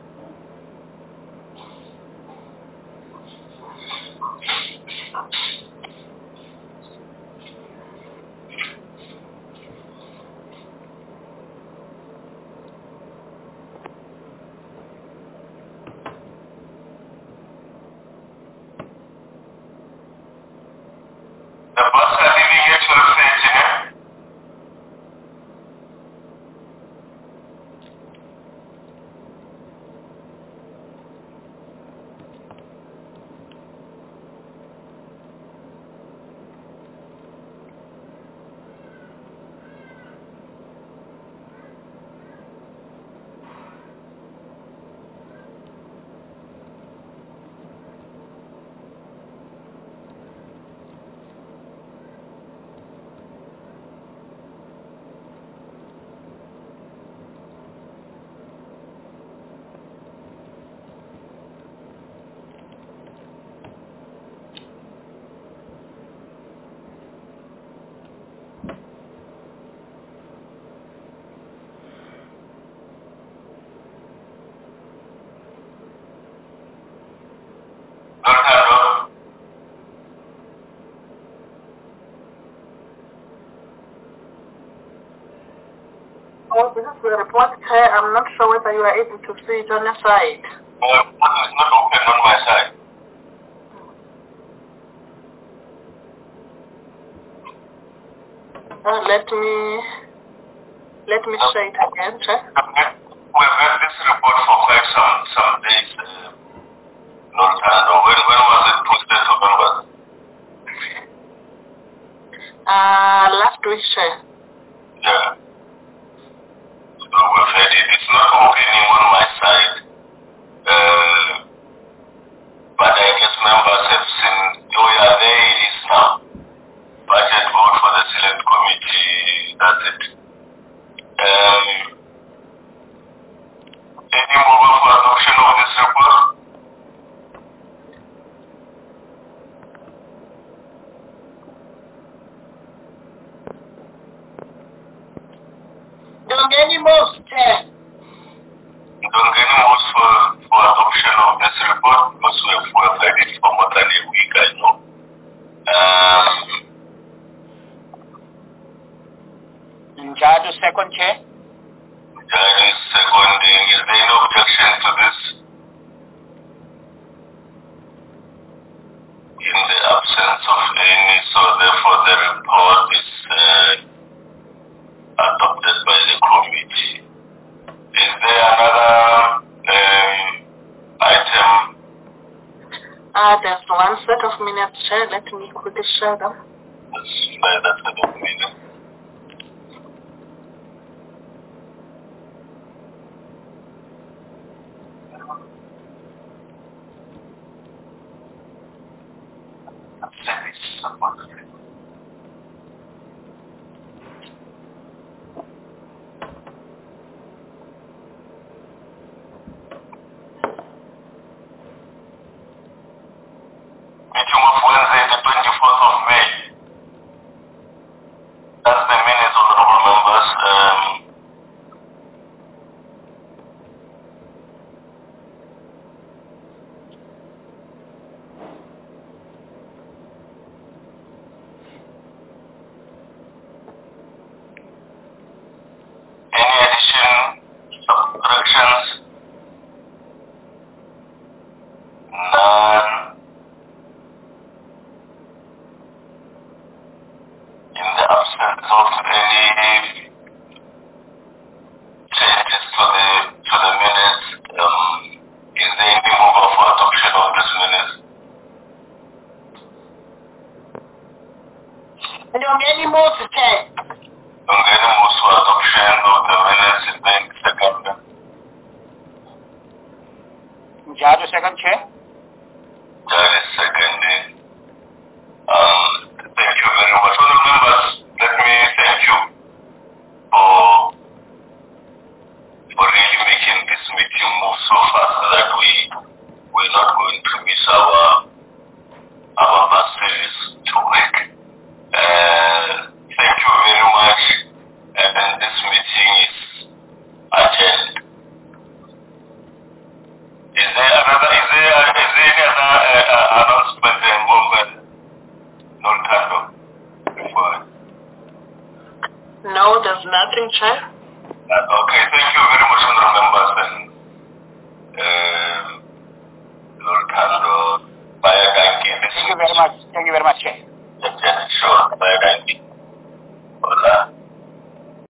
The bus are leaving here to the engineer.
Oh, this is the report, Chair. I'm not sure whether you are able to see it on your side.
Uh, it's not open on my side.
Uh, let me let me share it again, Chair.
We've had this report for quite some some days. Uh, not uh, when when was it posted to members?
Uh, last week, Chair.
Yeah. So we've had it. It's not opening on my side. Uh, but I guess members have seen. Oh yeah, there it is now. But
moves, Chair?
Ndongeni moves for, for adoption of this report because we have, we have had it for more than a week, I know. Um,
Njadu second, Chair.
Njadu is seconding. Is there any objection to this? In the absence of any, so therefore the report is uh, adopted by the committee. Is there another um, item?
Uh, there's one set of minutes, Chair. Let me quickly share them.
Let's slide that set of minutes. Meeting of Wednesday, the twenty-fourth of May. That's the minutes, honorable members. Um, any addition, subtractions? None. In the absence of any changes to the to the minutes, um, is there any mover for adoption of this minutes?
Ndongeni moves, Chair.
Ndongeni moves for adoption of the minutes. Is there any second?
Njadu second, Chair.
That is seconding. Um, thank you very much. Honourable members, let me thank you for for really making this meeting move so fast that we we're not going to miss our our bus service to work. Uh, thank you very much, and this meeting is adjourned. Is there another? Is there is there any other uh, announcement and movement? Non-Tando before.
No, there's nothing, Chair.
Uh, okay, thank you very much, honourable members, and uh, Non-Tando. Bye, thank you.
Thank you very much. Thank you very much, Chair.
Yeah, sure. Bye, thank you.